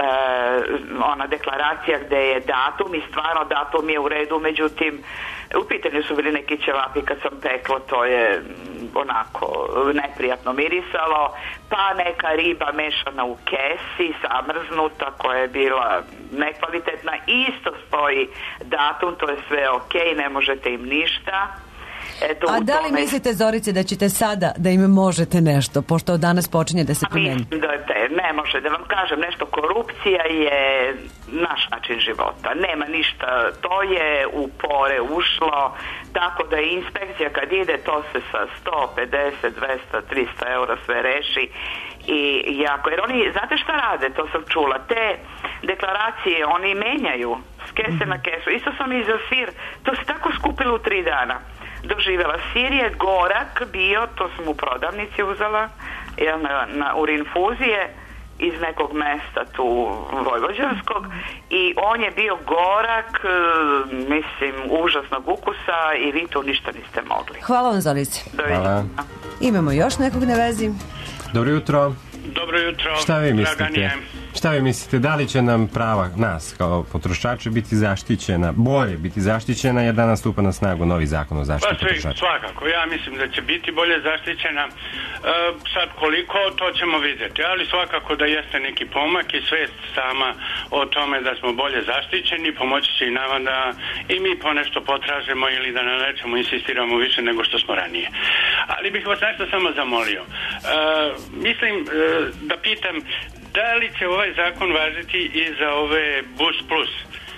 ona deklaracija gde je datum i stvarno datum je u redu, međutim u pitanju su bili neki ćevapi kad sam peklo, to je onako neprijatno mirisalo, pa neka riba mešana u kesi, zamrznuta, koja je bila nekvalitetna, isto stoji datum, to je sve okej, ne možete im ništa. A da li mislite, Zorice, da ćete sada da im možete nešto, pošto od danas počinje da se primeni? Mislim da ne može, da vam kažem nešto, korupcija je naš način života, nema ništa, to je u pore ušlo, tako da je inspekcija kad ide, to se sa 150, 200, 300 eura sve reši i jako, jer oni, znate šta rade, to sam čula, te deklaracije oni menjaju s kese na kesu, isto sam i za sir, to se tako skupilo u 3 dana. Doživjela. Sir je gorak bio, to sam u prodavnici uzela, u rinfuzije iz nekog mesta tu vojvođanskog i on je bio gorak, mislim, užasnog ukusa i vi tu ništa niste mogli. Hvala vam, Zorice. Hvala. Imamo još nekog na vezi. Dobro jutro. Dobro jutro. Šta vi mislite? Šta vi mislite, da li će nam prava nas kao potrošača biti zaštićena, bolje biti zaštićena jer danas stupa na snagu novi zakon o zaštiti potrošača? Svakako, ja mislim da će biti bolje zaštićena. Sad koliko, to ćemo vidjeti, ali svakako da jeste neki pomak i svest sama o tome da smo bolje zaštićeni, pomoći će i nama da i mi ponešto potražimo ili da na nečemu insistiramo više nego što smo ranije. Ali bih vas nešto samo zamolio. Mislim da pitam, da li će ovaj zakon važiti i za ove Bus Plus?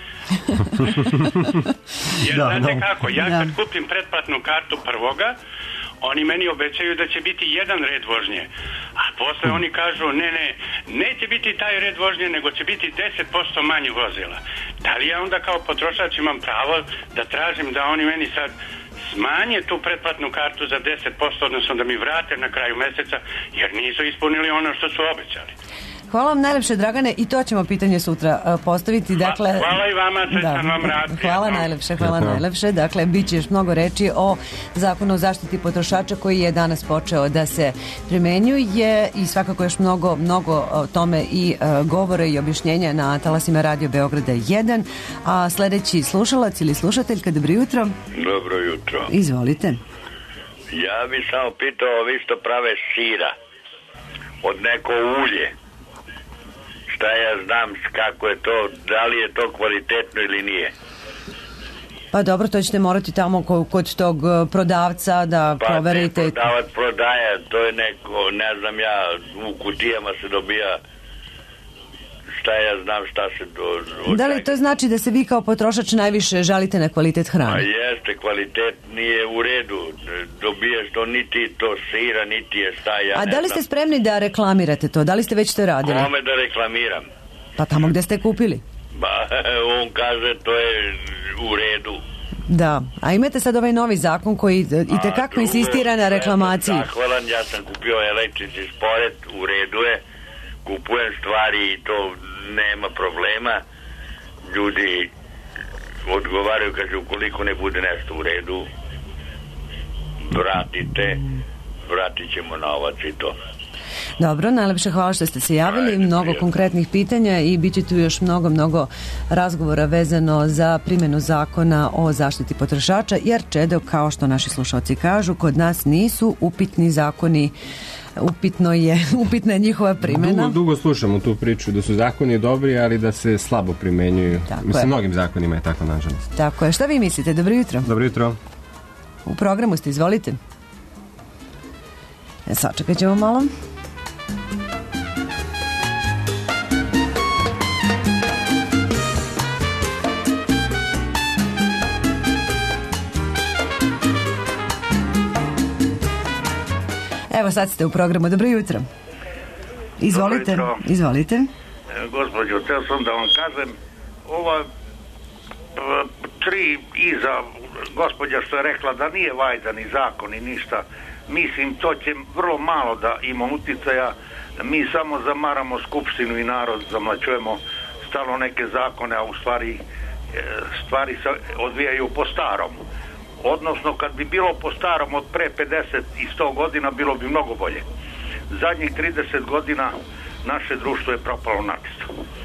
Jer znate kako, ja kad kupim pretplatnu kartu prvoga, oni meni obećaju da će biti jedan red vožnje, a posle oni kažu neće biti taj red vožnje, nego će biti 10% manje vozila. Da li ja onda kao potrošač imam pravo da tražim da oni meni sad smanje tu pretplatnu kartu za 10%, odnosno da mi vrate na kraju meseca, jer nisu ispunili ono što su obećali? Hvala vam najlepše, Dragane, i to ćemo pitanje sutra postaviti. Dakle, hvala i vama, srećan vam rad. Hvala najlepše. Dakle, bit će još mnogo reči o zakonu o zaštiti potrošača koji je danas počeo da se primenjuje i svakako još mnogo o tome i govore i objašnjenja na talasima Radio Beograda 1. A sledeći slušalac ili slušateljka, dobro jutro. Dobro jutro. Izvolite. Ja bih samo pitao, vi što prave sira od neko ulje, šta ja znam kako je to, da li je to kvalitetno ili nije? Pa dobro, to ćete morati tamo kod tog prodavca da proverite. Pa prodavac prodaje, to je neko, ne znam ja, u kutijama se dobija, šta ja znam šta se Da li to znači da se vi kao potrošač najviše žalite na kvalitet hrane? A jeste, kvalitet nije u redu, dobiješ to niti to sira, niti je šta ja. A da li ste spremni da reklamirate to? Da li ste već to radili? Kome da reklamiram? Pa tamo gde ste kupili? Ba, on kaže to je u redu. Da, a imate sad ovaj novi zakon koji itekako insistira na reklamaciji. Zahvalan, ja sam kupio električni sporet, u redu je, kupujem stvari i to nema problema, ljudi odgovaraju, kaže ukoliko ne bude nešto u redu vratit ćemo novac i to. Dobro, najlepše hvala što ste se javili, mnogo konkretnih pitanja i bit će tu još mnogo razgovora vezano za primjenu zakona o zaštiti potrošača, jer čedo, kao što naši slušalci kažu, kod nas nisu upitni zakoni, upitna je njihova primjena. Dugo slušamo tu priču da su zakoni dobri, ali da se slabo primenjuju. Mislim, mnogim zakonima je tako, nažalost. Tako je. Šta vi mislite? Dobro jutro. Dobro jutro. U programu ste, izvolite. Sačekat ćemo malo. Evo sad ste u programu. Dobro jutro. Izvolite. Dobro jutro. Izvolite. Gospođo, teo sam da vam kažem, ova tri iza gospođa što je rekla da nije vajda ni zakon ni ništa, mislim to će vrlo malo da ima uticaja. Mi samo zamaramo skupštinu i narod, zamlačujemo stalno neke zakone, a u stvari se odvijaju po starom. Odnosno, kad bi bilo po starom od pre 50 i 100 godina, bilo bi mnogo bolje. Zadnjih 30 godina naše društvo je propalo načisto.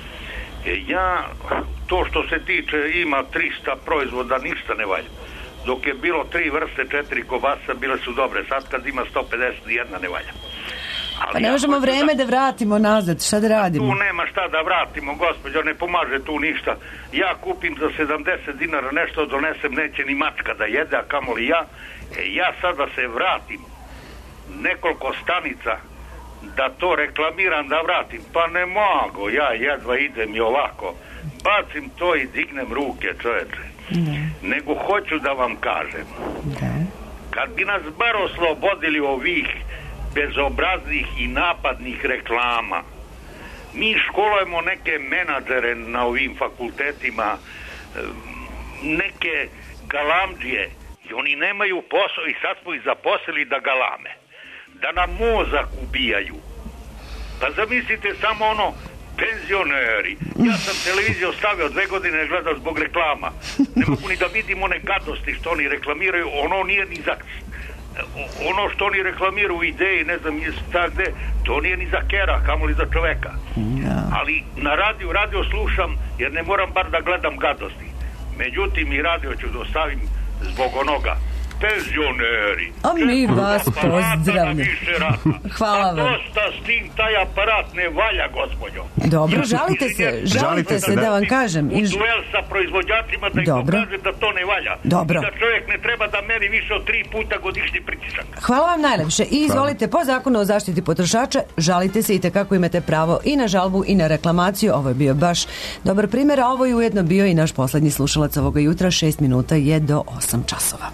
To što se tiče, ima 300 proizvoda, ništa ne valja. Dok je bilo 3 vrste, 4 kobasa, bile su dobre. Sad kad ima 150, nijedna ne valja. Pa ne možemo vreme da vratimo nazad, šta da radimo? Tu nema šta da vratimo, gospođo, ne pomaže tu ništa. Ja kupim za 70 dinara nešto, donesem, neće ni mačka da jede, a kamoli ja. Ja sad da se vratim nekoliko stanica da to reklamiram, da vratim, pa ne mogu, ja jedva idem i ovako. Bacim to i dignem ruke, čoveče. Nego hoću da vam kažem, kad bi nas bar oslobodili ovih bezobraznih i napadnih reklama, mi školujemo neke menadžere na ovim fakultetima, neke galamdžije, i oni nemaju posao i sad smo ih zaposlili da galame, da nam mozak ubijaju. Pa zamislite samo ono, penzioneri. Ja sam televiziju stavio 2 godine gleda zbog reklama. Ne mogu ni da vidim one gadosti što oni reklamiraju, ono nije ni za... Ono što oni reklamiraju u ideji, ne znam šta gde, to nije ni za kera, kamoli za čoveka. Ali na radio slušam, jer ne moram bar da gledam gadosti. Međutim, i radio ću da ostavim zbog onoga. Penzioneri. A mi vas pozdravljamo. Hvala vam. Dosta s tim, taj aparat ne valja, gospođo. Dobro, žalite se da vam kažem. U duel sa proizvođačima da im pokaže da to ne valja. Dobro. I da čovjek ne treba da meri više od 3 puta godišnji pritisak. Hvala vam najlepše. I izvolite, po zakonu o zaštiti potrošača, žalite se i tekako imate pravo i na žalbu i na reklamaciju. Ovo je bio baš dobar primjer, a ovo je ujedno bio i naš poslednji slušalac ovoga jutra. 6 minuta je do 8 časova.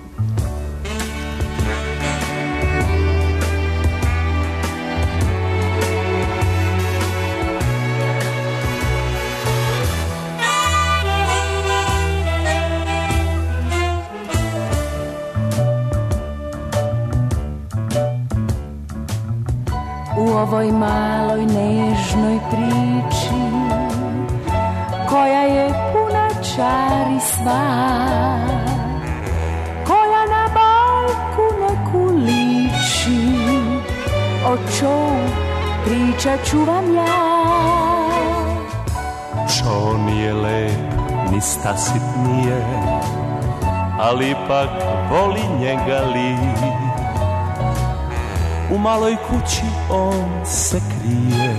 U ovoj maloj nežnoj priči koja je puna čari sva, koja na bajku neku liči, o čou priča ću vam ja. Čo nije lep, ni stasit nije, ali ipak voli njega li. U maloj kući on se krije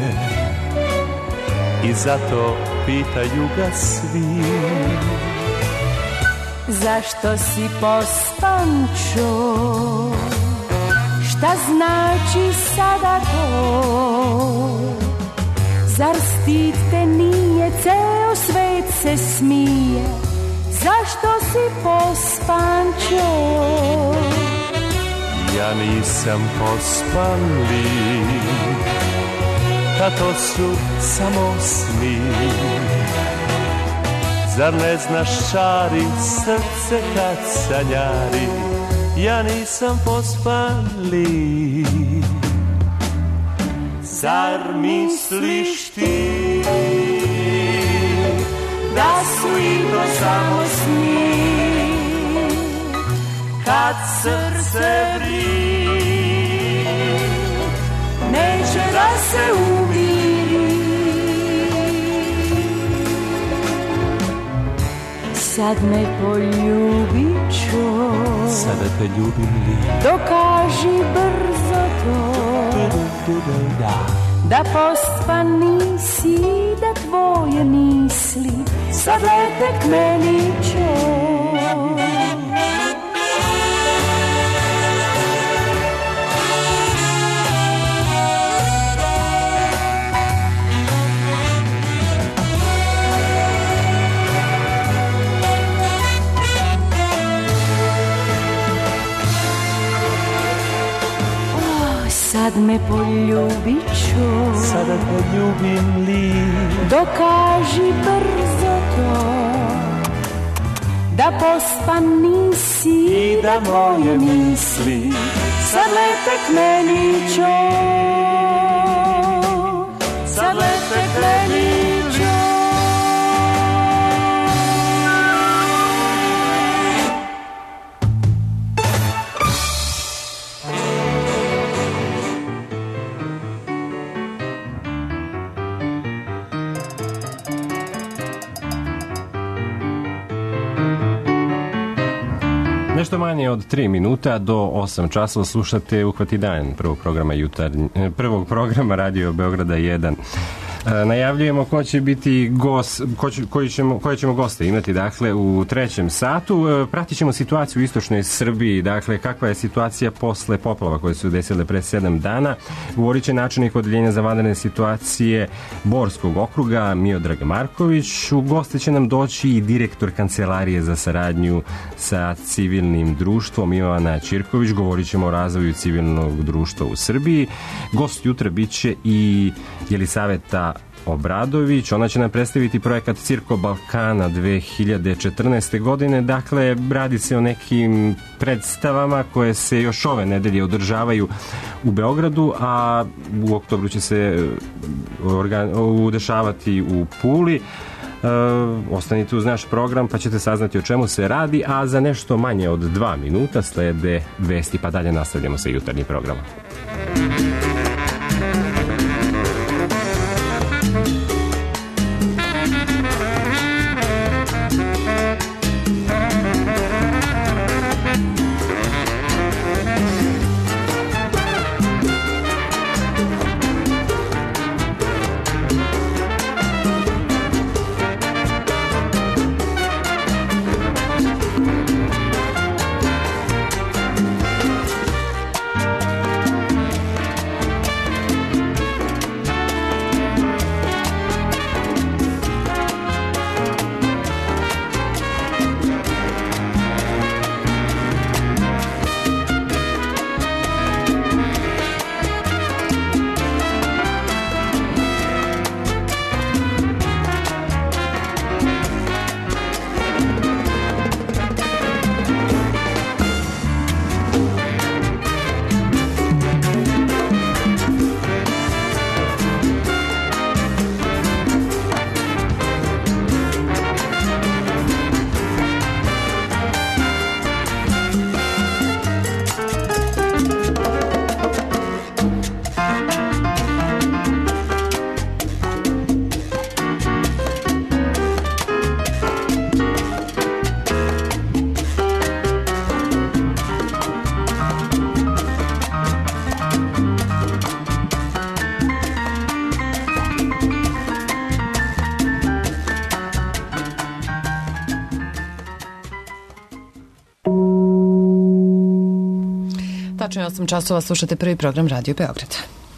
i zato pitaju ga svi. Zašto si pospančo? Šta znači sada to? Zar stid te nije, ceo svet se smije? Zašto si pospančo? Ja nisam pospan li, ta to su samo sni. Zar ne znaš čari srce kad sanjari? Ja nisam pospan li. Zar misliš ti da su i to samo sni? Kad srce vri, neće da se umiri. Sad me poljubit ću, sada te ljubim li? Dokaži brzo to, da pospan nisi, da tvoje misli sad lete k meni će. me poljubit ću. Sada te ljubim li? Dokaži brzo to, da pospan nisi i da moje misli sad lete k meni čo. Sad lete k meni čo. Nešto manje od 3 minuta do 8 časova slušate Uhvati dan prvog programa Radio Beograda 1. Najavljujemo ko će biti gost, koje ćemo goste imati, dakle, u trećem satu. Pratit ćemo situaciju u istočnoj Srbiji, dakle, kakva je situacija posle poplava koje su desile pre 7 dana. Govorit će načelnik odeljenja za vanredne situacije Borskog okruga Miodrag Marković. U goste će nam doći i direktor Kancelarije za saradnju sa civilnim društvom Ivana Ćirković. Govorit ćemo o razvoju civilnog društva u Srbiji. Gost jutra bit će i Jelisaveta Obradović, ona će nam predstaviti projekat Cirko Balkana 2014. godine. Dakle, radi se o nekim predstavama koje se još ove nedelje održavaju u Beogradu, a u oktobru će se udešavati u Puli. Ostanite uz naš program pa ćete saznati o čemu se radi, a za nešto manje od 2 minuta slede vesti, pa dalje nastavljamo sa jutarnjim programom. Tačno je 8 časova, slušate prvi program Radio Beograda.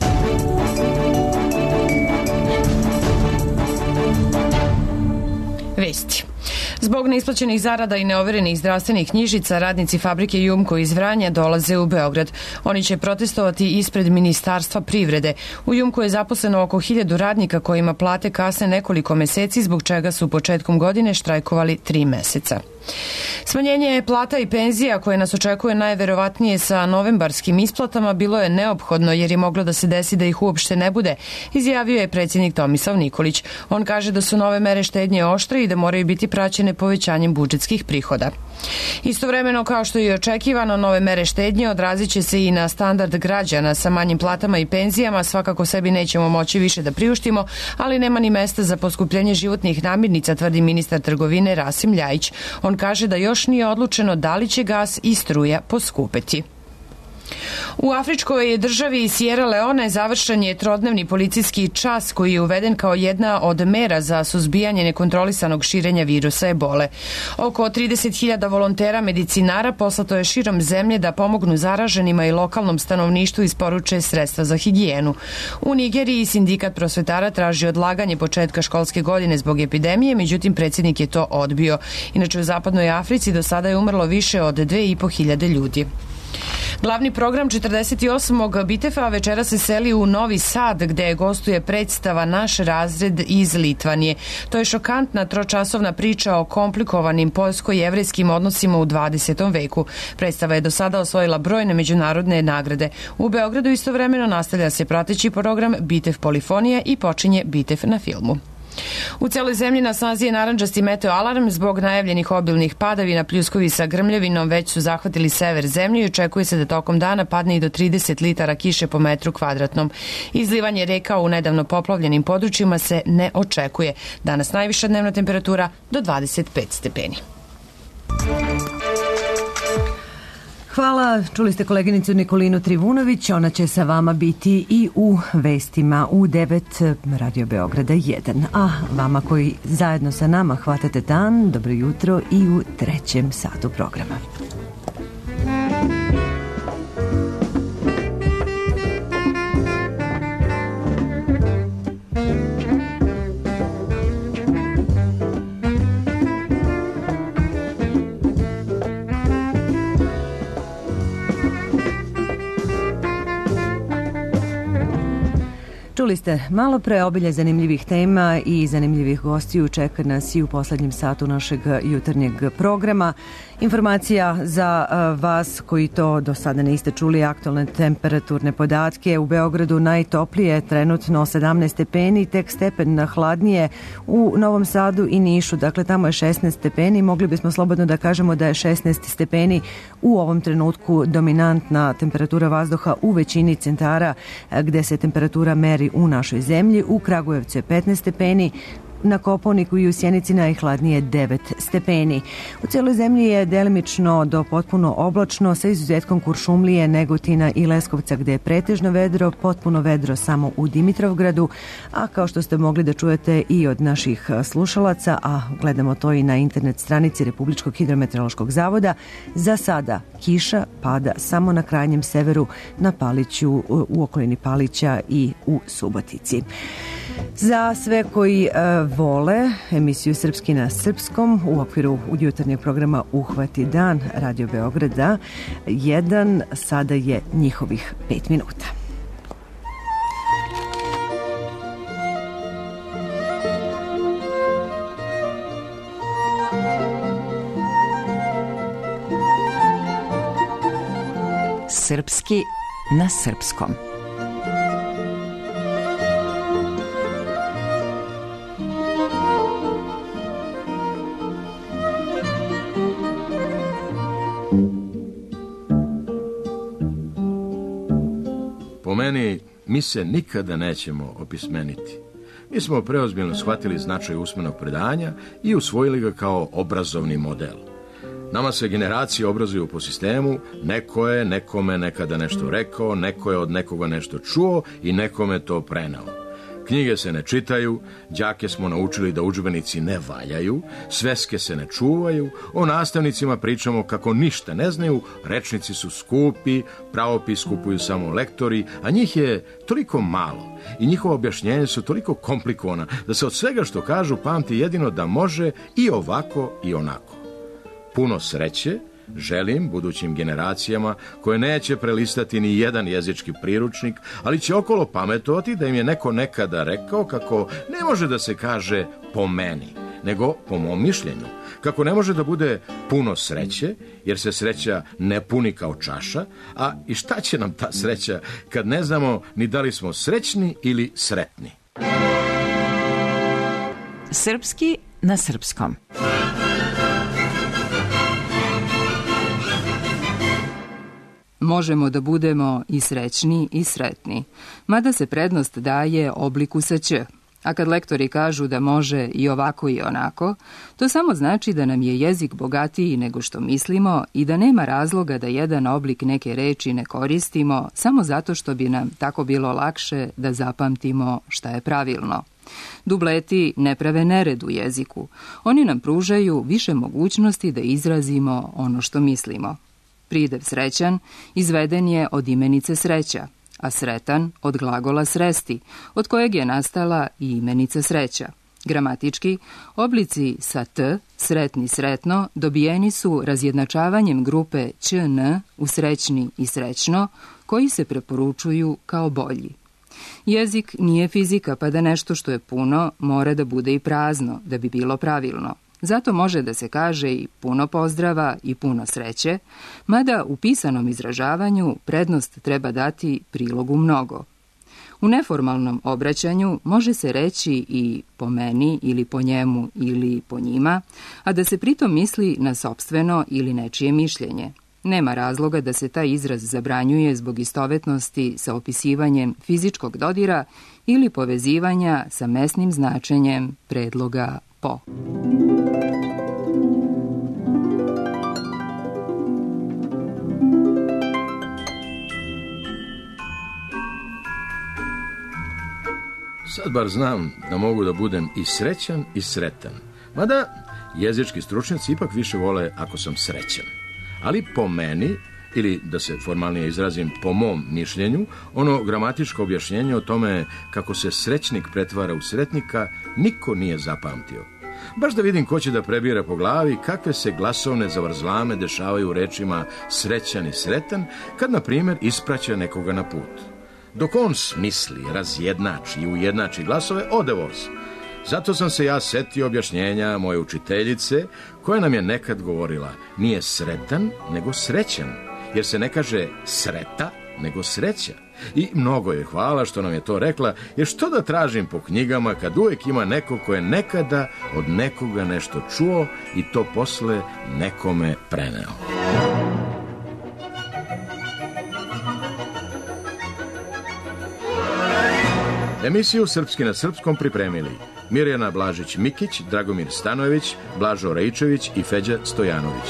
Vesti. Zbog neisplaćenih zarada i neoverenih zdravstvenih knjižica, radnici fabrike Jumko iz Vranja dolaze u Beograd. Oni će protestovati ispred Ministarstva privrede. U Jumko je zaposleno oko 1000 radnika kojima plate kasne nekoliko meseci, zbog čega su početkom godine štrajkovali 3 meseca. Smanjenje plata i penzija koje nas očekuje najverovatnije sa novembarskim isplatama bilo je neophodno jer je moglo da se desi da ih uopšte ne bude, izjavio je predsjednik Tomislav Nikolić. On kaže da su nove mere štednje oštre i da moraju biti praćene povećanjem budžetskih prihoda. Istovremeno, kao što je očekivano, nove mere štednje odrazit će se i na standard građana. Sa manjim platama i penzijama svakako sebi nećemo moći više da priuštimo, ali nema ni mesta za poskupljenje životnih namirnica, tvrdi ministar trgovine Rasim Ljajić. On kaže da još nije odlučeno da li će gas i struja poskupeti. U afričkoj državi Sierra Leone završen je trodnevni policijski čas koji je uveden kao jedna od mera za suzbijanje nekontrolisanog širenja virusa ebole. Oko 30.000 volontera medicinara poslato je širom zemlje da pomognu zaraženima i lokalnom stanovništvu isporuče sredstva za higijenu. U Nigeriji sindikat prosvetara traži odlaganje početka školske godine zbog epidemije, međutim predsjednik je to odbio. Inače, u zapadnoj Africi do sada je umrlo više od 2.500 ljudi. Glavni program 48. Bitefa večera se seli u Novi Sad, gde gostuje predstava Naš razred iz Litvanije. To je šokantna tročasovna priča o komplikovanim poljsko-jevrejskim odnosima u 20. veku. Predstava je do sada osvojila brojne međunarodne nagrade. U Beogradu istovremeno nastavlja se prateći program Bitev polifonija i počinje Bitev na filmu. U celoj zemlji na snazi je narandžasti meteo alarm zbog najavljenih obilnih padavina. Pljuskovi sa grmljavinom već su zahvatili sever zemlje i očekuje se da tokom dana padne i do 30 litara kiše po metru kvadratnom. Izlivanje reka u nedavno poplavljenim područjima se ne očekuje. Danas najviša dnevna temperatura do 25 stepeni. Hvala, čuli ste koleginicu Nikolinu Trivunović, ona će sa vama biti i u vestima u 9 Radio Beograda 1. A vama koji zajedno sa nama hvatate dan, dobro jutro i u 3. satu programa. Čuli ste malo pre obilje zanimljivih tema i zanimljivih gostiju. Čeka nas i u poslednjem satu našeg jutarnjeg programa. Informacija za vas koji to do sada niste čuli, aktualne temperaturne podatke. U Beogradu najtoplije trenutno 17 stepeni, tek stepen hladnije u Novom Sadu i Nišu. Dakle, tamo je 16 stepeni. Mogli bismo slobodno da kažemo da je 16 stepeni u ovom trenutku dominantna temperatura vazduha u većini centara gde se temperatura meri u našoj zemlji. U Kragujevcu je 15 stepeni, na Kopaoniku i u Sjenici najhladnije 9 stepeni. U cijeloj zemlji je delimično do potpuno oblačno, sa izuzetkom Kuršumlije, Negotina i Leskovca gde je pretežno vedro, potpuno vedro samo u Dimitrovgradu, a kao što ste mogli da čujete i od naših slušalaca, a gledamo to i na internet stranici Republičkog hidrometeorološkog zavoda, za sada kiša pada samo na krajnjem severu, na Paliću, u okolini Palića i u Subotici. Za sve koji vole emisiju Srpski na srpskom u okviru jutarnjeg programa Uhvati dan Radio Beograda 1, sada je njihovih 5 minuta. Srpski na srpskom. Po meni, mi se nikada nećemo opismeniti. Mi smo preozbiljno shvatili značaj usmenog predanja i usvojili ga kao obrazovni model. Nama se generacije obrazuju po sistemu, neko je nekome nekada nešto rekao, neko je od nekoga nešto čuo i nekome to prenao. Knjige se ne čitaju, đake smo naučili da udžbenici ne valjaju, sveske se ne čuvaju, o nastavnicima pričamo kako ništa ne znaju, rečnici su skupi, pravopis kupuju samo lektori, a njih je toliko malo i njihova objašnjenja su toliko komplikovana da se od svega što kažu pamti jedino da može i ovako i onako. Puno sreće želim budućim generacijama koje neće prelistati ni jedan jezički priručnik, ali će okolo pametovati da im je neko nekada rekao kako ne može da se kaže po meni, nego po mom mišljenju. Kako ne može da bude puno sreće, jer se sreća ne puni kao čaša, a i šta će nam ta sreća kad ne znamo ni da li smo srećni ili sretni. Srpski na srpskom. Možemo da budemo i srećni i sretni, mada se prednost daje obliku sa ć. A kad lektori kažu da može i ovako i onako, to samo znači da nam je jezik bogatiji nego što mislimo i da nema razloga da jedan oblik neke reči ne koristimo samo zato što bi nam tako bilo lakše da zapamtimo šta je pravilno. Dubleti ne prave nered u jeziku. Oni nam pružaju više mogućnosti da izrazimo ono što mislimo. Pridev srećan izveden je od imenice sreća, a sretan od glagola sresti, od kojeg je nastala i imenica sreća. Gramatički, oblici sa t, sretni, sretno, dobijeni su razjednačavanjem grupe ć-n u srećni i srećno, koji se preporučuju kao bolji. Jezik nije fizika, pa da nešto što je puno mora da bude i prazno, da bi bilo pravilno. Zato može da se kaže i puno pozdrava i puno sreće, mada u pisanom izražavanju prednost treba dati prilogu mnogo. U neformalnom obraćanju može se reći i po meni ili po njemu ili po njima, a da se pritom misli na sopstveno ili nečije mišljenje. Nema razloga da se taj izraz zabranjuje zbog istovetnosti sa opisivanjem fizičkog dodira ili povezivanja sa mesnim značenjem predloga po. Sad bar znam da mogu da budem i srećan i sretan. Mada jezički stručnjaci ipak više vole ako sam srećan. Ali po meni, ili da se formalnije izrazim po mom mišljenju, ono gramatičko objašnjenje o tome kako se srećnik pretvara u sretnika niko nije zapamtio. Baš da vidim ko će da prebira po glavi kakve se glasovne zavrzlame dešavaju u rečima srećan i sretan kad, na primjer, ispraća nekoga na put. Dok on smisli, razjednači i ujednači glasove, ode voz. Zato sam se ja setio objašnjenja moje učiteljice, koja nam je nekad govorila: nije sretan, nego srećan, jer se ne kaže sreta, nego sreća. I mnogo je hvala što nam je to rekla, jer što da tražim po knjigama kad uvijek ima neko ko je nekada od nekoga nešto čuo i to posle nekome preneo. Emisiju Srpski na srpskom pripremili Mirjana Blažić-Mikić, Dragomir Stanojević, Blažo Raičević i Feđa Stojanović.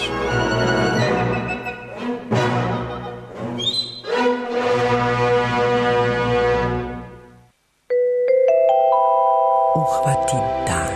Uhvati dan.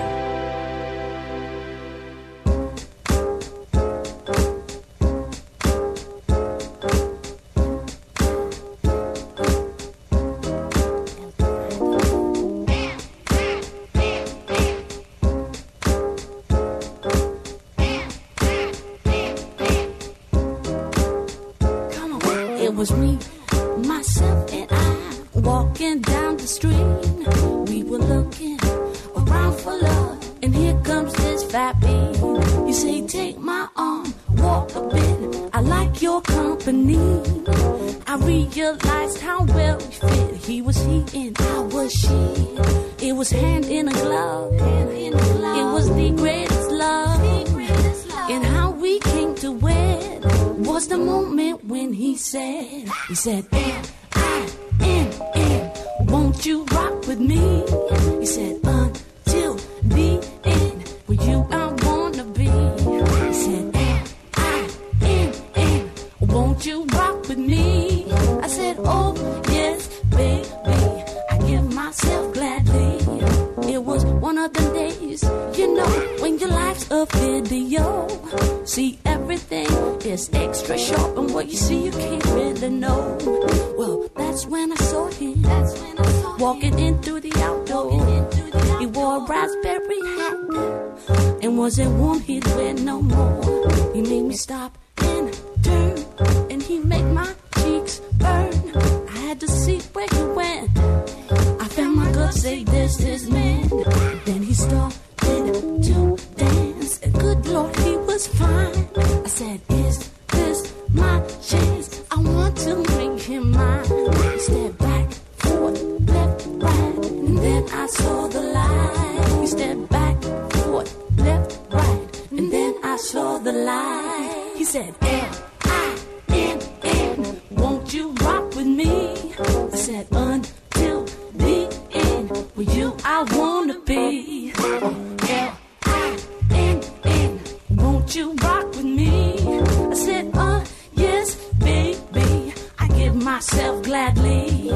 It was me, myself, and I walking down the street. We were looking around for love, and here comes this fat beat. You say, take my arm, walk a bit. I like your company. I realized how well we fit. He was he and I was she. It was hand in a glove. It was the greatest love. And how we came to wed was the moment when he said, N-I-N-N, won't you rock with me? He said, until the end, with you I wanna be. He said, N-I-N-N, won't you rock with me? I said, oh yes, baby, I give myself gladly. It was one of the days, you know, when your life's a video. See, everything is extra sharp, and what you see you can't really know. Well, that's when I saw him, walking in through the outdoor. He wore a raspberry hat, and wasn't warm he'd wear no more. He made me stop and turn, and he made my cheeks burn. I had to see where he went. I found my guts say this is man. Then he started to dance, and good Lord, he was fine. I said, is this my chance? I want to make him mine. He stepped back, forth, left, right, and then I saw the light. He stepped back, forth, left, right, and then I saw the light. He said, L-I-N-N, won't you rock with me? I said, until the end, with you I wanna be. L-I-N-N, won't you rock with me? I said, yes, baby, I give myself gladly.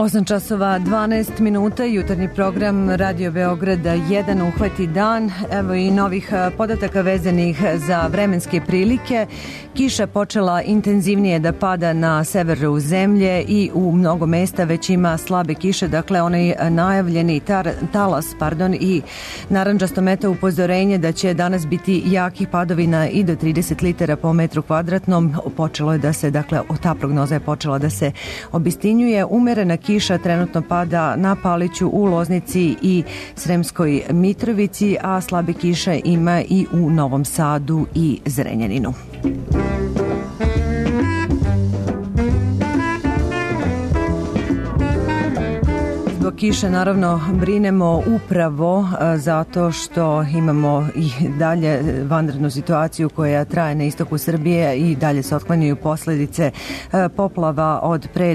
8 časova 12 minuta, jutarnji program Radio Beograda 1 uhvati dan. Evo i novih podataka vezanih za vremenske prilike. Kiša počela intenzivnije da pada na severu zemlje i u mnogo mesta već ima slabe kiše, dakle onaj najavljeni talas i narandžasto meteo upozorenje da će danas biti jakih padovina i do 30 litara po metru kvadratnom. Počelo je da se, dakle, ta prognoza je počela da se obistinjuje. Umerena kiša trenutno pada na Paliću, u Loznici i Sremskoj Mitrovici, a slabe kiše ima i u Novom Sadu i Zrenjaninu. Kiše naravno brinemo upravo zato što imamo i dalje vanrednu situaciju koja traje na istoku Srbije i dalje se otklanjaju posledice poplava od pre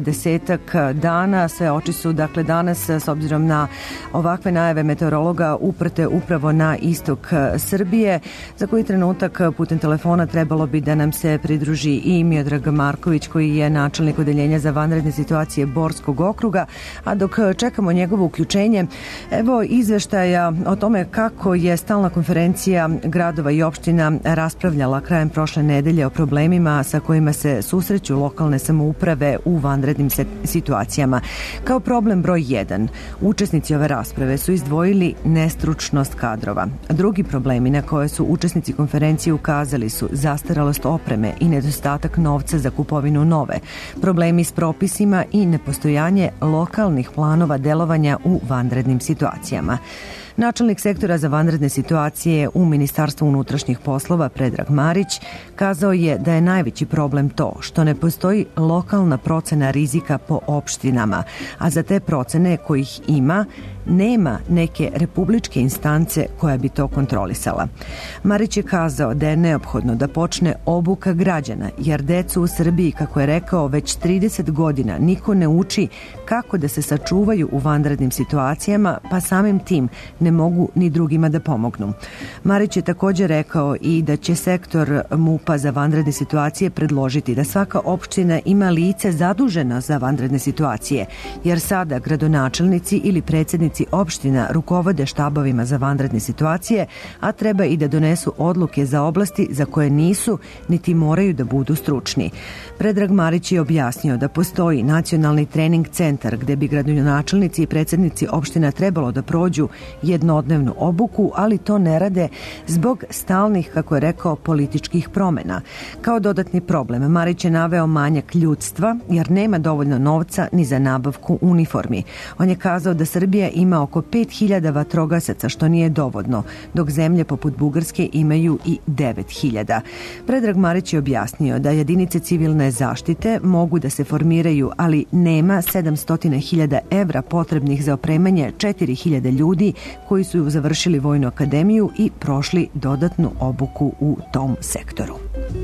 10 dana. Sve oči su dakle danas s obzirom na ovakve najave meteorologa uprte upravo na istok Srbije. Za koji trenutak putem telefona trebalo bi da nam se pridruži i Miodrag Marković koji je načelnik odeljenja za vanredne situacije Borskog okruga, a dok čekamo njegovo uključenje, evo izveštaja o tome kako je stalna konferencija gradova i opština raspravljala krajem prošle nedelje o problemima sa kojima se susreću lokalne samouprave u vanrednim situacijama. Kao problem broj 1, učesnici ove rasprave su izdvojili nestručnost kadrova. Drugi problemi na koje su učesnici konferencije ukazali su zastaralost opreme i nedostatak novca za kupovinu nove, problemi s propisima i nepostojanje lokalnih planova delovanja u vanrednim situacijama. Načelnik sektora za vanredne situacije u Ministarstvu unutrašnjih poslova Predrag Marić kazao je da je najveći problem to što ne postoji lokalna procena rizika po opštinama, a za te procene kojih ima nema neke republičke instance koja bi to kontrolisala. Marić je kazao da je neophodno da počne obuka građana, jer decu u Srbiji, kako je rekao, već 30 godina niko ne uči kako da se sačuvaju u vanrednim situacijama, pa samim tim ne mogu ni drugima da pomognu. Marić je također rekao i da će sektor MUP-a za vanredne situacije predložiti da svaka opština ima lice zaduženo za vanredne situacije, jer sada gradonačelnici ili predsjednici opština rukovode štabovima za vanredne situacije, a treba i da donesu odluke za oblasti za koje nisu niti moraju da budu stručni. Predrag Marić je objasnio da postoji nacionalni trening centar gde bi gradonačelnici i predsjednici opština trebalo da prođu jednodnevnu obuku, ali to ne rade zbog stalnih, kako je rekao, političkih promena. Kao dodatni problem, Marić je naveo manjak ljudstva, jer nema dovoljno novca ni za nabavku uniformi. On je kazao da Srbija ima oko 5000 vatrogasaca, što nije dovoljno, dok zemlje poput Bugarske imaju i 9000. Predrag Marić je objasnio da jedinice civilne zaštite mogu da se formiraju, ali nema 700.000 evra potrebnih za opremanje 4000 ljudi koji su završili Vojnu akademiju i prošli dodatnu obuku u tom sektoru.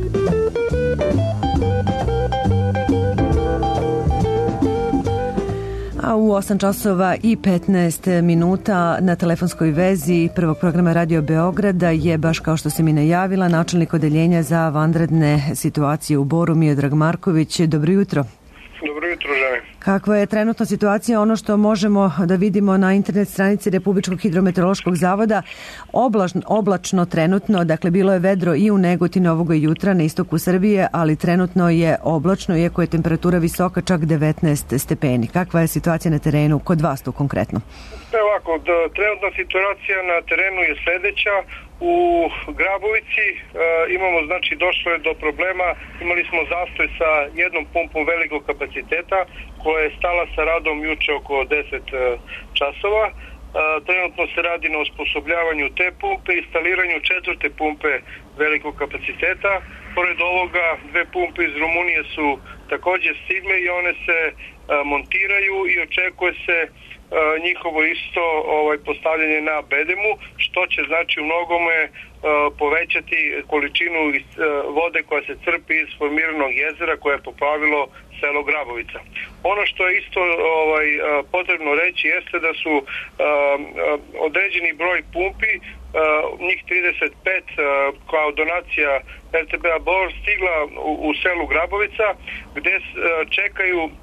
A u 8 časova i 15 minuta na telefonskoj vezi prvog programa Radio Beograda je, baš kao što sam i najavila, načelnik odeljenja za vanredne situacije u Boru, Miodrag Marković. Dobro jutro. Dobro jutro, žene. Kakva je trenutna situacija? Ono što možemo da vidimo na internet stranici Republičkog hidrometeorološkog zavoda, oblačno trenutno, dakle bilo je vedro i u Negotinu ovoga jutra na istoku Srbije, ali trenutno je oblačno, iako je temperatura visoka, čak 19 stepeni. Kakva je situacija na terenu kod vas tu konkretno? Ovako, trenutna situacija na terenu je sledeća. U Grabovici imamo, znači, došlo je do problema, imali smo zastoj sa jednom pumpom velikog kapaciteta koja je stala sa radom juče oko 10 časova. Trenutno se radi na osposobljavanju te pumpe, instaliranju četvrte pumpe velikog kapaciteta. Pored ovoga, dve pumpe iz Rumunije su također stigle i one se montiraju i očekuje se njihovo isto postavljanje na bedemu, što će znači u mnogome povećati količinu vode koja se crpi iz formiranog jezera koje je poplavilo selo Grabovica. Ono što je isto potrebno reći jeste da su određeni broj pumpi, njih 35 kao donacija RTB-a Bor, stigla u selu Grabovica, gde čekaju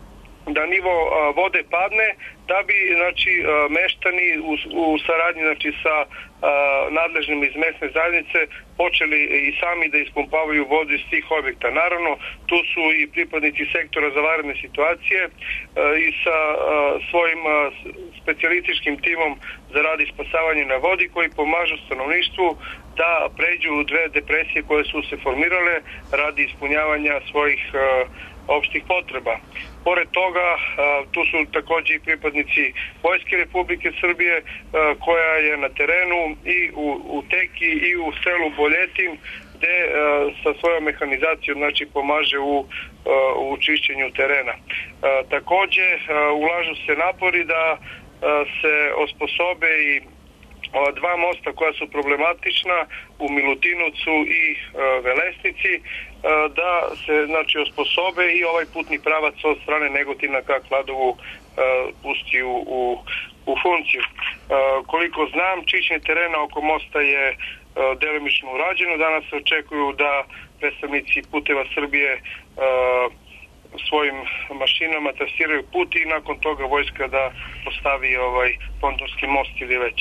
da nivo vode padne, da bi znači meštani u saradnji znači sa nadležnim iz mesne zajednice počeli i sami da ispumpavaju vodu iz tih objekta. Naravno, tu su i pripadnici sektora za vanredne situacije i sa svojim specijalističkim timom za rad i spasavanje na vodi koji pomažu stanovništvu da pređu dve depresije koje su se formirale radi ispunjavanja svojih opštih potreba. Pored toga, tu su takođe i pripadnici Vojske Republike Srbije koja je na terenu i u Teki i u selu Boljetin gde sa svojom mehanizacijom znači pomaže u čišćenju terena. Takođe, ulažu se napori da se osposobe i dva mosta koja su problematična u Milutinovcu i Velesnici, da se znači osposobe i ovaj putni pravac od strane Negotina ka Kladovu pusti u funkciju. Koliko znam, čišćenje terena oko mosta je delimično urađeno. Danas se očekuju da predstavnici Puteva Srbije svojim mašinama trasiraju put i nakon toga vojska da postavi pontonski most ili već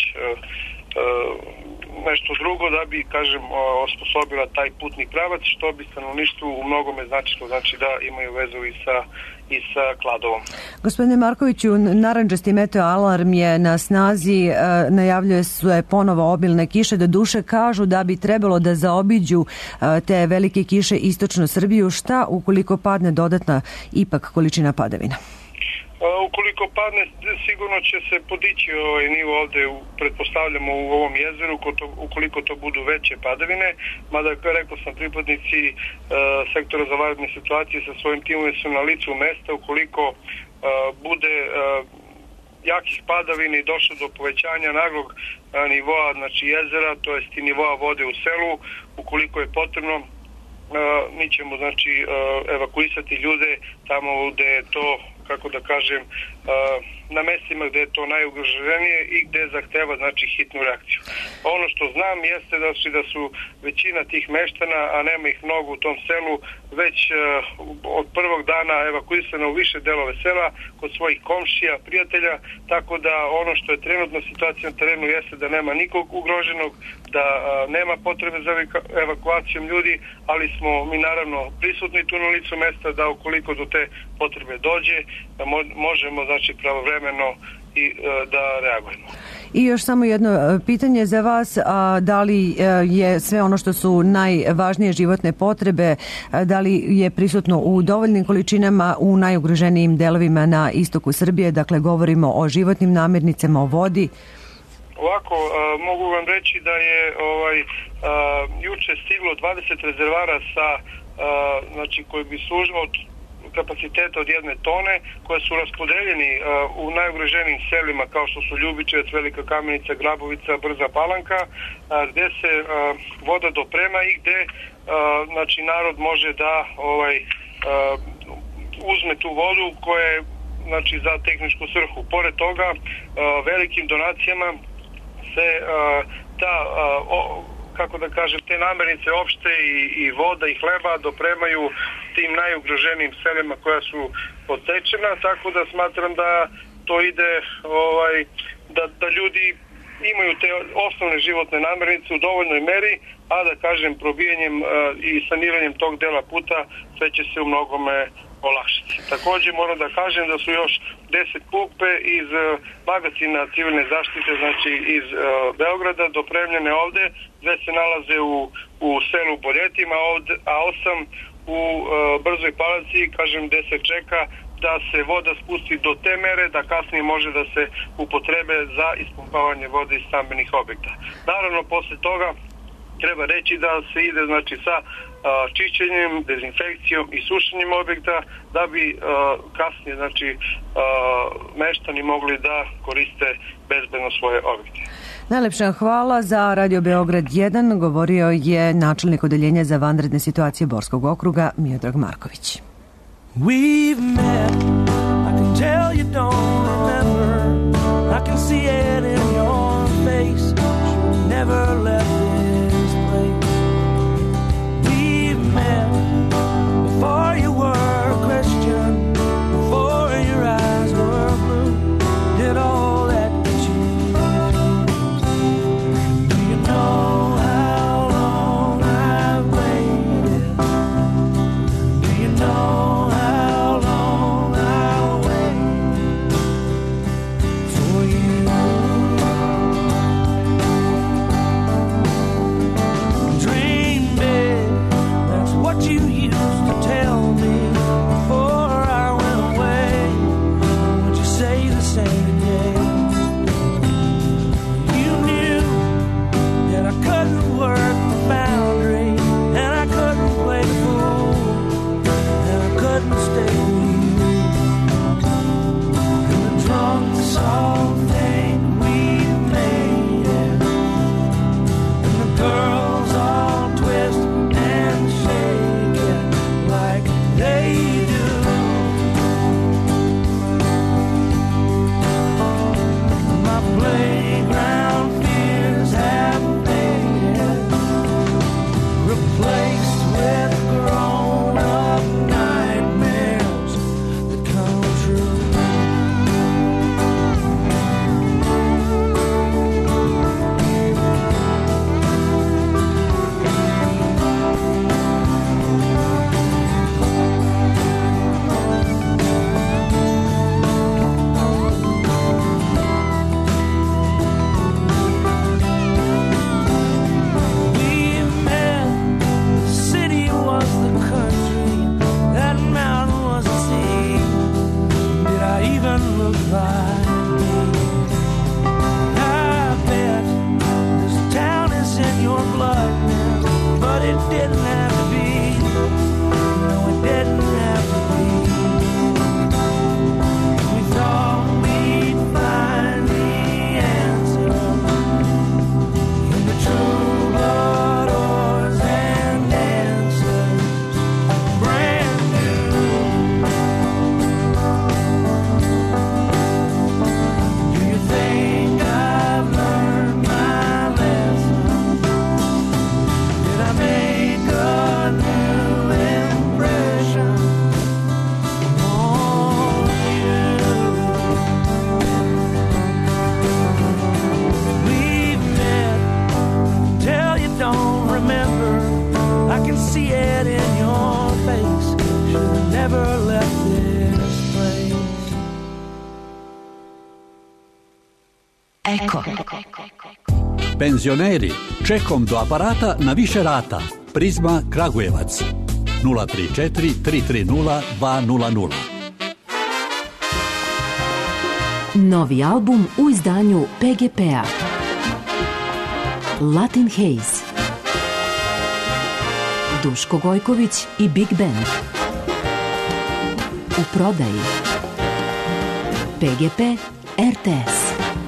nešto drugo da bi, kažem, osposobila taj putni pravac, što bi stanovništvu u mnogome značilo, znači da imaju vezu i sa Kladovom. Gospodine Markoviću, narandžasti meteo alarm je na snazi, najavljuje se ponovo obilne kiše, do duše kažu da bi trebalo da zaobiđu te velike kiše istočno Srbiju. Šta ukoliko padne dodatna ipak količina padavina? Ukoliko padne, sigurno će se podići ovaj nivo ovde, pretpostavljamo u ovom jezeru, ukoliko to budu veće padavine, mada, rekao sam, pripadnici sektora za vanredne situacije sa svojim timom su na licu mesta. Ukoliko bude jakih padavina i došlo do povećanja naglog nivoa znači jezera, to jest i nivoa vode u selu, ukoliko je potrebno, mi ćemo znači evakuisati ljude tamo gde je to, kako da kažem, na mestima gde je to najugroženije i gde zahteva znači hitnu reakciju. Ono što znam jeste da su većina tih meštana, a nema ih mnogo u tom selu, već od prvog dana evakuisana u više delove sela kod svojih komšija, prijatelja, tako da ono što je trenutna situacija na terenu jeste da nema nikog ugroženog, da nema potrebe za evakuacijom ljudi, ali smo mi naravno prisutni tu na licu mesta da ukoliko do te potrebe dođe, da možemo znači pravovremeno i da reagujemo. I još samo jedno pitanje za vas, da li je sve ono što su najvažnije životne potrebe, da li je prisutno u dovoljnim količinama u najugroženijim delovima na istoku Srbije, dakle govorimo o životnim namirnicama, o vodi? Ovako, mogu vam reći da je juče stiglo 20 rezervara znači koji bi služilo od kapaciteta od 1 tone, koje su raspodeljeni u najugroženijim selima kao što su Ljubičevac, Velika Kamenica, Grabovica, Brza Palanka, gde se voda doprema i gde znači narod može da uzme tu vodu koja je znači za tehničku svrhu. Pored toga, velikim donacijama se kako da kažem, te namirnice opšte i voda i hleba dopremaju tim najugroženijim selima koja su potečena, tako da smatram da to ide da ljudi imaju te osnovne životne namirnice u dovoljnoj meri, a da kažem probijanjem i saniranjem tog dela puta sve će se u mnogome olakšati. Takođe moram da kažem da su još 10 pumpe iz magacina civilne zaštite, znači iz Beograda, dopremljene ovde, gde se nalaze u selu Boljetima, a 8 u Brzoj Palanci, kažem, gde se čeka da se voda spusti do te mere da kasnije može da se upotrebe za ispumpavanje vode iz stambenih objekta. Naravno, posle toga treba reći da se ide znači sa čišćenjem, dezinfekcijom i sušenjem objekta da bi kasnije znači meštani mogli da koriste bezbedno svoje objekte. Najlepša hvala. Za Radio Beograd 1 govorio je načelnik odeljenja za vanredne situacije Borskog okruga Miodrag Marković. We've met, I can tell you don't remember, I can see it in your face, you never left this place. We've met before you were a Christian, before your see it in your face. Should've never left this place. Eko. Penzioneri, čekom do aparata na više rata. Prizma Kragujevac 034 330 200. Novi album u izdanju PGP-a. Latin Haze. Duško Gojković i Big Band. U prodaji. PGP RTS.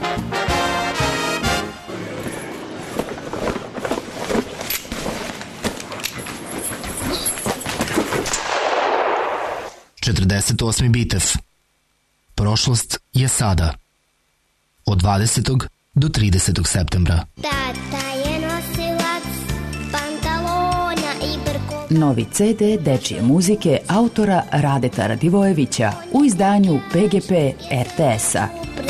Četrdeset Bitev. Prošlost je sada. Od 20. do 30. septembra. Tata je nosilac pantalona i brkova. Novi CD dečije muzike autora Radeta Radivojevića u izdanju PGP RTS-a.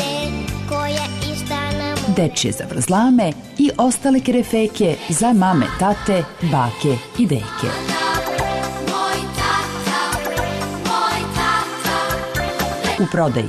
Dečije zavrzlame i ostale kerefeke za mame, tate, bake i deke. U prodaji.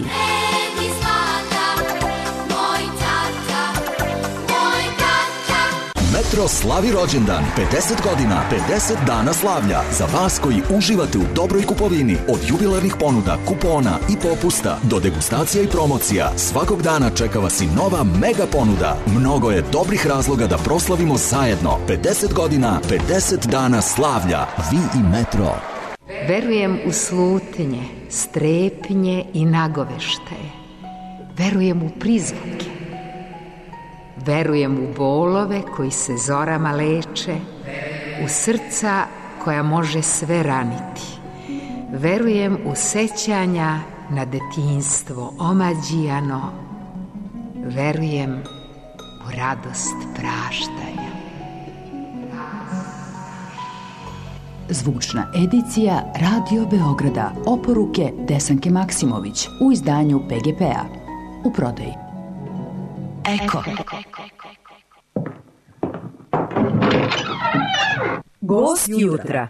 Metro slavi rođendan, 50 godina, 50 dana slavlja. Za vas koji uživate u dobroj kupovini, od jubilarnih ponuda, kupona i popusta do degustacija i promocija, svakog dana čeka vas i nova mega ponuda. Mnogo je dobrih razloga da proslavimo zajedno. 50 godina, 50 dana slavlja. Vi i Metro. Verujem u slutnje, strepnje i nagoveštaje. Verujem u prizvuke. Verujem u bolove koji se zorama leče, u srca koja može sve raniti. Verujem u sećanja na detinjstvo omađijano. Verujem u radost praštanja. Zvučna edicija Radio Beograda. Oporuke Desanke Maksimović u izdanju PGP-a. U prodaji. Eko. Gost jutra.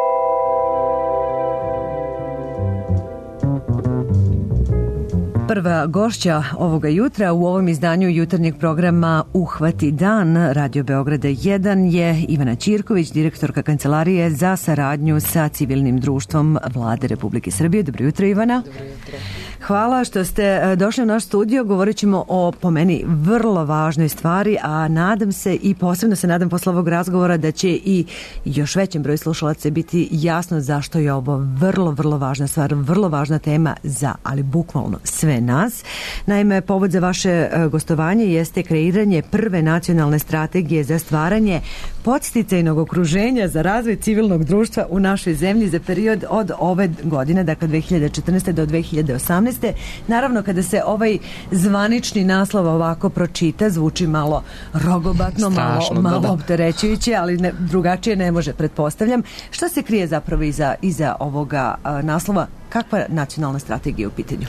Prva gošća ovoga jutra u ovom izdanju jutarnjeg programa Uhvati dan Radio Beograda 1 je Ivana Ćirković, direktorka Kancelarije za saradnju sa civilnim društvom Vlade Republike Srbije. Dobro jutro, Ivana. Dobro jutro. Hvala što ste došli u naš studio. Govorit ćemo o, po meni, vrlo važnoj stvari, a nadam se i posebno se nadam posle ovog razgovora da će i još većem broju slušalaca biti jasno zašto je ovo vrlo, vrlo važna stvar, vrlo važna tema za, ali bukvalno sve nas. Naime, povod za vaše gostovanje jeste kreiranje prve nacionalne strategije za stvaranje podsticajnog okruženja za razvoj civilnog društva u našoj zemlji za period od ove godine, dakle 2014. do 2018. Naravno, kada se ovaj zvanični naslov ovako pročita, zvuči malo rogobatno, strašno, malo opterećujuće, ali drugačije ne može, pretpostavljam. Šta se krije zapravo iza ovoga naslova? Kakva nacionalna strategija u pitanju?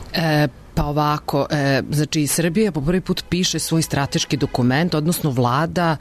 Pa ovako, znači Srbija po prvi put piše svoj strateški dokument, odnosno vlada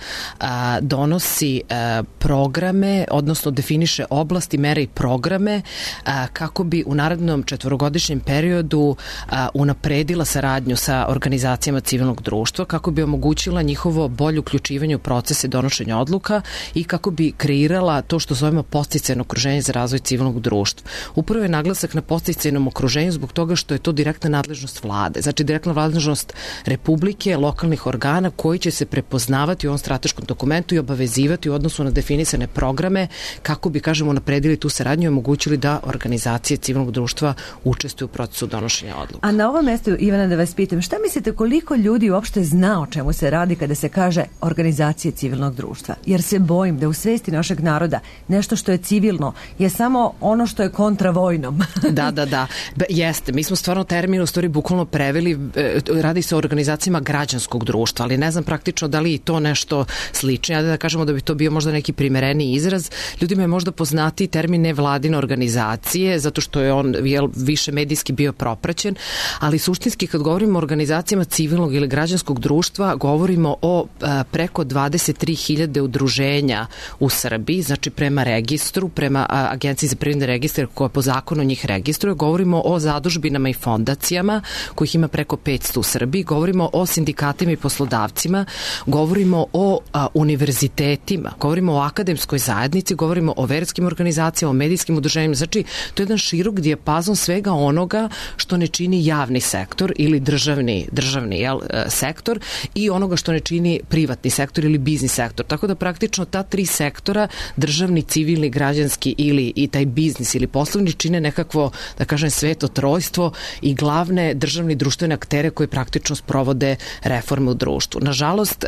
donosi programe, odnosno definiše oblasti, mere i programe kako bi u narednom četvorogodišnjem periodu unapredila saradnju sa organizacijama civilnog društva, kako bi omogućila njihovo bolje uključivanje u procese donošenja odluka i kako bi kreirala to što zovemo podsticajno okruženje za razvoj civilnog društva. Upravo je naglasak na podsticajnom okruženju zbog toga što je to direktna nadležnost vlade, znači direktna nadležnost Republike, lokalnih organa koji će se prepoznavati u ovom strateškom dokumentu i obavezivati u odnosu na definisane programe kako bi, kažemo, napredili tu saradnju i omogućili da organizacije civilnog društva učestvuju u procesu donošenja odluka. A na ovom mjestu, Ivana, da vas pitam, šta mislite koliko ljudi uopšte zna o čemu se radi kada se kaže organizacije civilnog društva? Jer se bojim da u svesti našeg naroda nešto što je civilno je samo ono što je kontra vojnom. Da. Jeste, mi smo stvarno termin u stvari bukvalno preveli, radi se o organizacijama građanskog društva, ali ne znam praktično da li i to nešto slično. Ja da kažemo da bi to bio možda neki primereniji izraz. Ljudima je možda poznati termin nevladine organizacije, zato što je on više medijski bio propraćen, ali suštinski kad govorimo o organizacijama civilnog ili građanskog društva, govorimo o preko 23.000 udruženja u Srbiji, znači prema registru, prema Agenciji za privredne registre koja po zakonu njih registruje, govorimo o zadužbinama i fondacijama kojih ima preko 500 u Srbiji, govorimo o sindikatima i poslodavcima, govorimo o univerzitetima, govorimo o akademskoj zajednici, govorimo o verskim organizacijama, o medijskim udruženjima, znači to je jedan širok dijapazon svega onoga što ne čini javni sektor ili državni sektor i onoga što ne čini privatni sektor ili biznis sektor. Tako da praktično ta tri sektora, državni, civilni, građanski ili i taj biznis ili poslovni čine nekakvo, da kažem, sveto trojstvo i glavne državne i društvene aktere koji praktično sprovode reforme u društvu. Nažalost,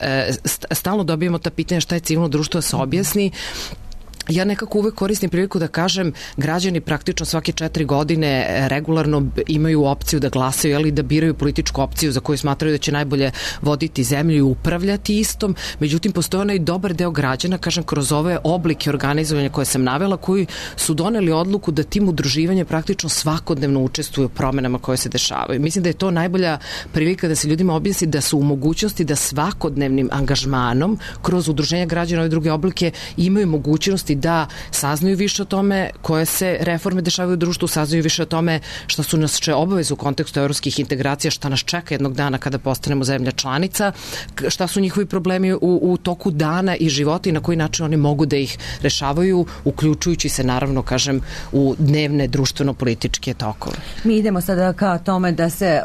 stalno dobijemo ta pitanja šta je civilno društvo da se objasni. Ja nekako uvek koristim priliku da kažem, građani praktično svake 4 godine regularno imaju opciju da glasaju, ali da biraju političku opciju za koju smatraju da će najbolje voditi zemlju i upravljati istom. Međutim, postoje onaj dobar deo građana, kažem, kroz ove oblike organizovanja koje sam navela, koji su doneli odluku da tim udruživanjem praktično svakodnevno učestvuju u promenama koje se dešavaju. Mislim da je to najbolja prilika da se ljudima objasni da su u mogućnosti da svakodnevnim angažmanom kroz udruženja građana ove druge oblike imaju mogućnosti da saznaju više o tome koje se reforme dešavaju u društvu, saznaju više o tome šta su naše obaveze u kontekstu evropskih integracija, šta nas čeka jednog dana kada postanemo zemlja članica, šta su njihovi problemi u toku dana i života i na koji način oni mogu da ih rešavaju, uključujući se naravno, kažem, u dnevne društveno-političke tokove. Mi idemo sada ka tome da se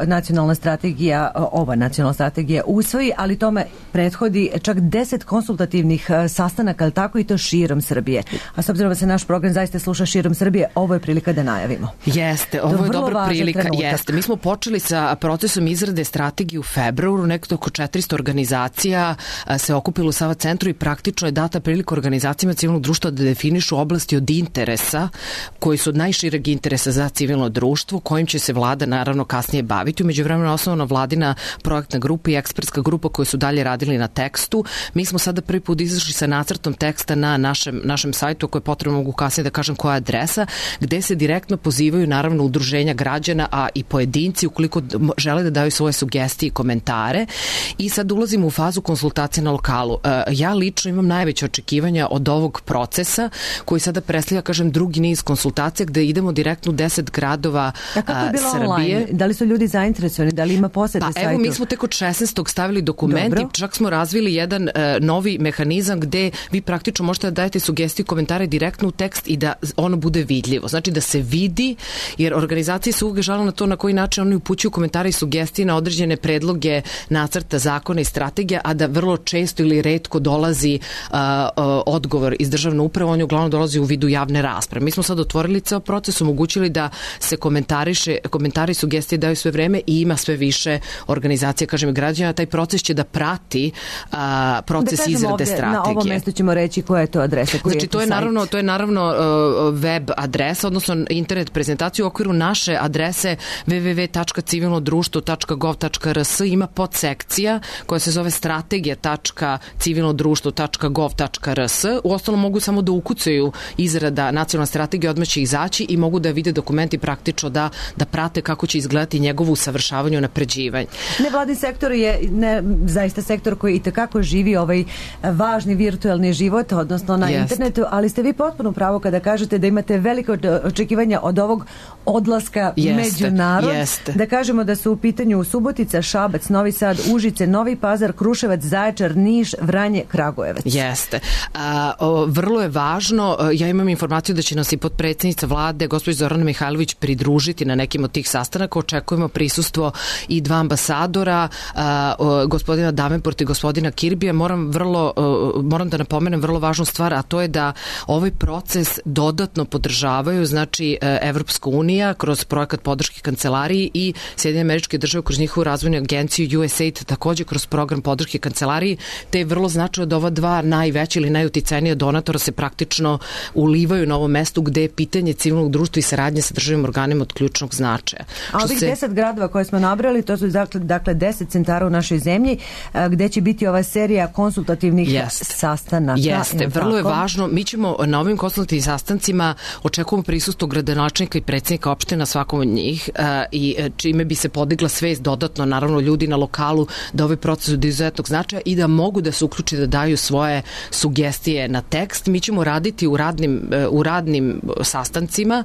ova nacionalna strategija usvoji, ali tome prethodi čak 10 konsultativnih sastanaka, ali tako i to širom Srbije. A s obzirom da se naš program zaista sluša širom Srbije, ovo je prilika da najavimo. Jeste, ovo je dobra prilika. Jeste. Mi smo počeli sa procesom izrade strategije u februaru, nekako oko 400 organizacija se okupilo u Sava centru i praktično je data prilika organizacijama civilnog društva da definišu oblasti od interesa, koji su od najšireg interesa za civilno društvo, kojim će se vlada naravno kasnije baviti. Umeđu vremena osnovna vladina projektna grupa i ekspertska grupa koji su dalje radili na tekstu. Mi smo sada prvi put izašli sa nacrtom teksta na našem sajtu, koje potrebno mogu kasnije da kažem koja je adresa, gde se direktno pozivaju naravno udruženja građana, a i pojedinci ukoliko žele da daju svoje sugestije i komentare. I sad ulazimo u fazu konsultacije na lokalu. Ja lično imam najveće očekivanja od ovog procesa koji sada predstavlja, kažem, drugi niz konsultacija gde idemo direktno u 10 gradova Srbije. Online? Da li su ljudi zainteresovani? Da li ima posete sajtu? Evo, mi smo tek od 16. stavili dokument i čak smo razvili jedan novi mehanizam gde vi praktično možete da dajete sugestiju, komentare direktno u tekst i da ono bude vidljivo. Znači da se vidi, jer organizacije su uvijek žale na to na koji način oni upućuju komentare i sugestije na određene predloge nacrta zakona i strategija, a da vrlo često ili retko dolazi odgovor iz državne uprave, on je uglavnom dolazi u vidu javne rasprave. Mi smo sad otvorili ceo proces, omogućili da se komentari i sugestije daju sve vreme i ima sve više organizacija, kažem, građana. Taj proces će da prati proces izrade strategije. Na ovom mjestu ćemo reći koja je to adresa. Znači, to je naravno web adresa, odnosno internet prezentaciju u okviru naše adrese www.civilnodruštvo.gov.rs ima podsekcija koja se zove strategija.civilnodruštvo.gov.rs. Uostalom mogu samo da ukucaju izrada nacionalne strategije, odmah će izaći i mogu da vide dokumenti praktično da prate kako će izgledati njegovo usavršavanje i unapređivanje. Nevladin sektor je zaista sektor koji itekako živi ovaj važni virtualni život, odnosno na internetu, ali ste vi potpuno pravo kada kažete da imate veliko očekivanja od ovog odlaska među narod. Da kažemo da su u pitanju Subotica, Šabac, Novi Sad, Užice, Novi Pazar, Kruševac, Zaječar, Niš, Vranje, Kragujevac. Jeste. Vrlo je važno, ja imam informaciju da će nas i potpredsjednica vlade, gospođa Zorana Mihajlović, pridružiti na nekim od tih sastanaka. Očekujemo prisustvo i 2 ambasadora, gospodina Davenport i gospodina Kirbija. Moram da napomenem vrlo važnu stvar, a to je da da ovaj proces dodatno podržavaju, znači Evropska unija kroz projekat podrške kancelariji i Sjedinjene Američke Države kroz njihovu razvojnu agenciju USAID takođe kroz program podrške kancelariji, te je vrlo značajno da ova dva najveća ili najuticajnija donatora se praktično ulivaju na ovo mesto gde je pitanje civilnog društva i saradnje sa državnim organima od ključnog značaja. A ovih 10 gradova koje smo nabrali, to su dakle 10 centara u našoj zemlji gde će biti ova serija konsultativnih sastanaka. Jeste, vrlo je važno. Mi ćemo na ovim konsultativnim sastancima očekujemo prisustvo gradonačelnika i predsjednika opština svakom od njih i čime bi se podigla svest dodatno, naravno ljudi na lokalu, da ovaj proces od izuzetnog značaja i da mogu da se uključi da daju svoje sugestije na tekst. Mi ćemo raditi u radnim sastancima,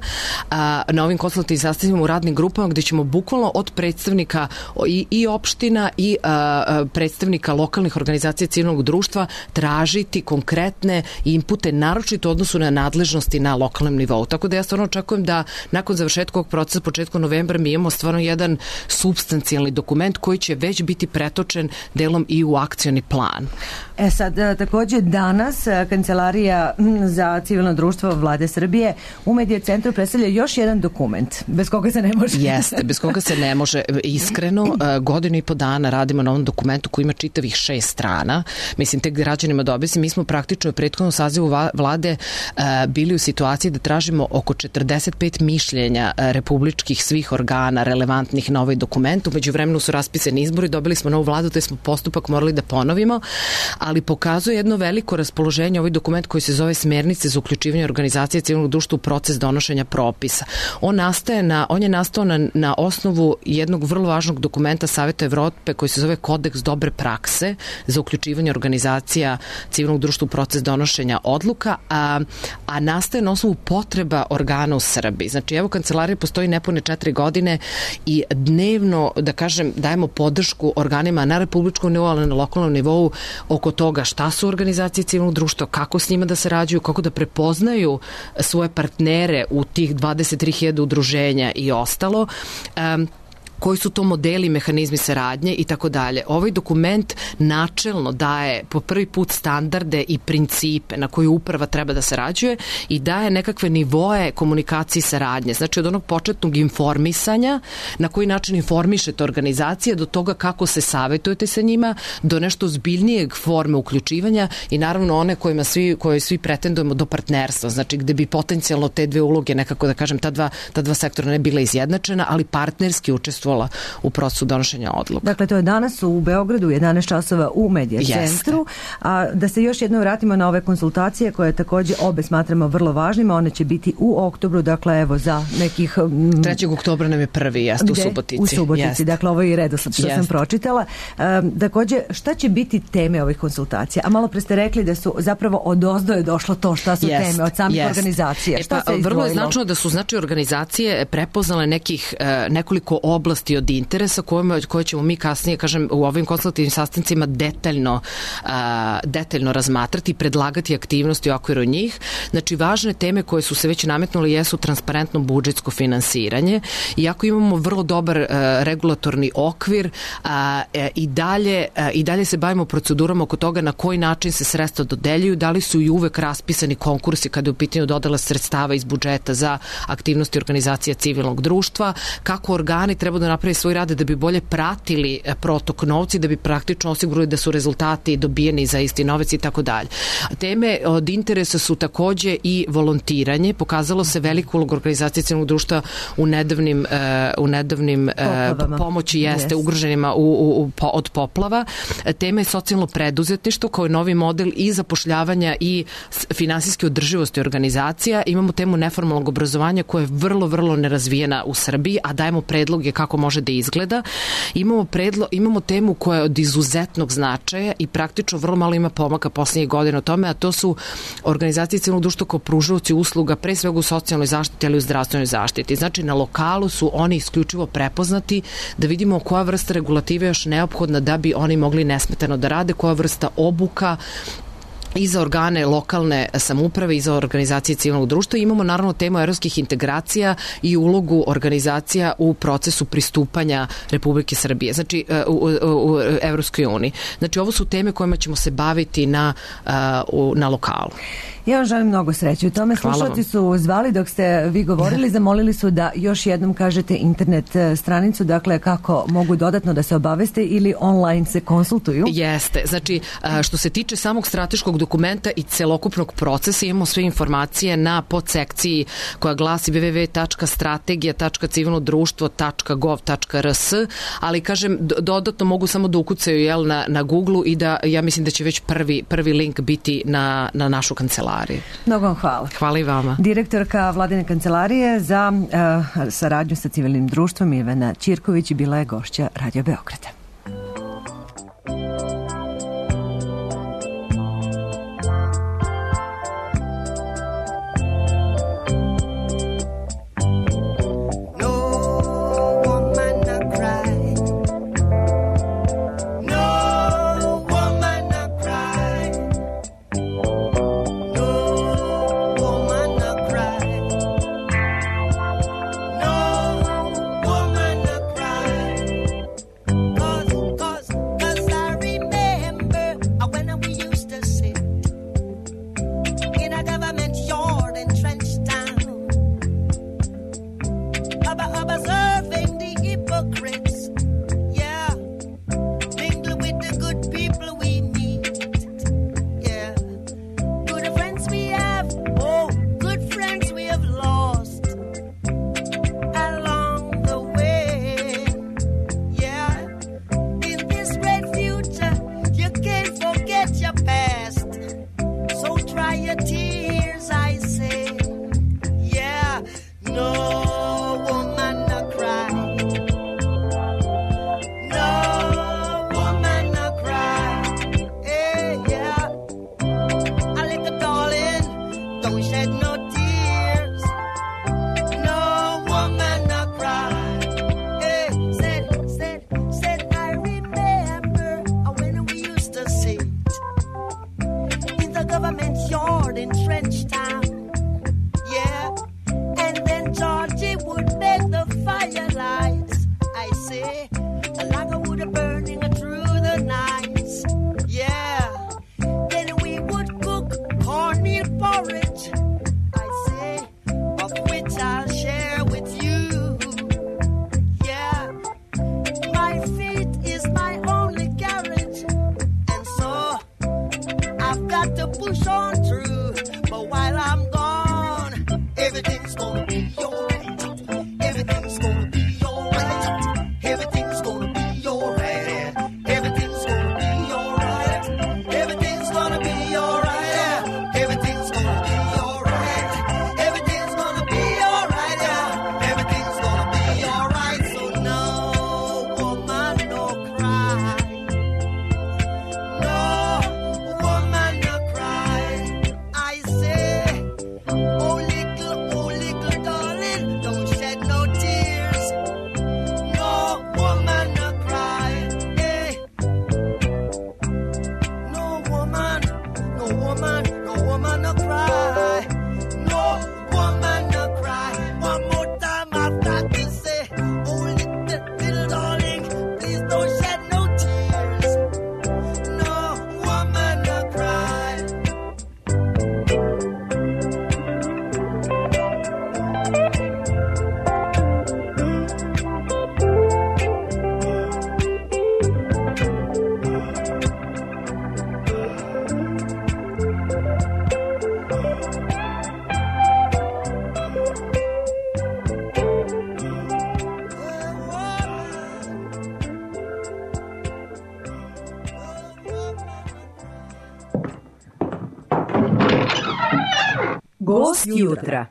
na ovim konsultativnim sastancima u radnim grupama gde ćemo bukvalno od predstavnika i opština i predstavnika lokalnih organizacija civilnog društva tražiti konkretne inpute, naročito u odnosu na nadležnosti na lokalnom nivou. Tako da ja stvarno očekujem da nakon završetka ovog procesa početkom novembra mi imamo stvarno jedan supstancijalni dokument koji će već biti pretočen delom i u akcioni plan. Sad, takođe danas Kancelarija za civilno društvo Vlade Srbije u Medija centru predstavlja još jedan dokument bez koga se ne može. Jeste, bez koga se ne može. Iskreno, godinu i po dana radimo na ovom dokumentu koji ima čitavih 6 strana. Mislim, tek građanima da objasnim, mi smo praktično u prethodnom sazivu vlade bili u situaciji da tražimo oko 45 mišljenja republičkih svih organa relevantnih na ovaj dokument. Umeđu vremenu su raspisani izbori, dobili smo novu vladu, te smo postupak morali da ponovimo, ali pokazuje jedno veliko raspoloženje ovaj dokument koji se zove Smernice za uključivanje organizacije civilnog društva u proces donošenja propisa. On je nastao na osnovu jednog vrlo važnog dokumenta Saveta Evrope koji se zove Kodeks dobre prakse za uključivanje organizacija civilnog društva u proces donošenja odluka, a nastaje na osnovu potreba organa u Srbiji. Znači, evo, kancelarija postoji nepune 4 godine i dnevno, da kažem, dajemo podršku organima na republičkom nivou, ali na lokalnom nivou oko toga šta su organizacije civilnog društva, kako s njima da sarađuju, kako da prepoznaju svoje partnere u tih 23.000 udruženja i ostalo, koji su to modeli, mehanizmi saradnje i tako dalje. Ovaj dokument načelno daje po prvi put standarde i principe na koji uprava treba da sarađuje i daje nekakve nivoe komunikacije i saradnje. Znači, od onog početnog informisanja, na koji način informišete organizacije, do toga kako se savetujete sa njima, do nešto zbiljnijeg forme uključivanja i naravno one koje svi pretendujemo do partnerstva. Znači, gde bi potencijalno te dve uloge, nekako da kažem, ta dva sektora ne bila izjednačena, ali partnerski učestvuju u procesu donošenja odluka. Dakle, to je danas u Beogradu, 11 časova u Medija centru. A da se još jednom vratimo na ove konsultacije koje takođe obe smatramo vrlo važnima, one će biti u oktobru, dakle evo za nekih... 3. oktobra nam je prvi, jeste, u Subotici. U Subotici, dakle ovo je i redosled što sam pročitala. Takođe, šta će biti teme ovih konsultacija? A malo pre ste rekli da su zapravo odozdo je došlo to šta su teme od samih organizacija. Šta se izdvojilo? Vrlo je značajno da su organizacije prepoznale nekoliko oblasti od interesa koje ćemo mi kasnije, kažem, u ovim konsultativnim sastancima detaljno razmatrati i predlagati aktivnosti u okviru njih. Znači, važne teme koje su se već nametnule jesu transparentno budžetsko finansiranje. Iako imamo vrlo dobar regulatorni okvir, i dalje se bavimo procedurama oko toga na koji način se sredstva dodeljuju, da li su i uvek raspisani konkursi kada je u pitanju dodela sredstava iz budžeta za aktivnosti organizacija civilnog društva, kako organi treba da napravi svoj rad da bi bolje pratili protok novca, da bi praktično osigurali da su rezultati dobijeni za isti novac i tako dalje. Teme od interesa su takođe i volontiranje. Pokazalo se veliku ulogu organizacije civilnog društva u nedavnim pomoći ugroženima od poplava. Tema je socijalno preduzetništvo kao novi model i zapošljavanja i finansijske održivosti organizacija. Imamo temu neformalnog obrazovanja koja je vrlo, vrlo nerazvijena u Srbiji, a dajemo predloge kako može da izgleda. Imamo temu koja je od izuzetnog značaja i praktično vrlo malo ima pomaka poslednjih godina o tome, a to su organizacije civilnog društva kao pružaoci usluga, pre svega u socijalnoj zaštiti, ali i u zdravstvenoj zaštiti. Znači, na lokalu su oni isključivo prepoznati, da vidimo koja vrsta regulative je još neophodna da bi oni mogli nesmetano da rade, koja vrsta obuka i za organe lokalne samouprave i za organizacije civilnog društva. Imamo naravno temu evropskih integracija i ulogu organizacija u procesu pristupanja Republike Srbije, znači u Evropskoj uniji. Znači ovo su teme kojima ćemo se baviti na lokalu. Ja vam želim mnogo sreće u tome. Slušalci su zvali dok ste vi govorili, zamolili su da još jednom kažete internet stranicu, dakle kako mogu dodatno da se obaveste ili online se konsultuju. Jeste, znači što se tiče samog strateškog dokumenta i celokupnog procesa, imamo sve informacije na podsekciji koja glasi www.strategija.civilnodruštvo.gov.rs, ali kažem dodatno mogu samo da ukucaju na Google i da ja mislim da će već prvi link biti na našu kancelariju. Mnogo vam hvala. Hvala i vama. Direktorka Vladine kancelarije za saradnju sa civilnim društvom Ivana Ćirković bila je gošća Radio Beograda. Gost jutra.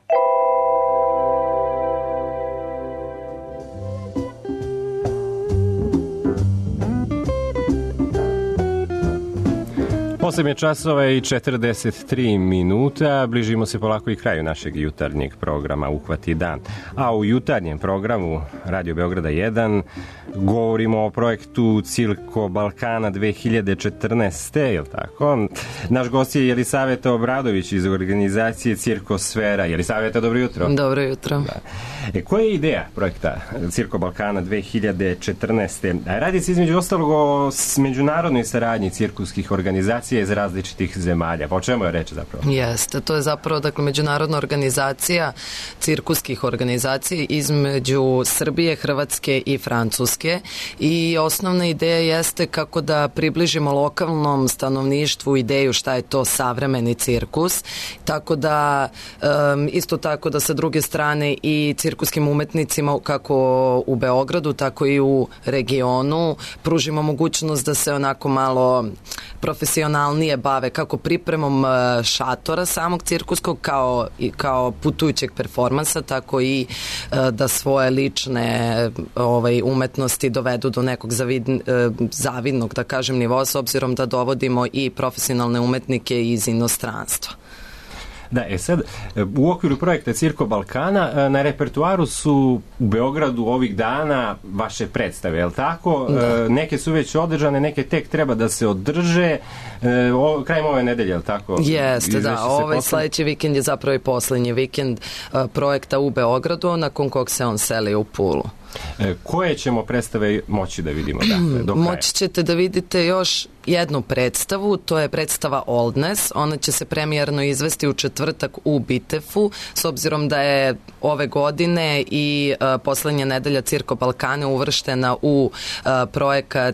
8 je časova i 43 minuta, bližimo se polako i kraju našeg jutarnjeg programa Uhvati dan. A u jutarnjem programu Radio Beograda 1 govorimo o projektu Cirko Balkana 2014. Je li tako? Naš gost je Jelisaveta Obradović iz organizacije Cirkosfera. Jelisaveta, dobro jutro. Dobro jutro. Da. Koja je ideja projekta Cirko Balkana 2014. Radi se između ostalog o međunarodnoj saradnji cirkuskih organizacija iz različitih zemalja. Pa o čemu je reč zapravo? Jeste, to je zapravo dakle, međunarodna organizacija cirkuskih organizacija između Srbije, Hrvatske i Francuske i osnovna ideja jeste kako da približimo lokalnom stanovništvu ideju šta je to savremeni cirkus, tako da isto tako da sa druge strane i cirkuskim umetnicima kako u Beogradu, tako i u regionu pružimo mogućnost da se onako malo profesionalnije bave kako pripremom šatora samog cirkuskog kao putujućeg performansa, tako i da svoje lične umetnosti dovedu do nekog zavidnog, da kažem, nivoa, s obzirom da dovodimo i profesionalne umetnike iz inostranstva. Da, sad, u okviru projekta Cirko Balkana na repertuaru su u Beogradu ovih dana vaše predstave, je li tako? Da. Neke su već održane, neke tek treba da se održe krajem ove nedelje, je li tako? Jeste, da. Sledeći vikend je zapravo i poslednji vikend projekta u Beogradu, nakon kog se on seli u Pulu. Koje ćemo predstave moći da vidimo? Moći ćete da vidite još jednu predstavu, to je predstava Oldness. Ona će se premijerno izvesti u četvrtak u Bitefu, s obzirom da je ove godine i poslednja nedelja Cirko Balkana uvrštena u projekat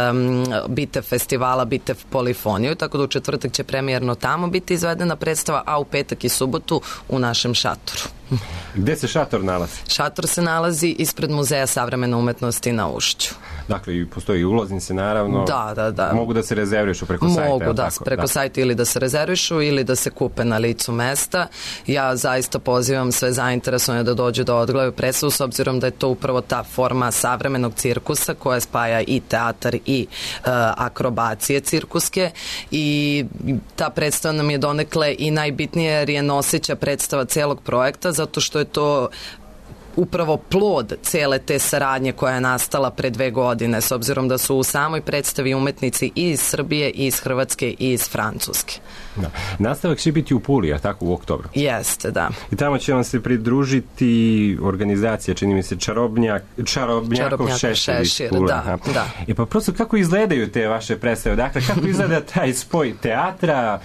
Bitef festivala, Bitef Polifoniju, tako da u četvrtak će premijerno tamo biti izvedena predstava, a u petak i subotu u našem šatoru. Gde se šator nalazi? Šator se nalazi ispred Muzeja savremene umetnosti na Ušću. Dakle, postoji ulaznice, naravno. Da. Mogu da se rezervišu preko sajta? Mogu, da, preko sajta ili da se rezervišu ili da se kupe na licu mesta. Ja zaista pozivam sve zainteresovane da dođu da odgledaju predstavu, s obzirom da je to upravo ta forma savremenog cirkusa koja spaja i teatar i akrobacije cirkuske, i ta predstava nam je donekle i najbitnije jer je noseća predstava celog projekta, zato što je to upravo plod cele te saradnje koja je nastala pre 2 godine, s obzirom da su u samoj predstavi umetnici i iz Srbije, i iz Hrvatske, i iz Francuske. Da. Nastavak će biti u Puli, a tako u oktobru? Jeste, da. I tamo će vam se pridružiti organizacija, čini mi se, Čarobnjakov Šešir. Da. I pa prosto kako izgledaju te vaše predstave? Dakle, kako izgleda taj spoj teatra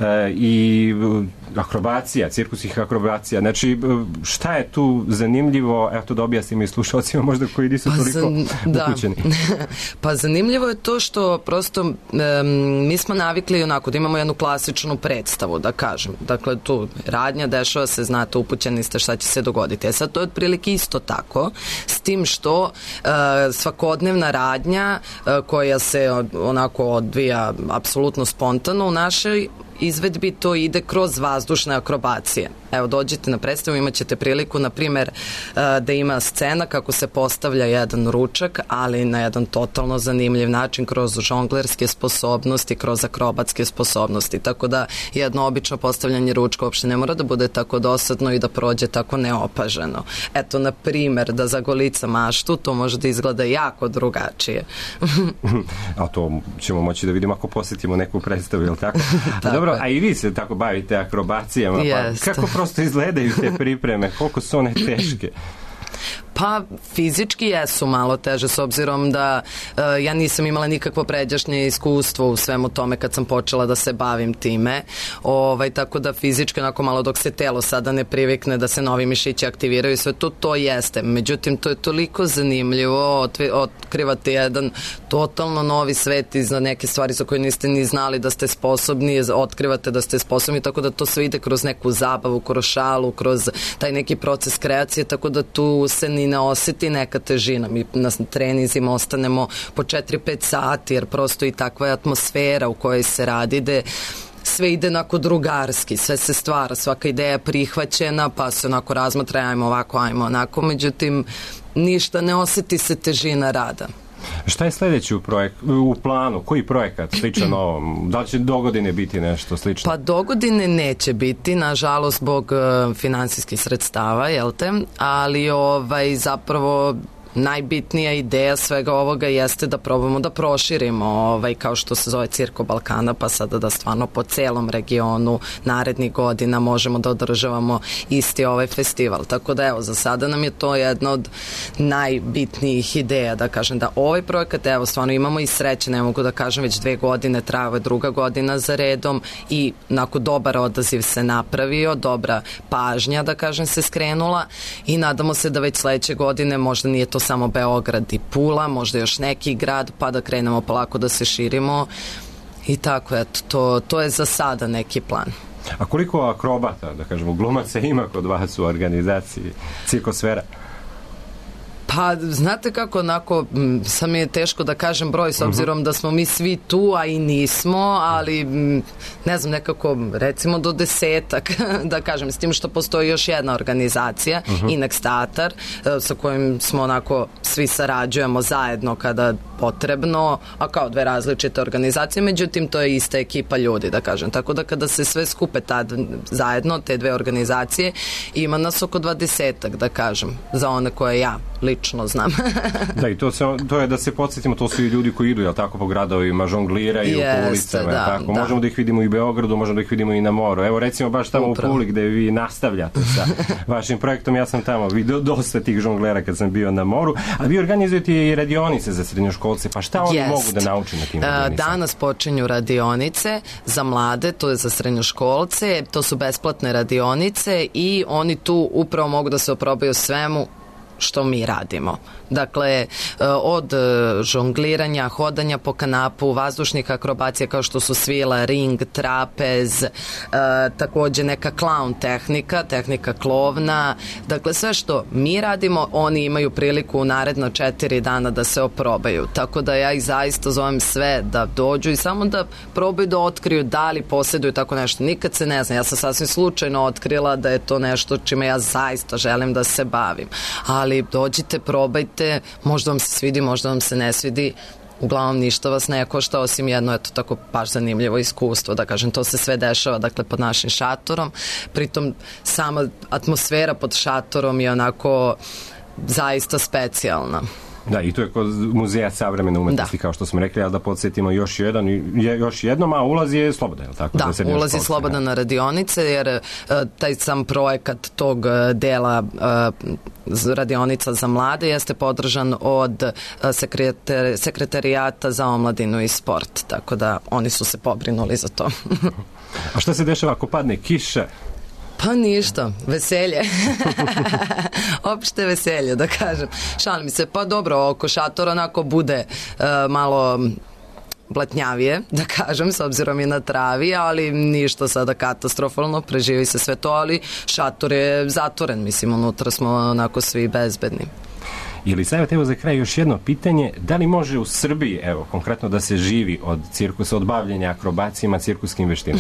i akrobacija, cirkusih akrobacija? Znači, šta je tu zanimljivo? Evo to da objasnimo i slušalcima možda koji nisu toliko upućeni. Pa zanimljivo je to što prosto mi smo navikli onako da imamo jednu klasičnu predstavu, da kažem. Dakle, tu radnja dešava se, znate, upućeni ste šta će se dogoditi. Sad to je otprilike isto tako, s tim što svakodnevna radnja koja se onako odvija apsolutno spontano u našoj izvedbi, to ide kroz vazdušne akrobacije. Evo, dođete na predstavu, imat ćete priliku, na primer, da ima scena kako se postavlja jedan ručak, ali na jedan totalno zanimljiv način, kroz žonglerske sposobnosti, kroz akrobatske sposobnosti. Tako da jedno obično postavljanje ručka uopšte ne mora da bude tako dosadno i da prođe tako neopaženo. Eto, na primer, da zagolica maštu, to može da izgleda jako drugačije. A to ćemo moći da vidimo ako posjetimo neku predstavu, je li tako? Dobro, a i vi se tako bavite akrobacijama, pa kako prosto izgledaju te pripreme, koliko su one teške? Pa fizički jesu malo teže, s obzirom da ja nisam imala nikakvo pređašnje iskustvo u svemu tome kad sam počela da se bavim time, tako da fizički onako malo dok se telo sada ne privikne da se novi mišići aktiviraju i sve to jeste. Međutim, to je toliko zanimljivo, otkrivate jedan totalno novi svet i za neke stvari za koje niste ni znali da ste sposobni, otkrivate da ste sposobni, tako da to sve ide kroz neku zabavu, kroz šalu, kroz taj neki proces kreacije, tako da tu se ni ne osjeti neka težina. Mi na treninzima ostanemo po 4-5 sati, jer prosto i takva je atmosfera u kojoj se radi, gde sve ide onako drugarski, sve se stvara, svaka ideja je prihvaćena, pa se onako razmatra, ajmo ovako, ajmo onako, međutim, ništa, ne osjeti se težina rada. Šta je sledeći u planu? Koji projekat sličan ovom? Da li će dogodine biti nešto slično? Pa dogodine neće biti, nažalost, zbog finansijskih sredstava, jel te? Ali zapravo najbitnija ideja svega ovoga jeste da probamo da proširimo kao što se zove Cirko Balkana, pa sada da stvarno po celom regionu narednih godina možemo da održavamo isti ovaj festival. Tako da evo, za sada nam je to jedna od najbitnijih ideja, da kažem da ovaj projekat, evo stvarno imamo i sreće, ne mogu da kažem, već 2 godine traje, ovo je 2. godina za redom i onako dobar odaziv se napravio, dobra pažnja, da kažem, se skrenula i nadamo se da već sledeće godine možda nije to samo Beograd i Pula, možda još neki grad, pa da krenemo polako da se širimo i tako, eto, to je za sada neki plan. A koliko akrobata, da kažemo, glumaca ima kod vas u organizaciji Cirkosfera? Pa, znate kako, onako, sam mi je teško da kažem broj, s obzirom da smo mi svi tu, a i nismo, ali, ne znam, nekako, recimo do 10-ak, da kažem, s tim što postoji još jedna organizacija, Inex Teatar, sa kojim smo onako svi sarađujemo zajedno kada potrebno, a kao 2 različite organizacije, međutim, to je ista ekipa ljudi, da kažem. Tako da kada se sve skupe zajedno, te 2 organizacije, ima nas oko 20-ak, da kažem, za one koje ja lično znam. Da, i to je da se podsjetimo, to su i ljudi koji idu, jel tako, po gradovima, žongliraju po ulicama, tako. Možemo da ih vidimo i u Beogradu, možemo da ih vidimo i na moru. Evo, recimo, baš tamo u Puli gde vi nastavljate sa vašim projektom, ja sam tamo vidio dosta tih žonglera kad sam bio na moru, a vi organizujete i radionice za srednjoškolce, pa šta oni mogu da nauče na tim radionicama? Danas počinju radionice za mlade, to je za srednjoškolce, to su besplatne radionice i oni tu upravo mogu da se oprobaju svemu što mi radimo. Dakle, od žongliranja, hodanja po kanapu, vazdušnih akrobacija kao što su svila, ring, trapez, takođe neka klaun tehnika klovna. Dakle, sve što mi radimo, oni imaju priliku u naredno 4 dana da se oprobaju. Tako da ja ih zaista zovem sve da dođu i samo da probaju da otkriju da li posjeduju tako nešto. Nikad se ne zna. Ja sam sasvim slučajno otkrila da je to nešto čime ja zaista želim da se bavim. Ali dođite, probajte, možda vam se svidi, možda vam se ne svidi, uglavnom ništa vas ne košta, osim jedno, eto, tako baš zanimljivo iskustvo, da kažem, to se sve dešava, dakle, pod našim šatorom, pritom sama atmosfera pod šatorom je onako zaista specijalna. Da, i to je kod Muzeja savremene umetnosti, kao što smo rekli, ali da podsjetimo još jednom, a ulaz je slobodan, je li tako? Da, ulaz je slobodan na radionice, jer taj sam projekat tog dela radionica za mlade jeste podržan od sekretarijata za omladinu i sport, tako da oni su se pobrinuli za to. A šta se dešava ako padne kiša? Pa ništa, veselje. Opšte veselje, da kažem. Šalim se, pa dobro, oko šatora onako bude malo blatnjavije, da kažem, s obzirom i na travi, ali ništa sada katastrofalno, preživi se sve to, ali šator je zatvoren, mislim, unutra smo onako svi bezbedni. Jelisaveta, evo za kraj još jedno pitanje, da li može u Srbiji, evo, konkretno da se živi od cirkusa, od bavljenja akrobacijama, cirkuskim veštinama?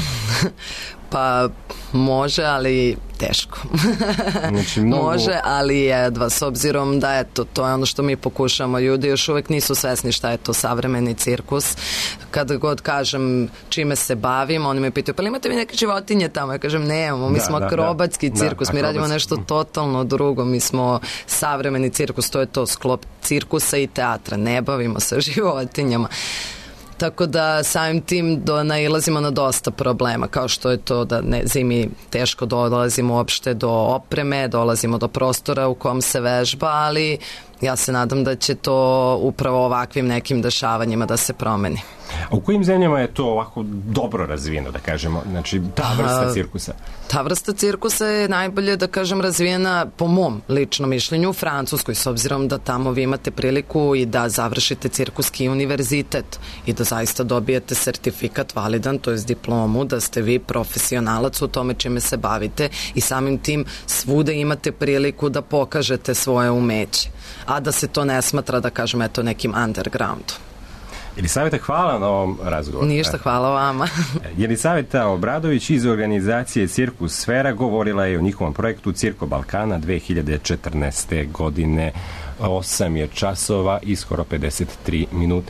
Pa može, ali teško. Znači, može, ali jedva, s obzirom da eto, to je ono što mi pokušamo. Ljudi još uvek nisu svesni šta je to savremeni cirkus. Kada god kažem čime se bavim, oni me pitaju, pa li imate vi neke životinje tamo? Ja kažem, nemamo, mi smo akrobatski cirkus, mi radimo nešto totalno drugo, mi smo savremeni cirkus, to je to sklop cirkusa i teatra, ne bavimo se životinjama. Tako da samim tim nailazimo na dosta problema, kao što je to da zimi teško dolazimo uopšte do opreme, dolazimo do prostora u kom se vežba, ali ja se nadam da će to upravo ovakvim nekim dešavanjima da se promeni. A u kojim zemljama je to ovako dobro razvijeno, da kažemo, znači ta vrsta cirkusa? Ta vrsta cirkusa je najbolje, da kažem, razvijena po mom ličnom mišljenju u Francuskoj, s obzirom da tamo vi imate priliku i da završite cirkuski univerzitet i da zaista dobijete sertifikat validan, to je diplomu, da ste vi profesionalac u tome čime se bavite i samim tim svuda imate priliku da pokažete svoje umeće, a da se to ne smatra, da kažem, eto, nekim undergroundom. Jelisaveta, hvala na ovom razgovoru. Ništa, hvala vama. Jelisaveta Obradović iz organizacije Cirkus Sfera govorila je o njihovom projektu Cirko Balkana 2014. godine. 8 je časova i skoro 53 minuta.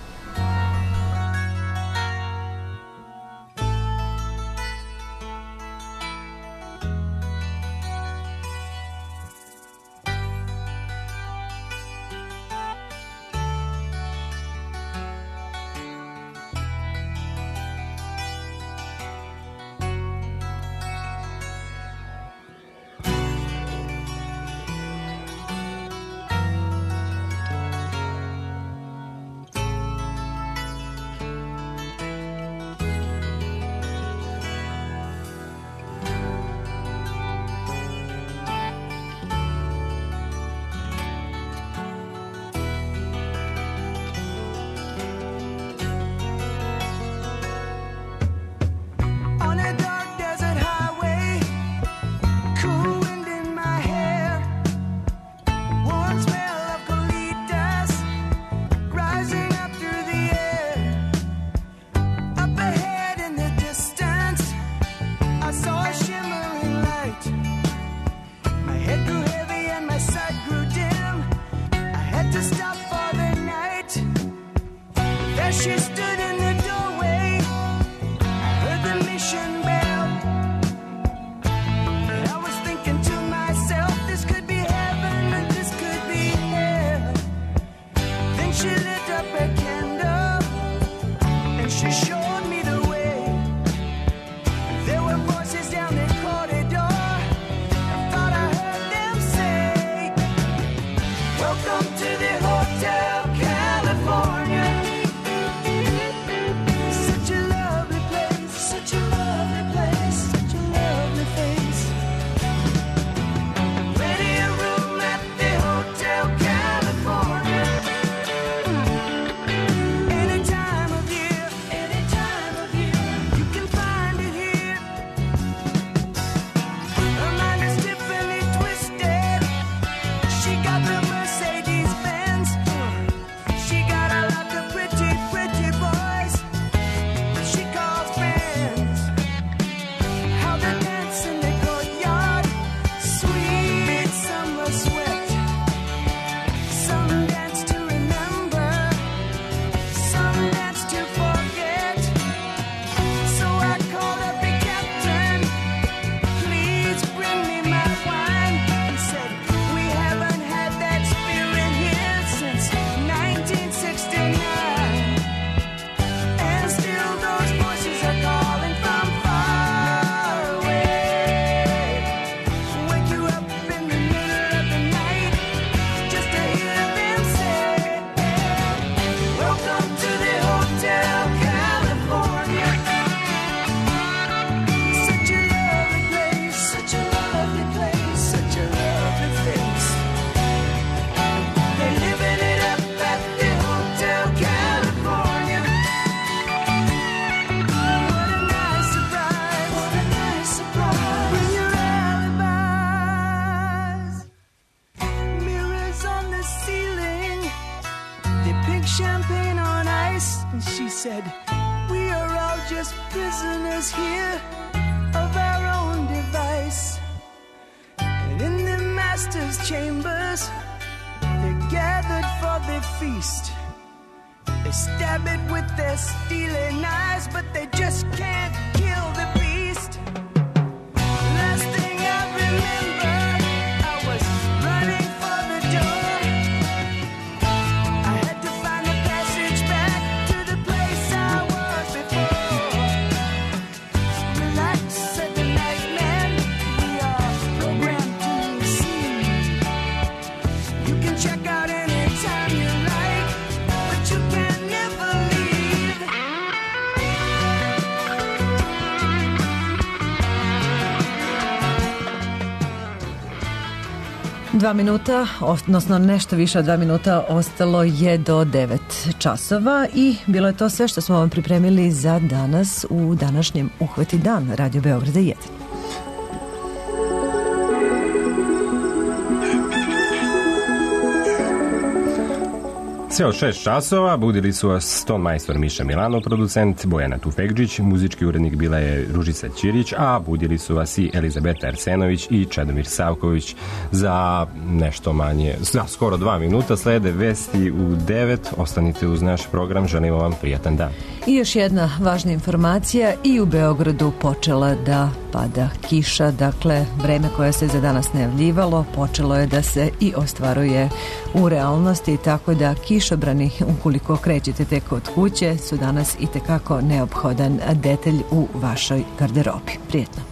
said, we are all just prisoners here of our own device. And in the master's chambers, they're gathered for their feast. They stab it with their steely knives, but they just can't kill the beast. Last thing I remember, I was running for the door. I had to find a passage back to the place I was before. Relax, said the night man, we are programmed to see. You can check out anytime you like, but you can never leave. 2 minuta, odnosno nešto više od 2 minuta ostalo je do 9 časova i bilo je to sve što smo vam pripremili za danas u današnjem Uhvati dan Radio Beograda 1. Sve od 6 časova budili su vas ton majstor Miša Milanov, producent Bojana Tufekđić, muzički urednik bila je Ružica Ćirić, a budili su vas i Elizabeta Arsenović i Čedomir Savković. Za nešto manje, za skoro 2 minuta slede vesti u 9. Ostanite uz naš program, želimo vam prijatan dan. I još jedna važna informacija, i u Beogradu počela da pada kiša, dakle vreme koje se za danas najavljivalo počelo je da se i ostvaruje u realnosti, tako da kišobrani, ukoliko krećete tek od kuće, su danas itekako neophodan detalj u vašoj garderobi. Prijetno.